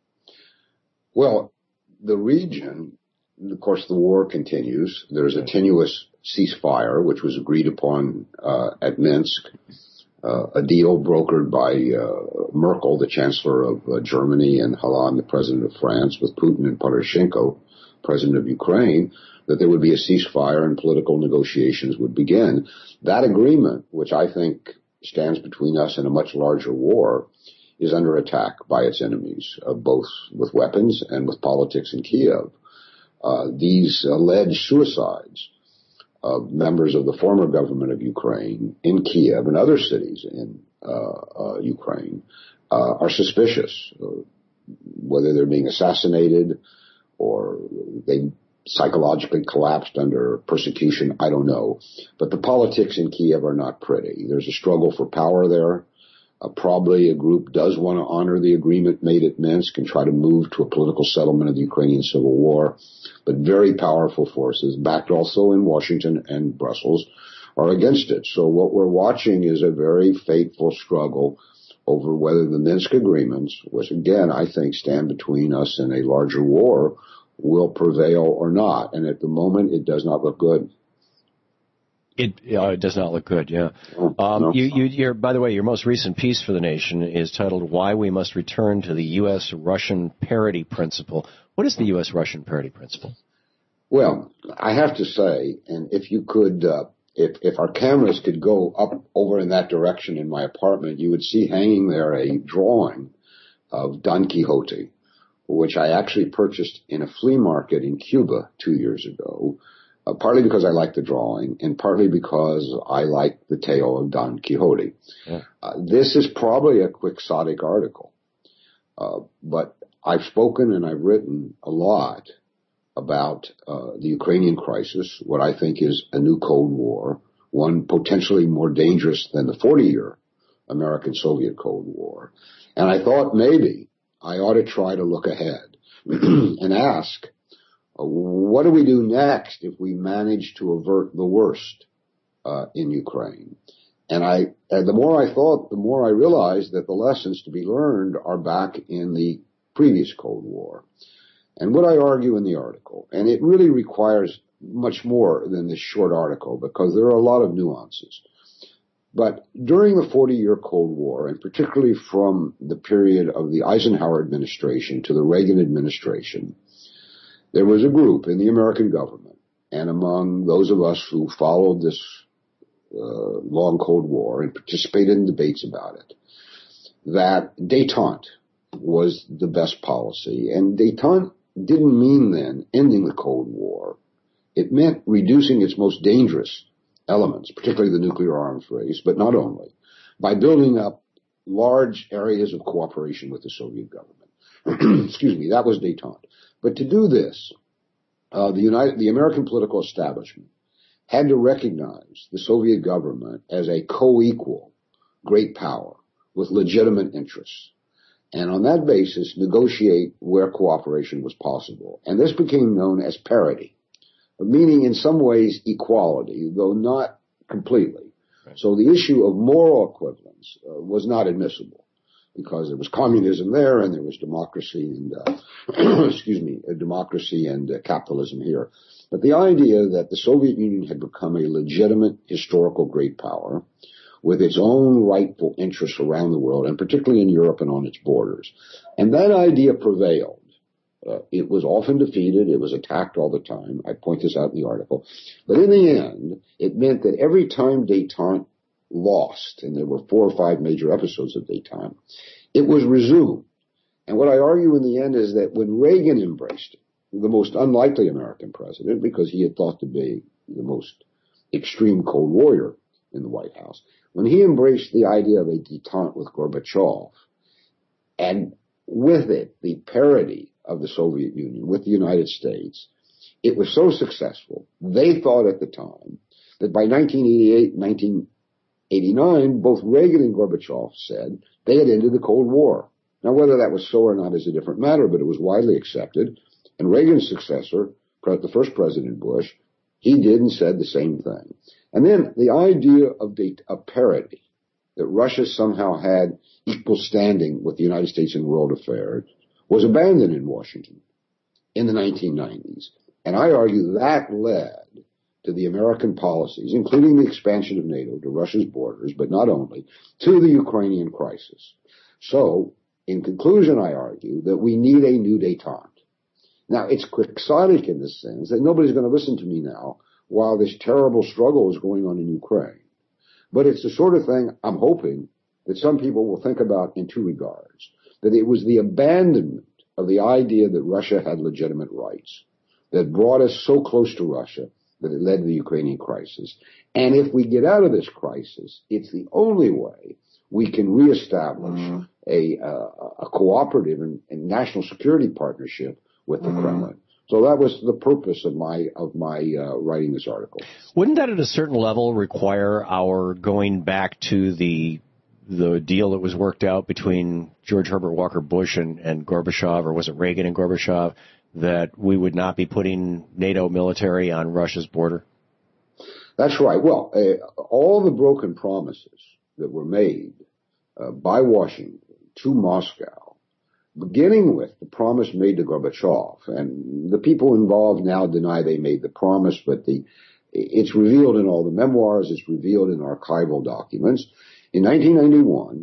Well, the region, of course, the war continues. There's a tenuous ceasefire, which was agreed upon at Minsk, a deal brokered by Merkel, the chancellor of Germany, and Hollande, the president of France, with Putin and Poroshenko, president of Ukraine, that there would be a ceasefire and political negotiations would begin. That agreement, which I think stands between us and a much larger war, is under attack by its enemies, both with weapons and with politics in Kiev. These alleged suicides of members of the former government of Ukraine in Kiev and other cities in Ukraine are suspicious, whether they're being assassinated or they psychologically collapsed under persecution, I don't know. But the politics in Kiev are not pretty. There's a struggle for power there. Probably a group does want to honor the agreement made at Minsk and try to move to a political settlement of the Ukrainian civil war. But very powerful forces, backed also in Washington and Brussels, are against it. So what we're watching is a very fateful struggle over whether the Minsk agreements, which again I think stand between us and a larger war, will prevail or not. And at the moment, it does not look good. It does not look good, yeah. No. You're, by the way, your most recent piece for The Nation is titled Why We Must Return to the U.S.-Russian Parity Principle. What is the U.S.-Russian Parity Principle? Well, I have to say, and if you could, if our cameras could go up over in that direction in my apartment, you would see hanging there a drawing of Don Quixote, which I actually purchased in a flea market in Cuba 2 years ago, partly because I like the drawing and partly because I like the tale of Don Quixote. Yeah. This is probably a quixotic article, but I've spoken and I've written a lot about the Ukrainian crisis, what I think is a new Cold War, one potentially more dangerous than the 40-year American-Soviet Cold War. And I thought maybe I ought to try to look ahead and ask, what do we do next if we manage to avert the worst in Ukraine? And the more I thought, the more I realized that the lessons to be learned are back in the previous Cold War. And what I argue in the article, and it really requires much more than this short article because there are a lot of nuances. But during the 40-year Cold War, and particularly from the period of the Eisenhower administration to the Reagan administration, there was a group in the American government, and among those of us who followed this long Cold War and participated in debates about it, that détente was the best policy. And détente didn't mean then ending the Cold War. It meant reducing its most dangerous elements, particularly the nuclear arms race, but not only, by building up large areas of cooperation with the Soviet government. Excuse me, that was détente. But to do this, the American political establishment had to recognize the Soviet government as a co-equal great power with legitimate interests. And on that basis, negotiate where cooperation was possible. And this became known as parity, meaning in some ways equality, though not completely. Right. So the issue of moral equivalence was not admissible because there was communism there and there was democracy and, democracy and capitalism here. But the idea that the Soviet Union had become a legitimate historical great power with its own rightful interests around the world, and particularly in Europe and on its borders. And that idea prevailed. It was often defeated. It was attacked all the time. I point this out in the article. But in the end, it meant that every time détente lost, and there were 4 or 5 major episodes of détente, it was resumed. And what I argue in the end is that when Reagan embraced it, the most unlikely American president, because he had thought to be the most extreme Cold Warrior in the White House, when he embraced the idea of a détente with Gorbachev, and with it the parity of the Soviet Union with the United States, it was so successful, they thought at the time, that by 1988, 1989, both Reagan and Gorbachev said they had ended the Cold War. Now, whether that was so or not is a different matter, but it was widely accepted. And Reagan's successor, the first President Bush, he did and said the same thing. And then the idea of parity, that Russia somehow had equal standing with the United States in world affairs, was abandoned in Washington in the 1990s. And I argue that led to the American policies, including the expansion of NATO to Russia's borders, but not only, to the Ukrainian crisis. So, in conclusion, I argue that we need a new détente. Now, it's quixotic in the sense that nobody's going to listen to me now while this terrible struggle is going on in Ukraine. But it's the sort of thing I'm hoping that some people will think about in 2 regards. That it was the abandonment of the idea that Russia had legitimate rights that brought us so close to Russia that it led to the Ukrainian crisis. And if we get out of this crisis, it's the only way we can reestablish a cooperative and national security partnership with the Kremlin. So that was the purpose of my writing this article. Wouldn't that at a certain level require our going back to the deal that was worked out between George Herbert Walker Bush and Gorbachev, or was it Reagan and Gorbachev, that we would not be putting NATO military on Russia's border? That's right. Well, all the broken promises that were made by Washington to Moscow, beginning with the promise made to Gorbachev, and the people involved now deny they made the promise, but it's revealed in all the memoirs, it's revealed in archival documents. In 1991,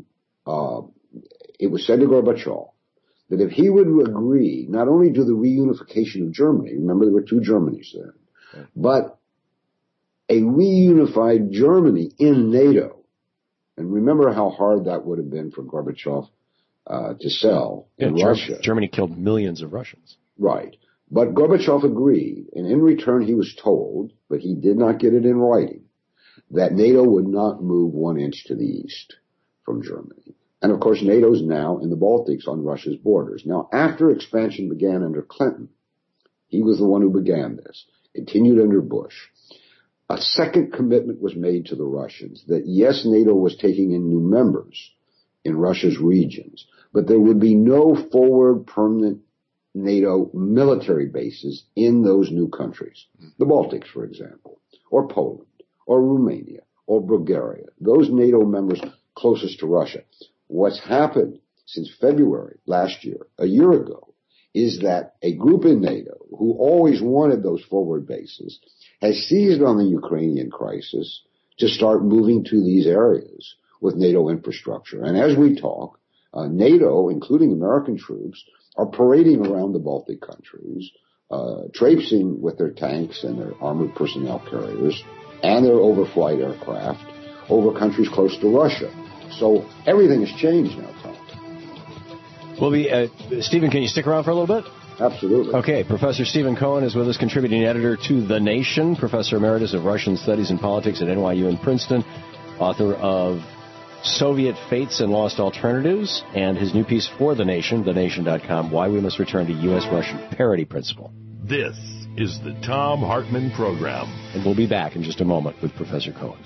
it was said to Gorbachev that if he would agree not only to the reunification of Germany, remember there were 2 Germanys then, but a reunified Germany in NATO. And remember how hard that would have been for Gorbachev to sell in Russia. Germany killed millions of Russians. Right. But Gorbachev agreed, and in return he was told, but he did not get it in writing, that NATO would not move 1 inch to the east from Germany. And of course NATO's now in the Baltics on Russia's borders. Now, after expansion began under Clinton, he was the one who began this, continued under Bush. A second commitment was made to the Russians that yes, NATO was taking in new members in Russia's regions, but there would be no forward permanent NATO military bases in those new countries. The Baltics, for example, or Poland, or Romania, or Bulgaria, those NATO members closest to Russia. What's happened since February last year, a year ago, is that a group in NATO who always wanted those forward bases has seized on the Ukrainian crisis to start moving to these areas with NATO infrastructure. And as we talk, NATO, including American troops, are parading around the Baltic countries, traipsing with their tanks and their armored personnel carriers, and their overflight aircraft over countries close to Russia. So everything has changed now, Tom. We'll be, Stephen, can you stick around for a little bit? Absolutely. Okay, Professor Stephen Cohen is with us, contributing editor to The Nation, Professor Emeritus of Russian Studies and Politics at NYU in Princeton, author of Soviet Fates and Lost Alternatives, and his new piece for The Nation, thenation.com, Why We Must Return to U.S.-Russian Parity Principle. This is the Thom Hartmann Program. And we'll be back in just a moment with Professor Cohen.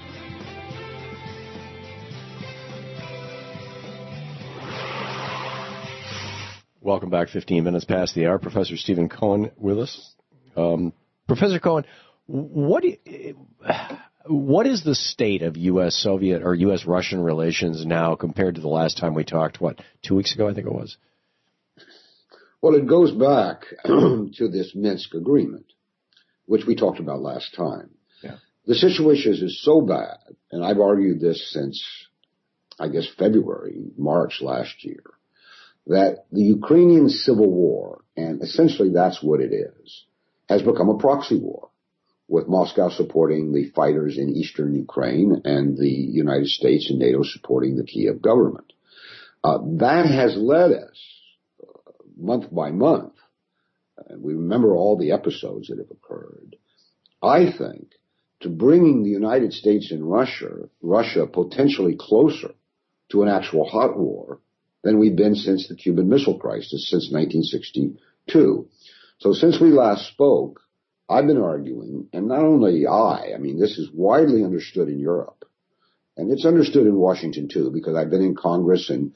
Welcome back. 15 minutes past the hour. Professor Stephen Cohen with us. Professor Cohen, what is the state of U.S.-Soviet or U.S.-Russian relations now compared to the last time we talked, 2 weeks ago, I think it was? Well, it goes back to this Minsk agreement, which we talked about last time. Yeah. The situation is so bad, and I've argued this since, I guess, March last year, that the Ukrainian civil war, and essentially that's what it is, has become a proxy war, with Moscow supporting the fighters in eastern Ukraine and the United States and NATO supporting the Kiev government. That has led us, month by month, and we remember all the episodes that have occurred, I think, to bringing the United States and Russia potentially closer to an actual hot war than we've been since the Cuban Missile Crisis, since 1962. So since we last spoke, I've been arguing, and not only I mean, this is widely understood in Europe, and it's understood in Washington too, because I've been in Congress and,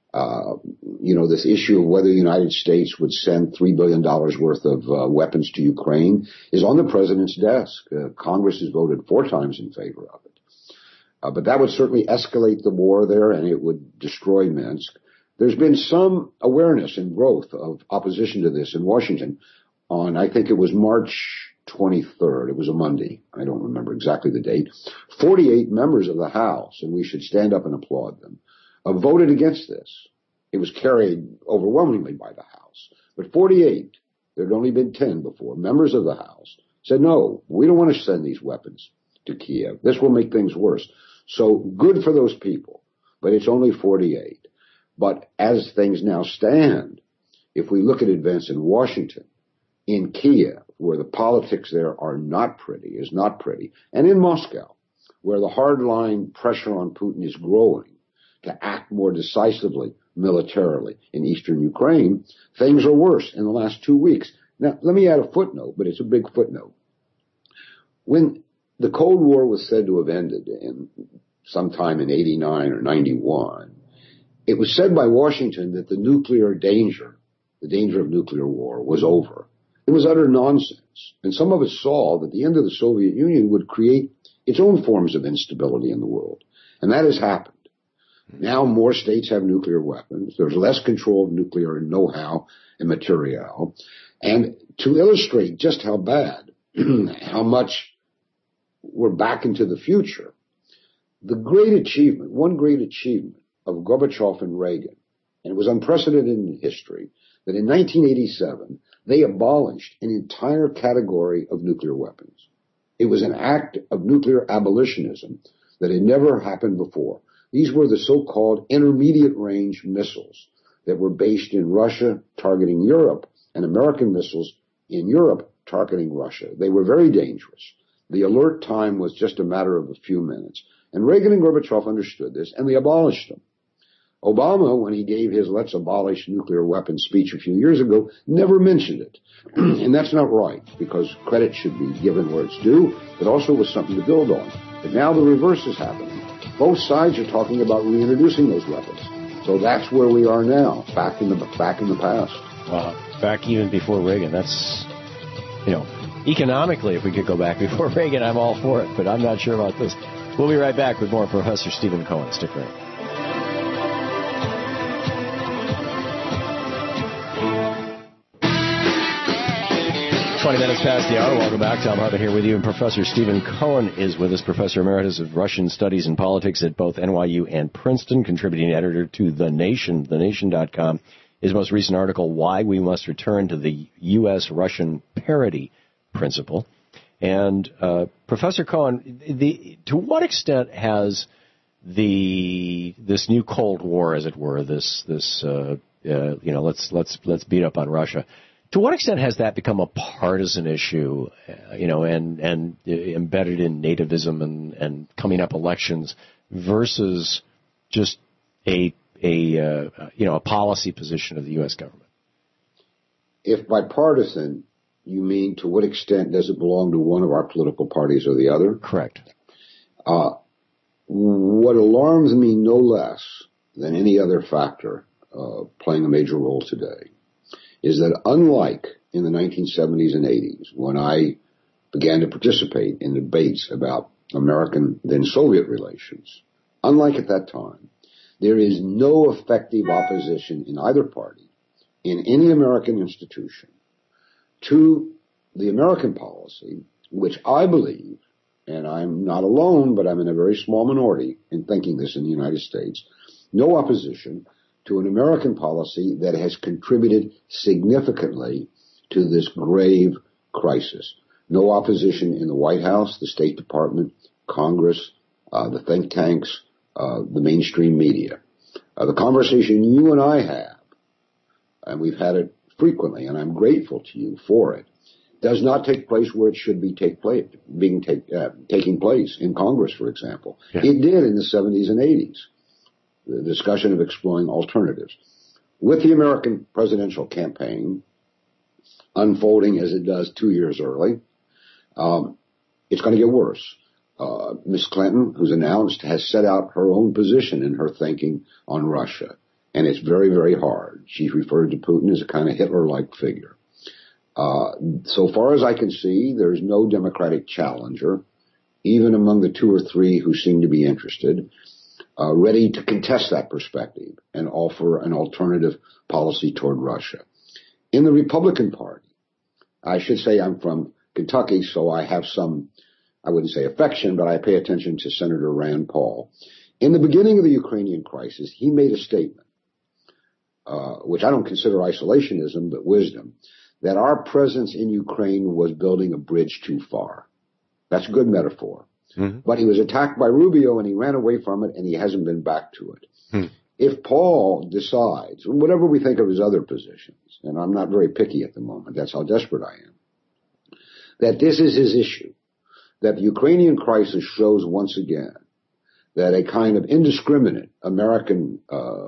this issue of whether the United States would send $3 billion worth of weapons to Ukraine is on the president's desk. Congress has voted 4 times in favor of it. But that would certainly escalate the war there, and it would destroy Minsk. There's been some awareness and growth of opposition to this in Washington on, I think it was March 23rd. It was a Monday. I don't remember exactly the date. 48 members of the House, and we should stand up and applaud them, voted against this. It was carried overwhelmingly by the House. But 48, there had only been 10 before, members of the House said, no, we don't want to send these weapons to Kiev. This will make things worse. So good for those people, but it's only 48. But as things now stand, if we look at events in Washington, in Kiev, where the politics there are not pretty, and in Moscow, where the hardline pressure on Putin is growing to act more decisively militarily in eastern Ukraine, things are worse in the last 2 weeks. Now, let me add a footnote, but it's a big footnote. When the Cold War was said to have ended in sometime in 89 or 91, it was said by Washington that the danger of nuclear war was over. It was utter nonsense. And some of us saw that the end of the Soviet Union would create its own forms of instability in the world. And that has happened. Now more states have nuclear weapons. There's less control of nuclear know-how and material. And to illustrate just how bad, how much we're back into the future, one great achievement of Gorbachev and Reagan, and it was unprecedented in history, that in 1987, they abolished an entire category of nuclear weapons. It was an act of nuclear abolitionism that had never happened before. These were the so-called intermediate-range missiles that were based in Russia, targeting Europe, and American missiles in Europe, targeting Russia. They were very dangerous. The alert time was just a matter of a few minutes. And Reagan and Gorbachev understood this, and they abolished them. Obama, when he gave his let's abolish nuclear weapons speech a few years ago, never mentioned it. And that's not right, because credit should be given where it's due, but also was something to build on. But now the reverse is happening. Both sides are talking about reintroducing those weapons. So that's where we are now, back in the past. Back even before Reagan. That's, economically, if we could go back before Reagan, I'm all for it, but I'm not sure about this. We'll be right back with more Professor Stephen Cohen. Stick around. Minutes past the hour. Welcome back. Thom Hartmann here with you, and Professor Stephen Cohen is with us, Professor Emeritus of Russian Studies and Politics at both NYU and Princeton, contributing editor to The Nation, thenation.com. His most recent article, Why We Must Return to the U.S.-Russian Parity Principle. And Professor Cohen, to what extent has this new Cold War, as it were, let's beat up on Russia, to what extent has that become a partisan issue, and embedded in nativism and coming up elections versus just a policy position of the U.S. government? If by partisan you mean to what extent does it belong to one of our political parties or the other? Correct. What alarms me no less than any other factor playing a major role today is that unlike in the 1970s and 80s, when I began to participate in debates about American then Soviet relations, unlike at that time, there is no effective opposition in either party, in any American institution, to the American policy, which I believe, and I'm not alone, but I'm in a very small minority in thinking this in the United States, no opposition to an American policy that has contributed significantly to this grave crisis. No opposition in the White House, the State Department, Congress, the think tanks, the mainstream media. The conversation you and I have, and we've had it frequently, and I'm grateful to you for it, does not take place where it should be taking place in Congress, for example. Yeah. It did in the 70s and 80s, the discussion of exploring alternatives. With the American presidential campaign unfolding as it does 2 years early, it's going to get worse. Ms. Clinton, who's announced, has set out her own position in her thinking on Russia, and it's very, very hard. She's referred to Putin as a kind of Hitler-like figure. So far as I can see, there's no Democratic challenger, even among the 2 or 3 who seem to be interested, ready to contest that perspective and offer an alternative policy toward Russia. In the Republican Party, I should say I'm from Kentucky, so I have some, I wouldn't say affection, but I pay attention to Senator Rand Paul. In the beginning of the Ukrainian crisis, he made a statement, which I don't consider isolationism, but wisdom, that our presence in Ukraine was building a bridge too far. That's a good metaphor. Mm-hmm. But he was attacked by Rubio and he ran away from it and he hasn't been back to it. Mm. If Paul decides, whatever we think of his other positions, and I'm not very picky at the moment, that's how desperate I am, that this is his issue, that the Ukrainian crisis shows once again that a kind of indiscriminate American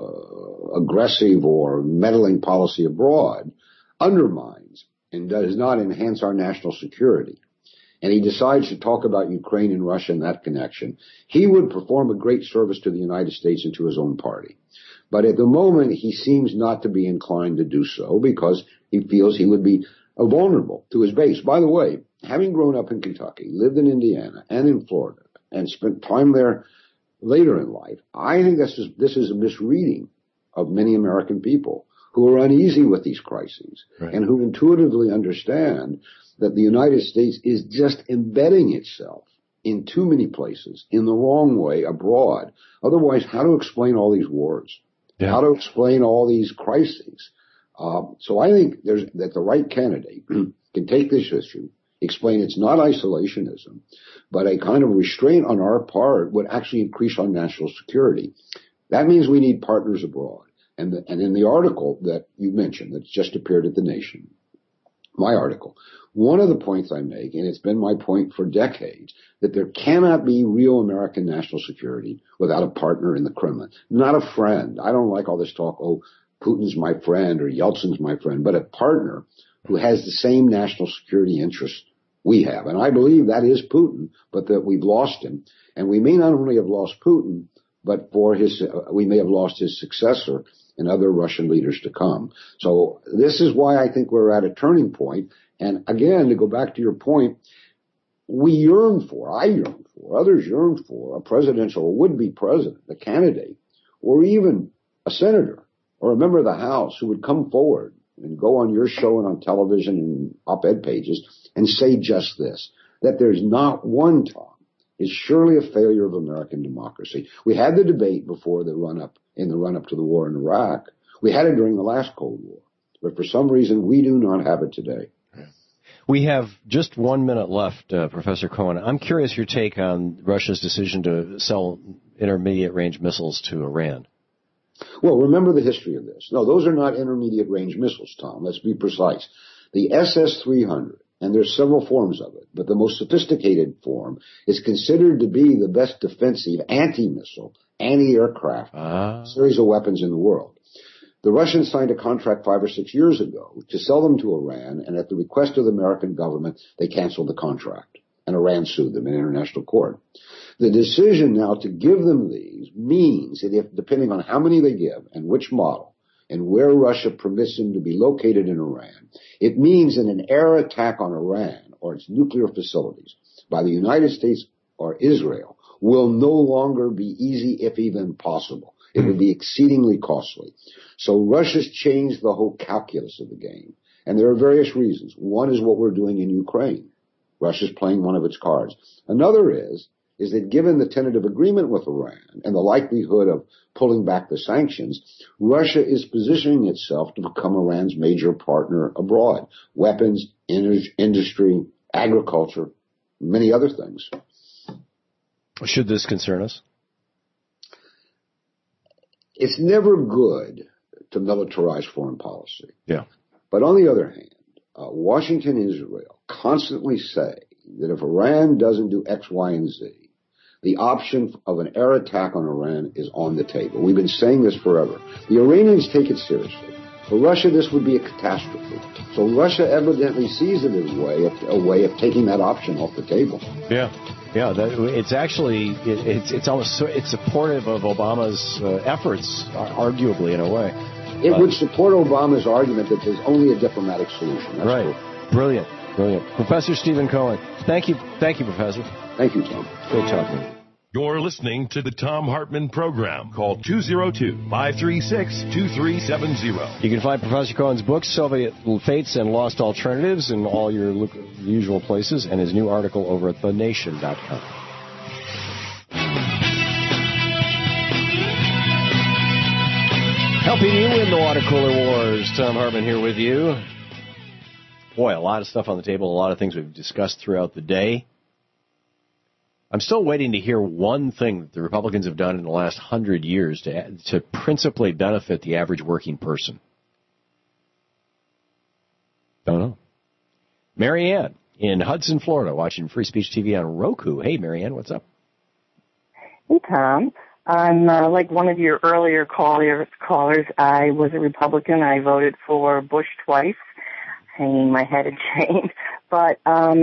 aggressive or meddling policy abroad undermines and does not enhance our national security, and he decides to talk about Ukraine and Russia in that connection, he would perform a great service to the United States and to his own party. But at the moment, he seems not to be inclined to do so because he feels he would be vulnerable to his base. By the way, having grown up in Kentucky, lived in Indiana and in Florida, and spent time there later in life, I think this is a misreading of many American people who are uneasy with these crises, right, and who intuitively understand that the United States is just embedding itself in too many places in the wrong way abroad. Otherwise, how to explain all these wars? Yeah. How to explain all these crises? So I think that the right candidate can take this issue, explain it's not isolationism, but a kind of restraint on our part would actually increase our national security. That means we need partners abroad. And in the article that you mentioned that's just appeared at The Nation, my article, one of the points I make, and it's been my point for decades, that there cannot be real American national security without a partner in the Kremlin. Not a friend. I don't like all this talk, oh, Putin's my friend or Yeltsin's my friend, but a partner who has the same national security interests we have. And I believe that is Putin, but that we've lost him. And we may not only have lost Putin, but we may have lost his successor and other Russian leaders to come. So this is why I think we're at a turning point. And again, to go back to your point, I yearn for, others yearn for a presidential or would-be president, a candidate, or even a senator or a member of the House who would come forward and go on your show and on television and op-ed pages and say just this, that there's not one time is surely a failure of American democracy. We had the debate before the run-up to the war in Iraq. We had it during the last Cold War. But for some reason, we do not have it today. We have just 1 minute left, Professor Cohen. I'm curious your take on Russia's decision to sell intermediate-range missiles to Iran. Well, remember the history of this. No, those are not intermediate-range missiles, Tom. Let's be precise. The SS-300, and there's several forms of it, but the most sophisticated form is considered to be the best defensive anti-missile, anti-aircraft series of weapons in the world. The Russians signed a contract 5 or 6 years ago to sell them to Iran, and at the request of the American government, they canceled the contract, and Iran sued them in international court. The decision now to give them these means that if, depending on how many they give and which model, and where Russia permits them to be located in Iran, it means that an air attack on Iran or its nuclear facilities by the United States or Israel will no longer be easy, if even possible. It would be exceedingly costly. So Russia's changed the whole calculus of the game. And there are various reasons. One is what we're doing in Ukraine. Russia's playing one of its cards. Another is that given the tentative agreement with Iran and the likelihood of pulling back the sanctions, Russia is positioning itself to become Iran's major partner abroad. Weapons, industry, agriculture, many other things. Should this concern us? It's never good to militarize foreign policy. Yeah. But on the other hand, Washington and Israel constantly say that if Iran doesn't do X, Y, and Z, the option of an air attack on Iran is on the table. We've been saying this forever. The Iranians take it seriously. For Russia, this would be a catastrophe. So Russia evidently sees it as a way of taking that option off the table. Yeah. Yeah, it's actually, it's almost, it's supportive of Obama's efforts, arguably, in a way. It would support Obama's argument that there's only a diplomatic solution. That's right. Cool. Brilliant. Professor Stephen Cohen, thank you, Professor. Thank you, Tom. Great talking to you. You're listening to the Tom Hartman Program. Call 202-536-2370. You can find Professor Cohen's books, Soviet Fates and Lost Alternatives, in all your usual places, and his new article over at thenation.com. Helping you win the water cooler wars, Tom Hartman here with you. Boy, a lot of stuff on the table, a lot of things we've discussed throughout the day. I'm still waiting to hear one thing that the Republicans have done in the last 100 years to principally benefit the average working person. Don't know. Marianne in Hudson, Florida, watching Free Speech TV on Roku. Hey, Marianne, what's up? Hey, Tom. I'm like one of your earlier callers. I was a Republican. I voted for Bush twice, hanging my head in shame. But,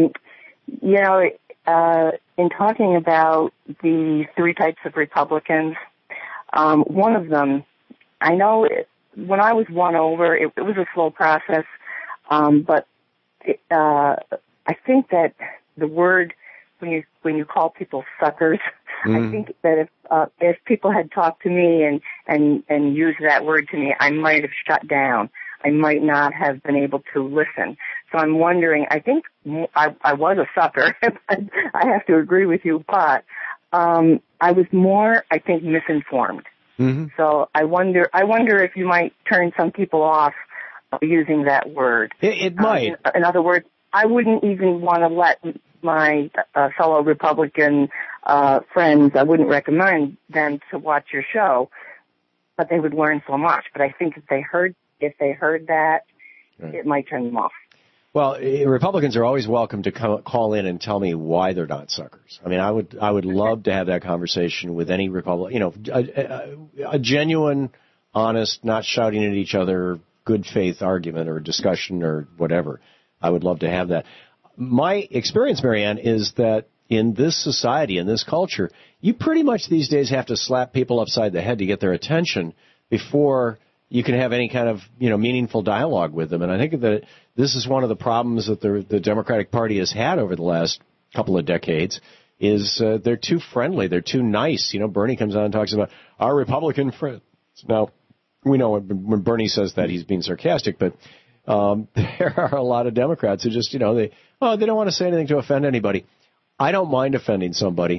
in talking about the three types of Republicans, one of them, I know when I was won over, it was a slow process, but I think that the word, when you call people suckers, I think that if people had talked to me and used that word to me, I might have shut down. I might not have been able to listen. So I'm wondering, I think I was a sucker. I have to agree with you, but I was more, I think, misinformed. Mm-hmm. So I wonder if you might turn some people off using that word. It might. In other words, I wouldn't even want to let my fellow Republican friends, I wouldn't recommend them to watch your show, but they would learn so much. But I think if they heard that, it might turn them off. Well, Republicans are always welcome to call in and tell me why they're not suckers. I mean, I would love to have that conversation with any Republican, a genuine, honest, not shouting at each other, good faith argument or discussion or whatever. I would love to have that. My experience, Marianne, is that in this society, in this culture, you pretty much these days have to slap people upside the head to get their attention before you can have any kind of, meaningful dialogue with them. And I think that this is one of the problems that the Democratic Party has had over the last couple of decades is they're too friendly. They're too nice. Bernie comes on and talks about our Republican friends. Now, we know when Bernie says that he's being sarcastic, but there are a lot of Democrats who just, they don't want to say anything to offend anybody. I don't mind offending somebody.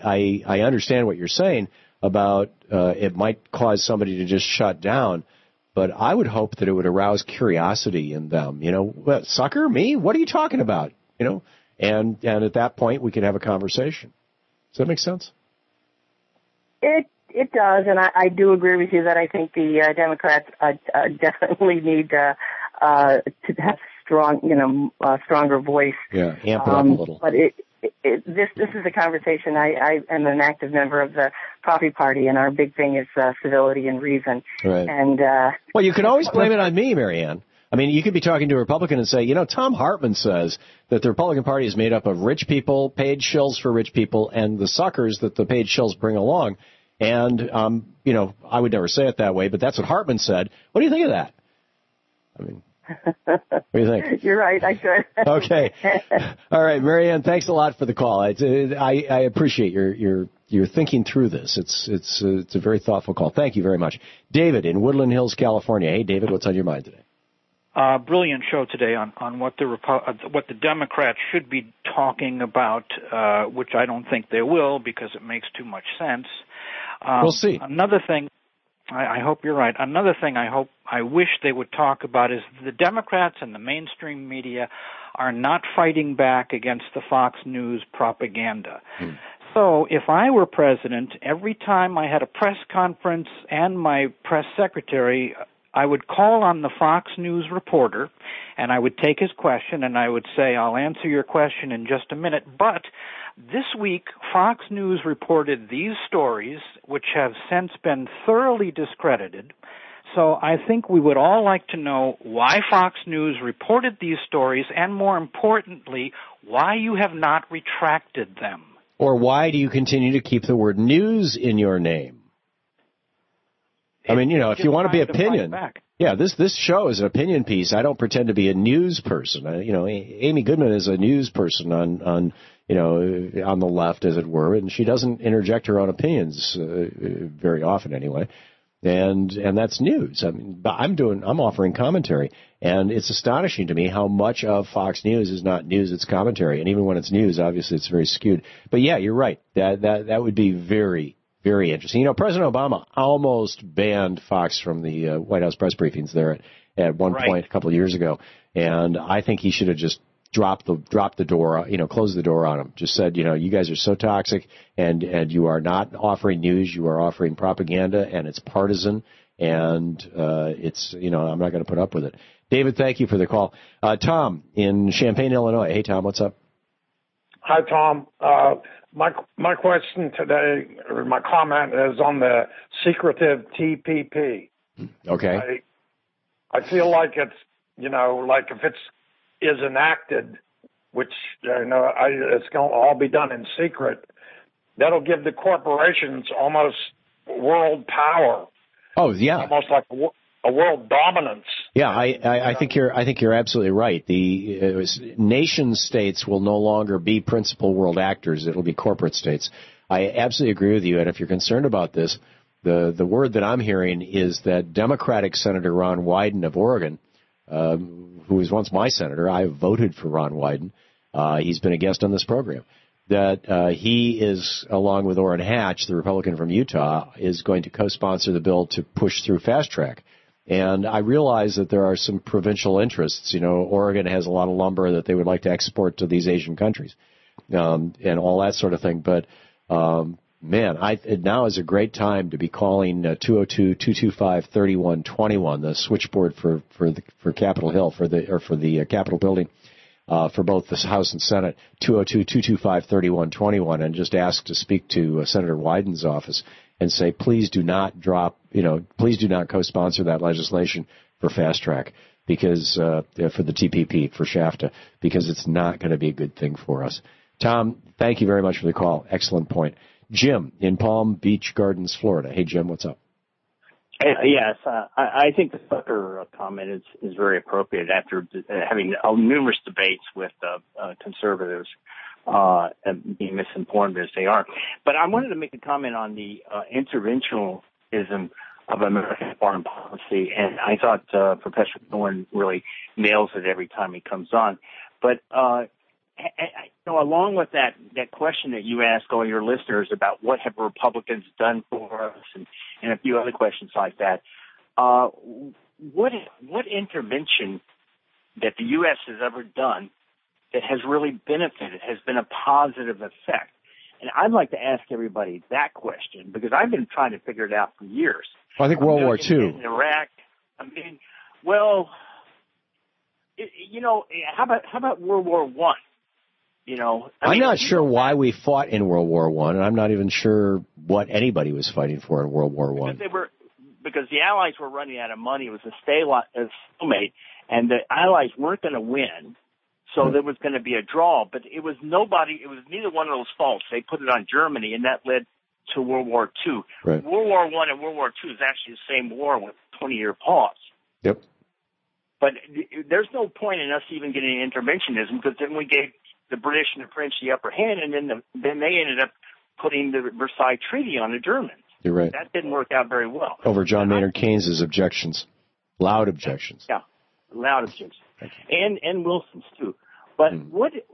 I understand what you're saying about it might cause somebody to just shut down. but I would hope that it would arouse curiosity in them. You know, what, sucker, me? What are you talking about? You know, and at that point we could have a conversation. Does that make sense? It does, and I do agree with you that I think the Democrats definitely need to have stronger voice. Yeah, amp it up a little. But this is a conversation. I am an active member of the Coffee Party, and our big thing is civility and reason. Right. And well, you can always blame it on me, Marianne. I mean, you could be talking to a Republican and say, you know, Tom Hartman says that the Republican Party is made up of rich people, paid shills for rich people, and the suckers that the paid shills bring along. And, you know, I would never say it that way, but that's what Hartman said. What do you think of that? I mean, what do you think? You're right. I could. Okay. All right, Marianne, thanks a lot for the call. I appreciate your thinking through this. It's a very thoughtful call. Thank you very much. David in Woodland Hills, California. Hey, David, what's on your mind today? Brilliant show today on what the Democrats should be talking about, which I don't think they will because it makes too much sense. We'll see. Another thing, I hope you're right. Another thing I wish they would talk about is the Democrats and the mainstream media are not fighting back against the Fox News propaganda. So if I were president, every time I had a press conference and my press secretary, I would call on the Fox News reporter, and I would take his question, and I would say, I'll answer your question in just a minute. But this week, Fox News reported these stories, which have since been thoroughly discredited. So I think we would all like to know why Fox News reported these stories, and more importantly, why you have not retracted them. Or why do you continue to keep the word news in your name? I mean, you know, if you want to be opinion, yeah, this show is an opinion piece. I don't pretend to be a news person. You know, Amy Goodman is a news person on the left, as it were, and she doesn't interject her own opinions very often, anyway. And that's news. I mean, I'm offering commentary, and it's astonishing to me how much of Fox News is not news; it's commentary. And even when it's news, obviously, it's very skewed. But yeah, you're right. That would be very, very interesting. You know, President Obama almost banned Fox from the White House press briefings there at one point a couple of years ago, and I think he should have just dropped the door, closed the door on him. Just said, you guys are so toxic, and you are not offering news, you are offering propaganda, and it's partisan, and it's I'm not going to put up with it. David, thank you for the call. Tom in Champaign, Illinois. Hey, Tom, what's up? Hi, Tom. My question today, or my comment, is on the secretive TPP. Okay. I feel like it's, like if is enacted, which, it's going to all be done in secret, that'll give the corporations almost world power. Oh, yeah. Almost like a world dominance. Yeah, I think you're absolutely right. The nation states will no longer be principal world actors. It'll be corporate states. I absolutely agree with you. And if you're concerned about this, the word that I'm hearing is that Democratic Senator Ron Wyden of Oregon, who was once my senator, I voted for Ron Wyden. He's been a guest on this program. That he is, along with Orrin Hatch, the Republican from Utah, is going to co-sponsor the bill to push through fast track. And I realize that there are some provincial interests. Oregon has a lot of lumber that they would like to export to these Asian countries, and all that sort of thing. But, now is a great time to be calling 202-225-3121, the switchboard for Capitol Hill, for the Capitol building, for both the House and Senate, 202-225-3121, and just ask to speak to Senator Wyden's office and say, please do not please do not co-sponsor that legislation for fast track, because for the TPP, for SHAFTA, because it's not going to be a good thing for us. Tom, thank you very much for the call. Excellent point. Jim in Palm Beach Gardens, Florida. Hey, Jim, what's up? Yes, I think the Tucker comment is very appropriate after having numerous debates with conservatives and being misinformed as they are. But I wanted to make a comment on the interventionism of American foreign policy, and I thought Professor Thorne really nails it every time he comes on. But along with that question that you ask all your listeners about what have Republicans done for us, and a few other questions like that, what intervention that the U.S. has ever done that has really benefited, has been a positive effect? And I'd like to ask everybody that question because I've been trying to figure it out for years. I think World War II. In Iraq, I mean, well, how about World War I? I'm not sure why we fought in World War I, and I'm not even sure what anybody was fighting for in World War I. Because the Allies were running out of money. It was a stalemate, and the Allies weren't going to win, so there was going to be a draw. But it was neither one of those faults. They put it on Germany, and that led to World War II. Right. World War I and World War II is actually the same war with a 20-year pause. Yep. But there's no point in us even getting interventionism because then we gave the British and the French the upper hand, and then they ended up putting the Versailles Treaty on the Germans. You're right. That didn't work out very well. Over John Maynard Keynes' objections. Loud objections. Yeah, loud objections. And Wilson's too. But 2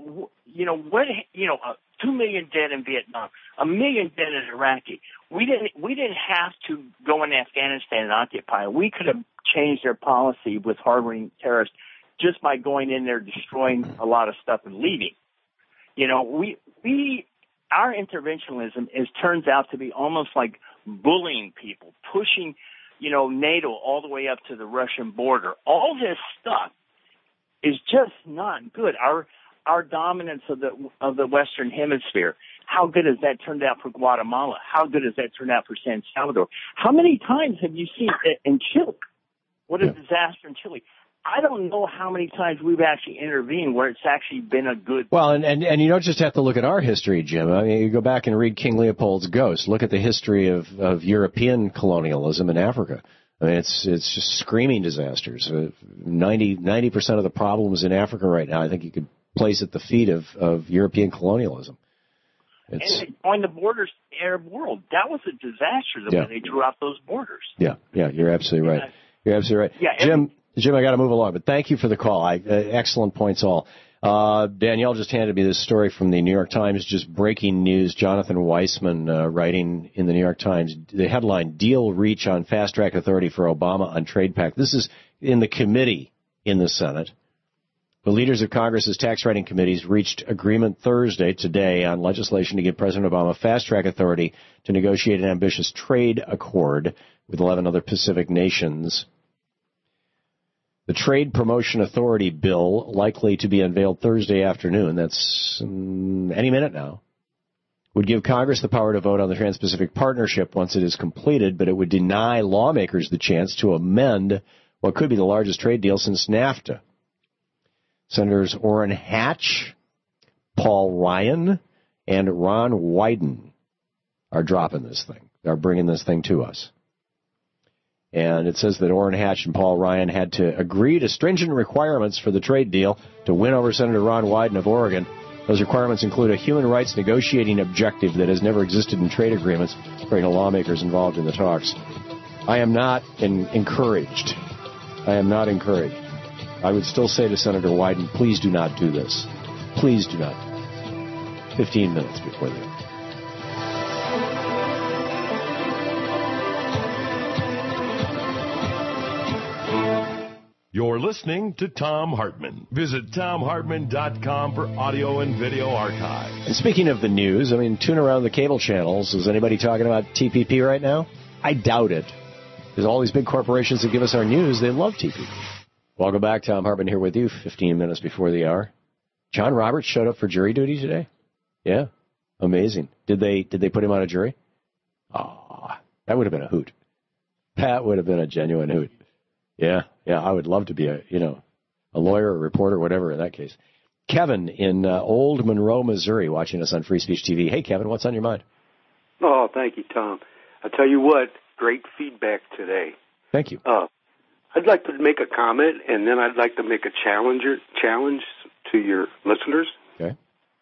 million dead in Vietnam, 1 million dead in Iraqi. We didn't have to go in Afghanistan and occupy. We could have changed their policy with harboring terrorists just by going in there, destroying a lot of stuff and leaving. Our interventionism turns out to be almost like bullying people, pushing, NATO all the way up to the Russian border. All this stuff is just not good. Our dominance of the Western Hemisphere. How good has that turned out for Guatemala? How good has that turned out for San Salvador? How many times have you seen it in Chile? What a disaster in Chile. I don't know how many times we've actually intervened where it's actually been a good... Well, and you don't just have to look at our history, Jim. I mean, you go back and read King Leopold's Ghost. Look at the history of European colonialism in Africa. I mean, it's just screaming disasters. 90% of the problems in Africa right now, I think you could place at the feet of European colonialism. And they joined the borders to the Arab world. That was a disaster the way they drew out those borders. Yeah, you're absolutely right. You're absolutely right. Yeah, Jim, I got to move along, but thank you for the call. Excellent points all. Danielle just handed me this story from the New York Times, just breaking news. Jonathan Weissman writing in the New York Times, the headline, Deal Reach on Fast Track Authority for Obama on Trade Pact. This is in the committee in the Senate. The leaders of Congress's tax writing committees reached agreement today, on legislation to give President Obama fast-track authority to negotiate an ambitious trade accord with 11 other Pacific nations. The Trade Promotion Authority bill, likely to be unveiled Thursday afternoon, that's any minute now, would give Congress the power to vote on the Trans-Pacific Partnership once it is completed, but it would deny lawmakers the chance to amend what could be the largest trade deal since NAFTA. Senators Orrin Hatch, Paul Ryan, and Ron Wyden are dropping this thing. They're bringing this thing to us. And it says that Orrin Hatch and Paul Ryan had to agree to stringent requirements for the trade deal to win over Senator Ron Wyden of Oregon. Those requirements include a human rights negotiating objective that has never existed in trade agreements, according to lawmakers involved in the talks. I am not encouraged. I am not encouraged. I would still say to Senator Wyden, please do not do this. Please do not. 15 minutes before the end. You're listening to Thom Hartmann. Visit ThomHartmann.com for audio and video archives. And speaking of the news, I mean, tune around the cable channels. Is anybody talking about TPP right now? I doubt it. Because all these big corporations that give us our news, they love TPP. Welcome back. Thom Hartmann here with you, 15 minutes before the hour. John Roberts showed up for jury duty today. Yeah, amazing. Did they put him on a jury? Oh, that would have been a hoot. That would have been a genuine hoot. Yeah, I would love to be a lawyer, a reporter, whatever in that case. Kevin in Old Monroe, Missouri, watching us on Free Speech TV. Hey, Kevin, what's on your mind? Oh, thank you, Tom. I tell you what, great feedback today. Thank you. I'd like to make a comment, and then I'd like to make a challenge to your listeners. Okay.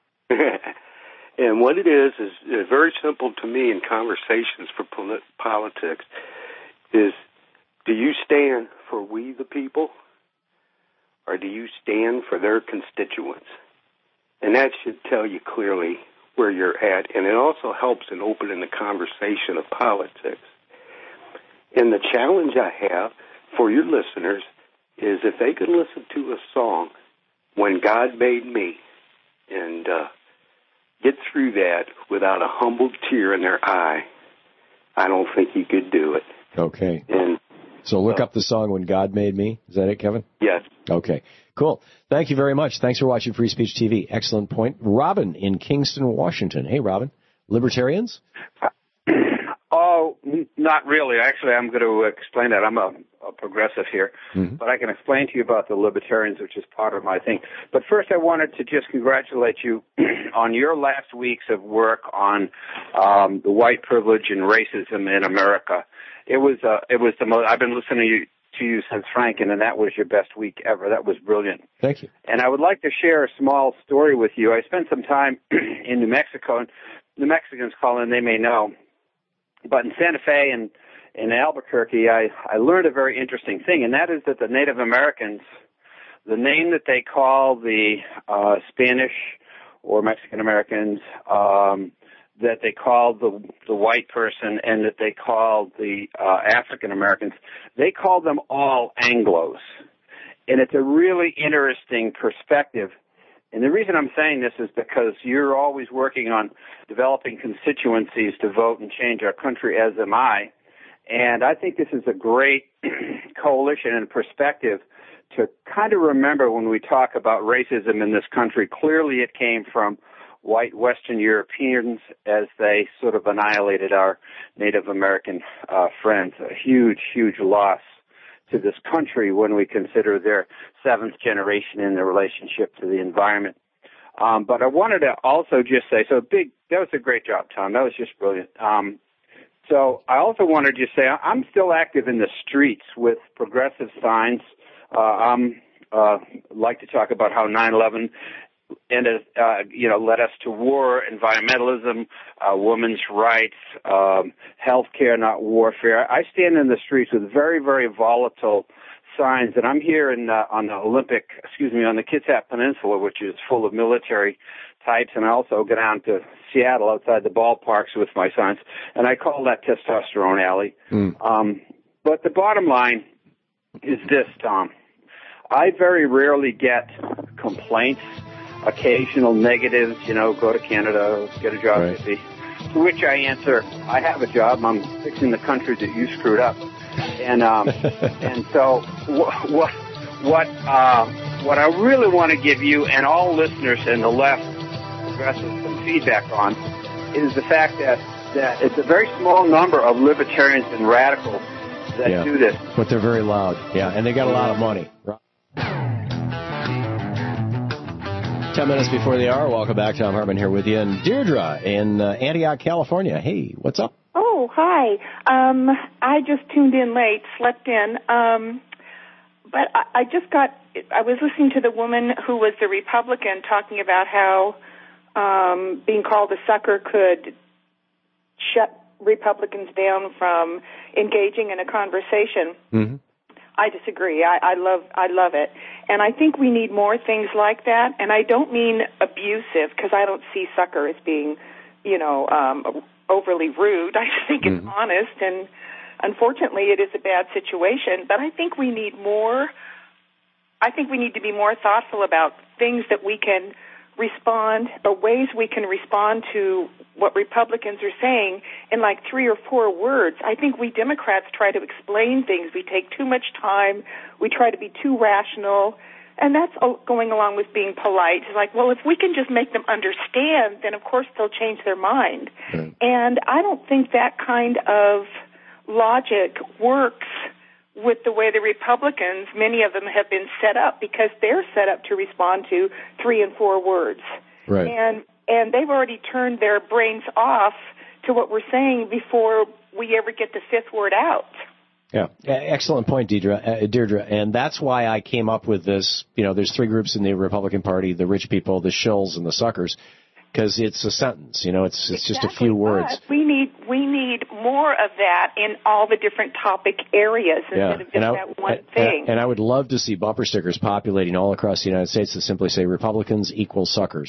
And what it is very simple to me in conversations for politics is, do you stand for we the people, or do you stand for their constituents? And that should tell you clearly where you're at, and it also helps in opening the conversation of politics. And the challenge I have, for your listeners is if they could listen to a song, When God Made Me, and get through that without a humbled tear in their eye, I don't think you could do it. Okay. And so look up the song When God Made Me. Is that it, Kevin? Yes. Okay. Cool. Thank you very much. Thanks for watching Free Speech TV. Excellent point. Robin in Kingston, Washington. Hey, Robin. Libertarians? Oh, not really. Actually, I'm going to explain that. I'm a progressive here. Mm-hmm. But I can explain to you about the libertarians, which is part of my thing. But first, I wanted to just congratulate you on your last weeks of work on the white privilege and racism in America. It was the most. I've been listening to you since Franken, and that was your best week ever. That was brilliant. Thank you. And I would like to share a small story with you. I spent some time in New Mexico, and New Mexicans call in, they may know. But in Santa Fe and in Albuquerque, I learned a very interesting thing, and that is that the Native Americans, the name that they call the Spanish or Mexican Americans, that they call the white person, and that they call the African Americans, they call them all Anglos. And it's a really interesting perspective. And the reason I'm saying this is because you're always working on developing constituencies to vote and change our country, as am I. And I think this is a great coalition and perspective to kind of remember when we talk about racism in this country. Clearly it came from white Western Europeans as they sort of annihilated our Native American friends. A huge, huge loss to this country when we consider their seventh generation in their relationship to the environment. But I wanted to also just say, that was a great job, Tom. That was just brilliant. So I also wanted to say I'm still active in the streets with progressive signs. Like to talk about how 9/11 ended, led us to war, environmentalism, women's rights, healthcare, not warfare. I stand in the streets with very, very volatile signs, and I'm here on the Kitsap Peninsula, which is full of military types, and I also go down to Seattle outside the ballparks with my signs, and I call that Testosterone Alley. But the bottom line is this, Tom. I very rarely get complaints, occasional negatives, go to Canada, get a job, right. To which I answer, I have a job, I'm fixing the country that you screwed up. And and so what I really want to give you and all listeners and the left progressives some feedback on is the fact that it's a very small number of libertarians and radicals that do this. But they're very loud. Yeah, and they got a lot of money. 10 minutes before the hour. Welcome back. Tom Hartman here with you. And Deirdre in Antioch, California. Hey, what's up? Oh, hi. I just tuned in late, slept in. But I was listening to the woman who was the Republican talking about how being called a sucker could shut Republicans down from engaging in a conversation. Mm-hmm. I disagree. I love it. And I think we need more things like that. And I don't mean abusive, because I don't see sucker as being, overly rude. I think it's honest, and unfortunately it is a bad situation. But I think we need more. I think we need to be more thoughtful about things that we can respond, or ways we can respond to what Republicans are saying in like 3 or 4 words. I think we Democrats try to explain things. We take too much time. We try to be too rational. And that's going along with being polite. It's like, well, if we can just make them understand, then of course they'll change their mind. Mm. And I don't think that kind of logic works with the way the Republicans, many of them have been set up, because they're set up to respond to 3 and 4 words. Right. And they've already turned their brains off to what we're saying before we ever get the 5th word out. Yeah, excellent point, Deirdre. And that's why I came up with this. There's 3 groups in the Republican Party: the rich people, the shills, and the suckers. Because it's a sentence, it's exactly. Just a few words. But we need more of that in all the different topic areas instead of just that one thing. And I would love to see bumper stickers populating all across the United States that simply say Republicans equal suckers.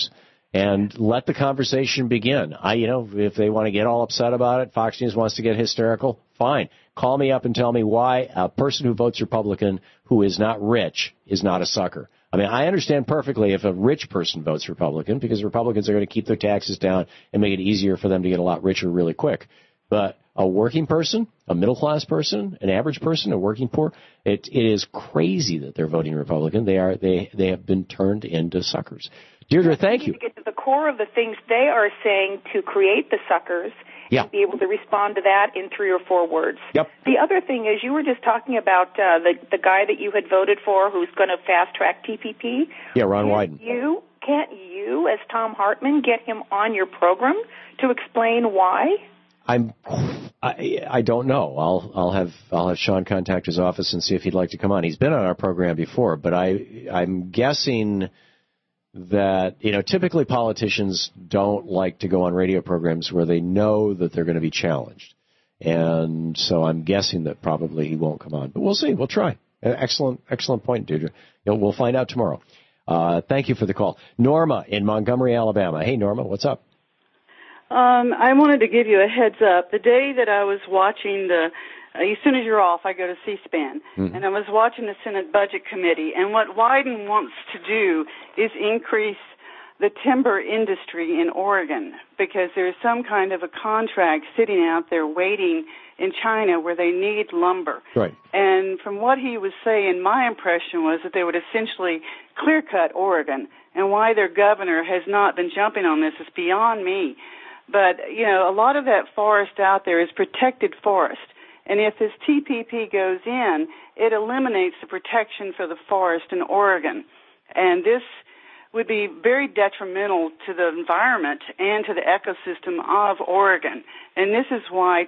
and let the conversation begin. If they want to get all upset about it, Fox News wants to get hysterical, fine. Call me up and tell me why a person who votes Republican who is not rich is not a sucker. I mean, I understand perfectly if a rich person votes Republican, because Republicans are going to keep their taxes down and make it easier for them to get a lot richer really quick. But a working person, a middle-class person, an average person, a working poor, it is crazy that they're voting Republican. They have been turned into suckers. Deirdre, thank you. To get to the core of the things they are saying to create the suckers, and be able to respond to that in 3 or 4 words. Yep. The other thing is, you were just talking about the guy that you had voted for who's going to fast-track TPP. Yeah, Ron Wyden. Can't you, as Thom Hartmann, get him on your program to explain why? I don't know. I'll have Sean contact his office and see if he'd like to come on. He's been on our program before, but I'm guessing that, typically politicians don't like to go on radio programs where they know that they're going to be challenged. And so I'm guessing that probably he won't come on. But we'll see. We'll try. Excellent point, Deirdre. We'll find out tomorrow. Thank you for the call. Norma in Montgomery, Alabama. Hey, Norma, what's up? I wanted to give you a heads up. The day that I was watching as soon as you're off, I go to C-SPAN, and I was watching the Senate Budget Committee, and what Wyden wants to do is increase the timber industry in Oregon, because there's some kind of a contract sitting out there waiting in China where they need lumber. Right. And from what he was saying, my impression was that they would essentially clear-cut Oregon, and why their governor has not been jumping on this is beyond me. But, a lot of that forest out there is protected forest. And if this TPP goes in, it eliminates the protection for the forest in Oregon. And this would be very detrimental to the environment and to the ecosystem of Oregon. And this is why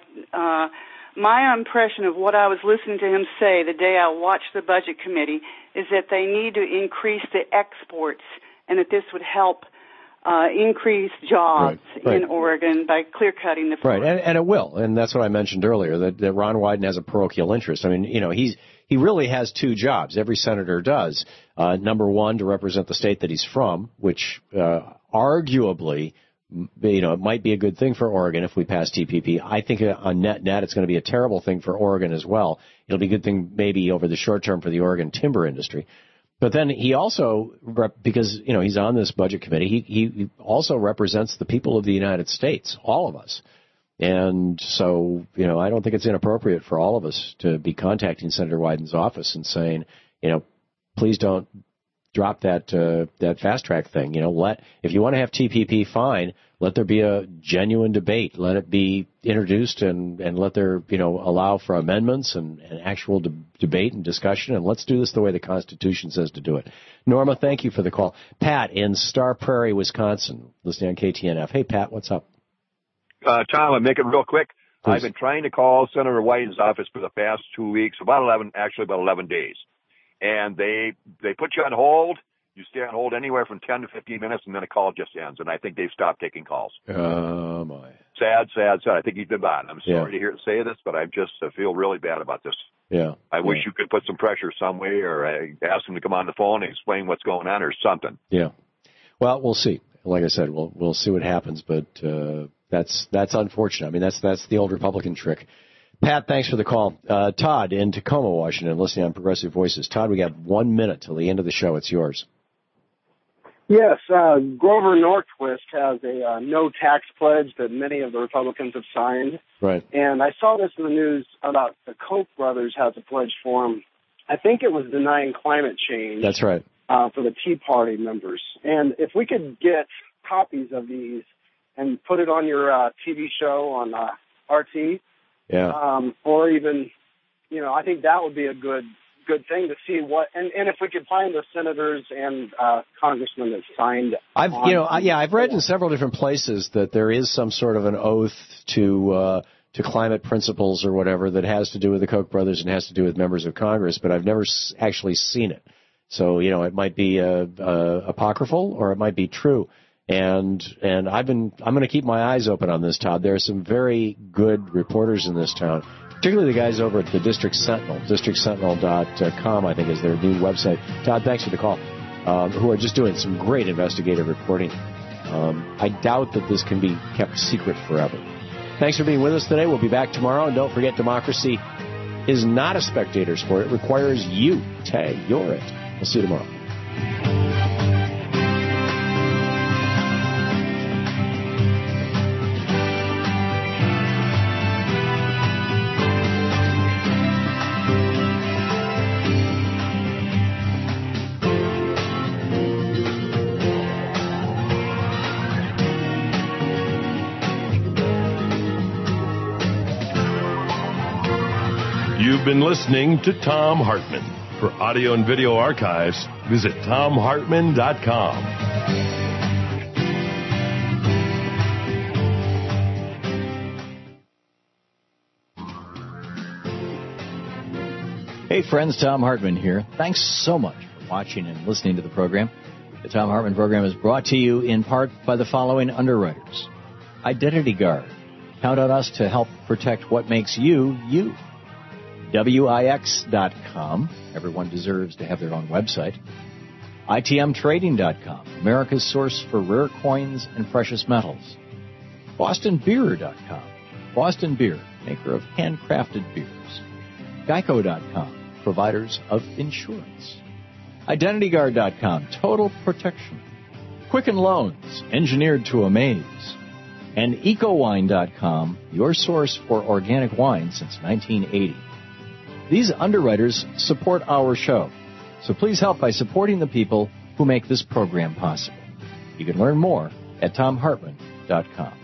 my impression of what I was listening to him say the day I watched the Budget Committee is that they need to increase the exports, and that this would help increase jobs in Oregon by clear-cutting the forest. Right, and it will, and that's what I mentioned earlier, that Ron Wyden has a parochial interest. I mean, he really has 2 jobs. Every senator does. Number one, to represent the state that he's from, which arguably, it might be a good thing for Oregon if we pass TPP. I think on net it's going to be a terrible thing for Oregon as well. It'll be a good thing maybe over the short term for the Oregon timber industry. But then he also, because, he's on this budget committee, he also represents the people of the United States, all of us. And so, I don't think it's inappropriate for all of us to be contacting Senator Wyden's office and saying, please don't drop that fast track thing. If you want to have TPP, fine. Let there be a genuine debate. Let it be introduced and let there, allow for amendments and actual debate and discussion. And let's do this the way the Constitution says to do it. Norma, thank you for the call. Pat in Star Prairie, Wisconsin, listening on KTNF. Hey, Pat, what's up? Tom, I'll make it real quick. Please. I've been trying to call Senator Wyden's office for the past 2 weeks, about 11 days. And they put you on hold. You stay on hold anywhere from 10 to 15 minutes, and then a call just ends. And I think they've stopped taking calls. Oh, my. Sad. I think he's been bad. I'm sorry to hear say this, but I just feel really bad about this. Yeah. I wish you could put some pressure some way, or ask him to come on the phone and explain what's going on or something. Yeah. Well, we'll see. Like I said, we'll see what happens, but that's unfortunate. I mean, that's the old Republican trick. Pat, thanks for the call. Todd in Tacoma, Washington, listening on Progressive Voices. Todd, we got 1 minute till the end of the show. It's yours. Yes, Grover Norquist has a no tax pledge that many of the Republicans have signed. Right. And I saw this in the news about the Koch brothers has a pledge for him. I think it was denying climate change. That's right. For the Tea Party members. And if we could get copies of these and put it on your TV show on RT, or even, I think that would be a good thing to see what, and if we could find the senators and congressmen that signed. I've read in several different places that there is some sort of an oath to climate principles or whatever that has to do with the Koch brothers and has to do with members of Congress, but I've never actually seen it. So, it might be apocryphal or it might be true. And I'm going to keep my eyes open on this, Todd. There are some very good reporters in this town, particularly the guys over at the District Sentinel. DistrictSentinel.com, I think, is their new website. Todd, thanks for the call. Who are just doing some great investigative reporting. I doubt that this can be kept secret forever. Thanks for being with us today. We'll be back tomorrow. And don't forget, democracy is not a spectator sport. It requires you. Tag, you're it. We'll see you tomorrow. You've been listening to Thom Hartmann. For audio and video archives, visit ThomHartmann.com. Hey friends, Thom Hartmann here. Thanks so much for watching and listening to the program. The Thom Hartmann program is brought to you in part by the following underwriters. Identity Guard. Count on us to help protect what makes you, you. WIX.com. Everyone deserves to have their own website. ITMTrading.com. America's source for rare coins and precious metals. BostonBeer.com. Boston Beer, maker of handcrafted beers. Geico.com. Providers of insurance. IdentityGuard.com. Total protection. Quicken Loans, engineered to amaze. And EcoWine.com, your source for organic wine since 1980. These underwriters support our show, so please help by supporting the people who make this program possible. You can learn more at ThomHartmann.com.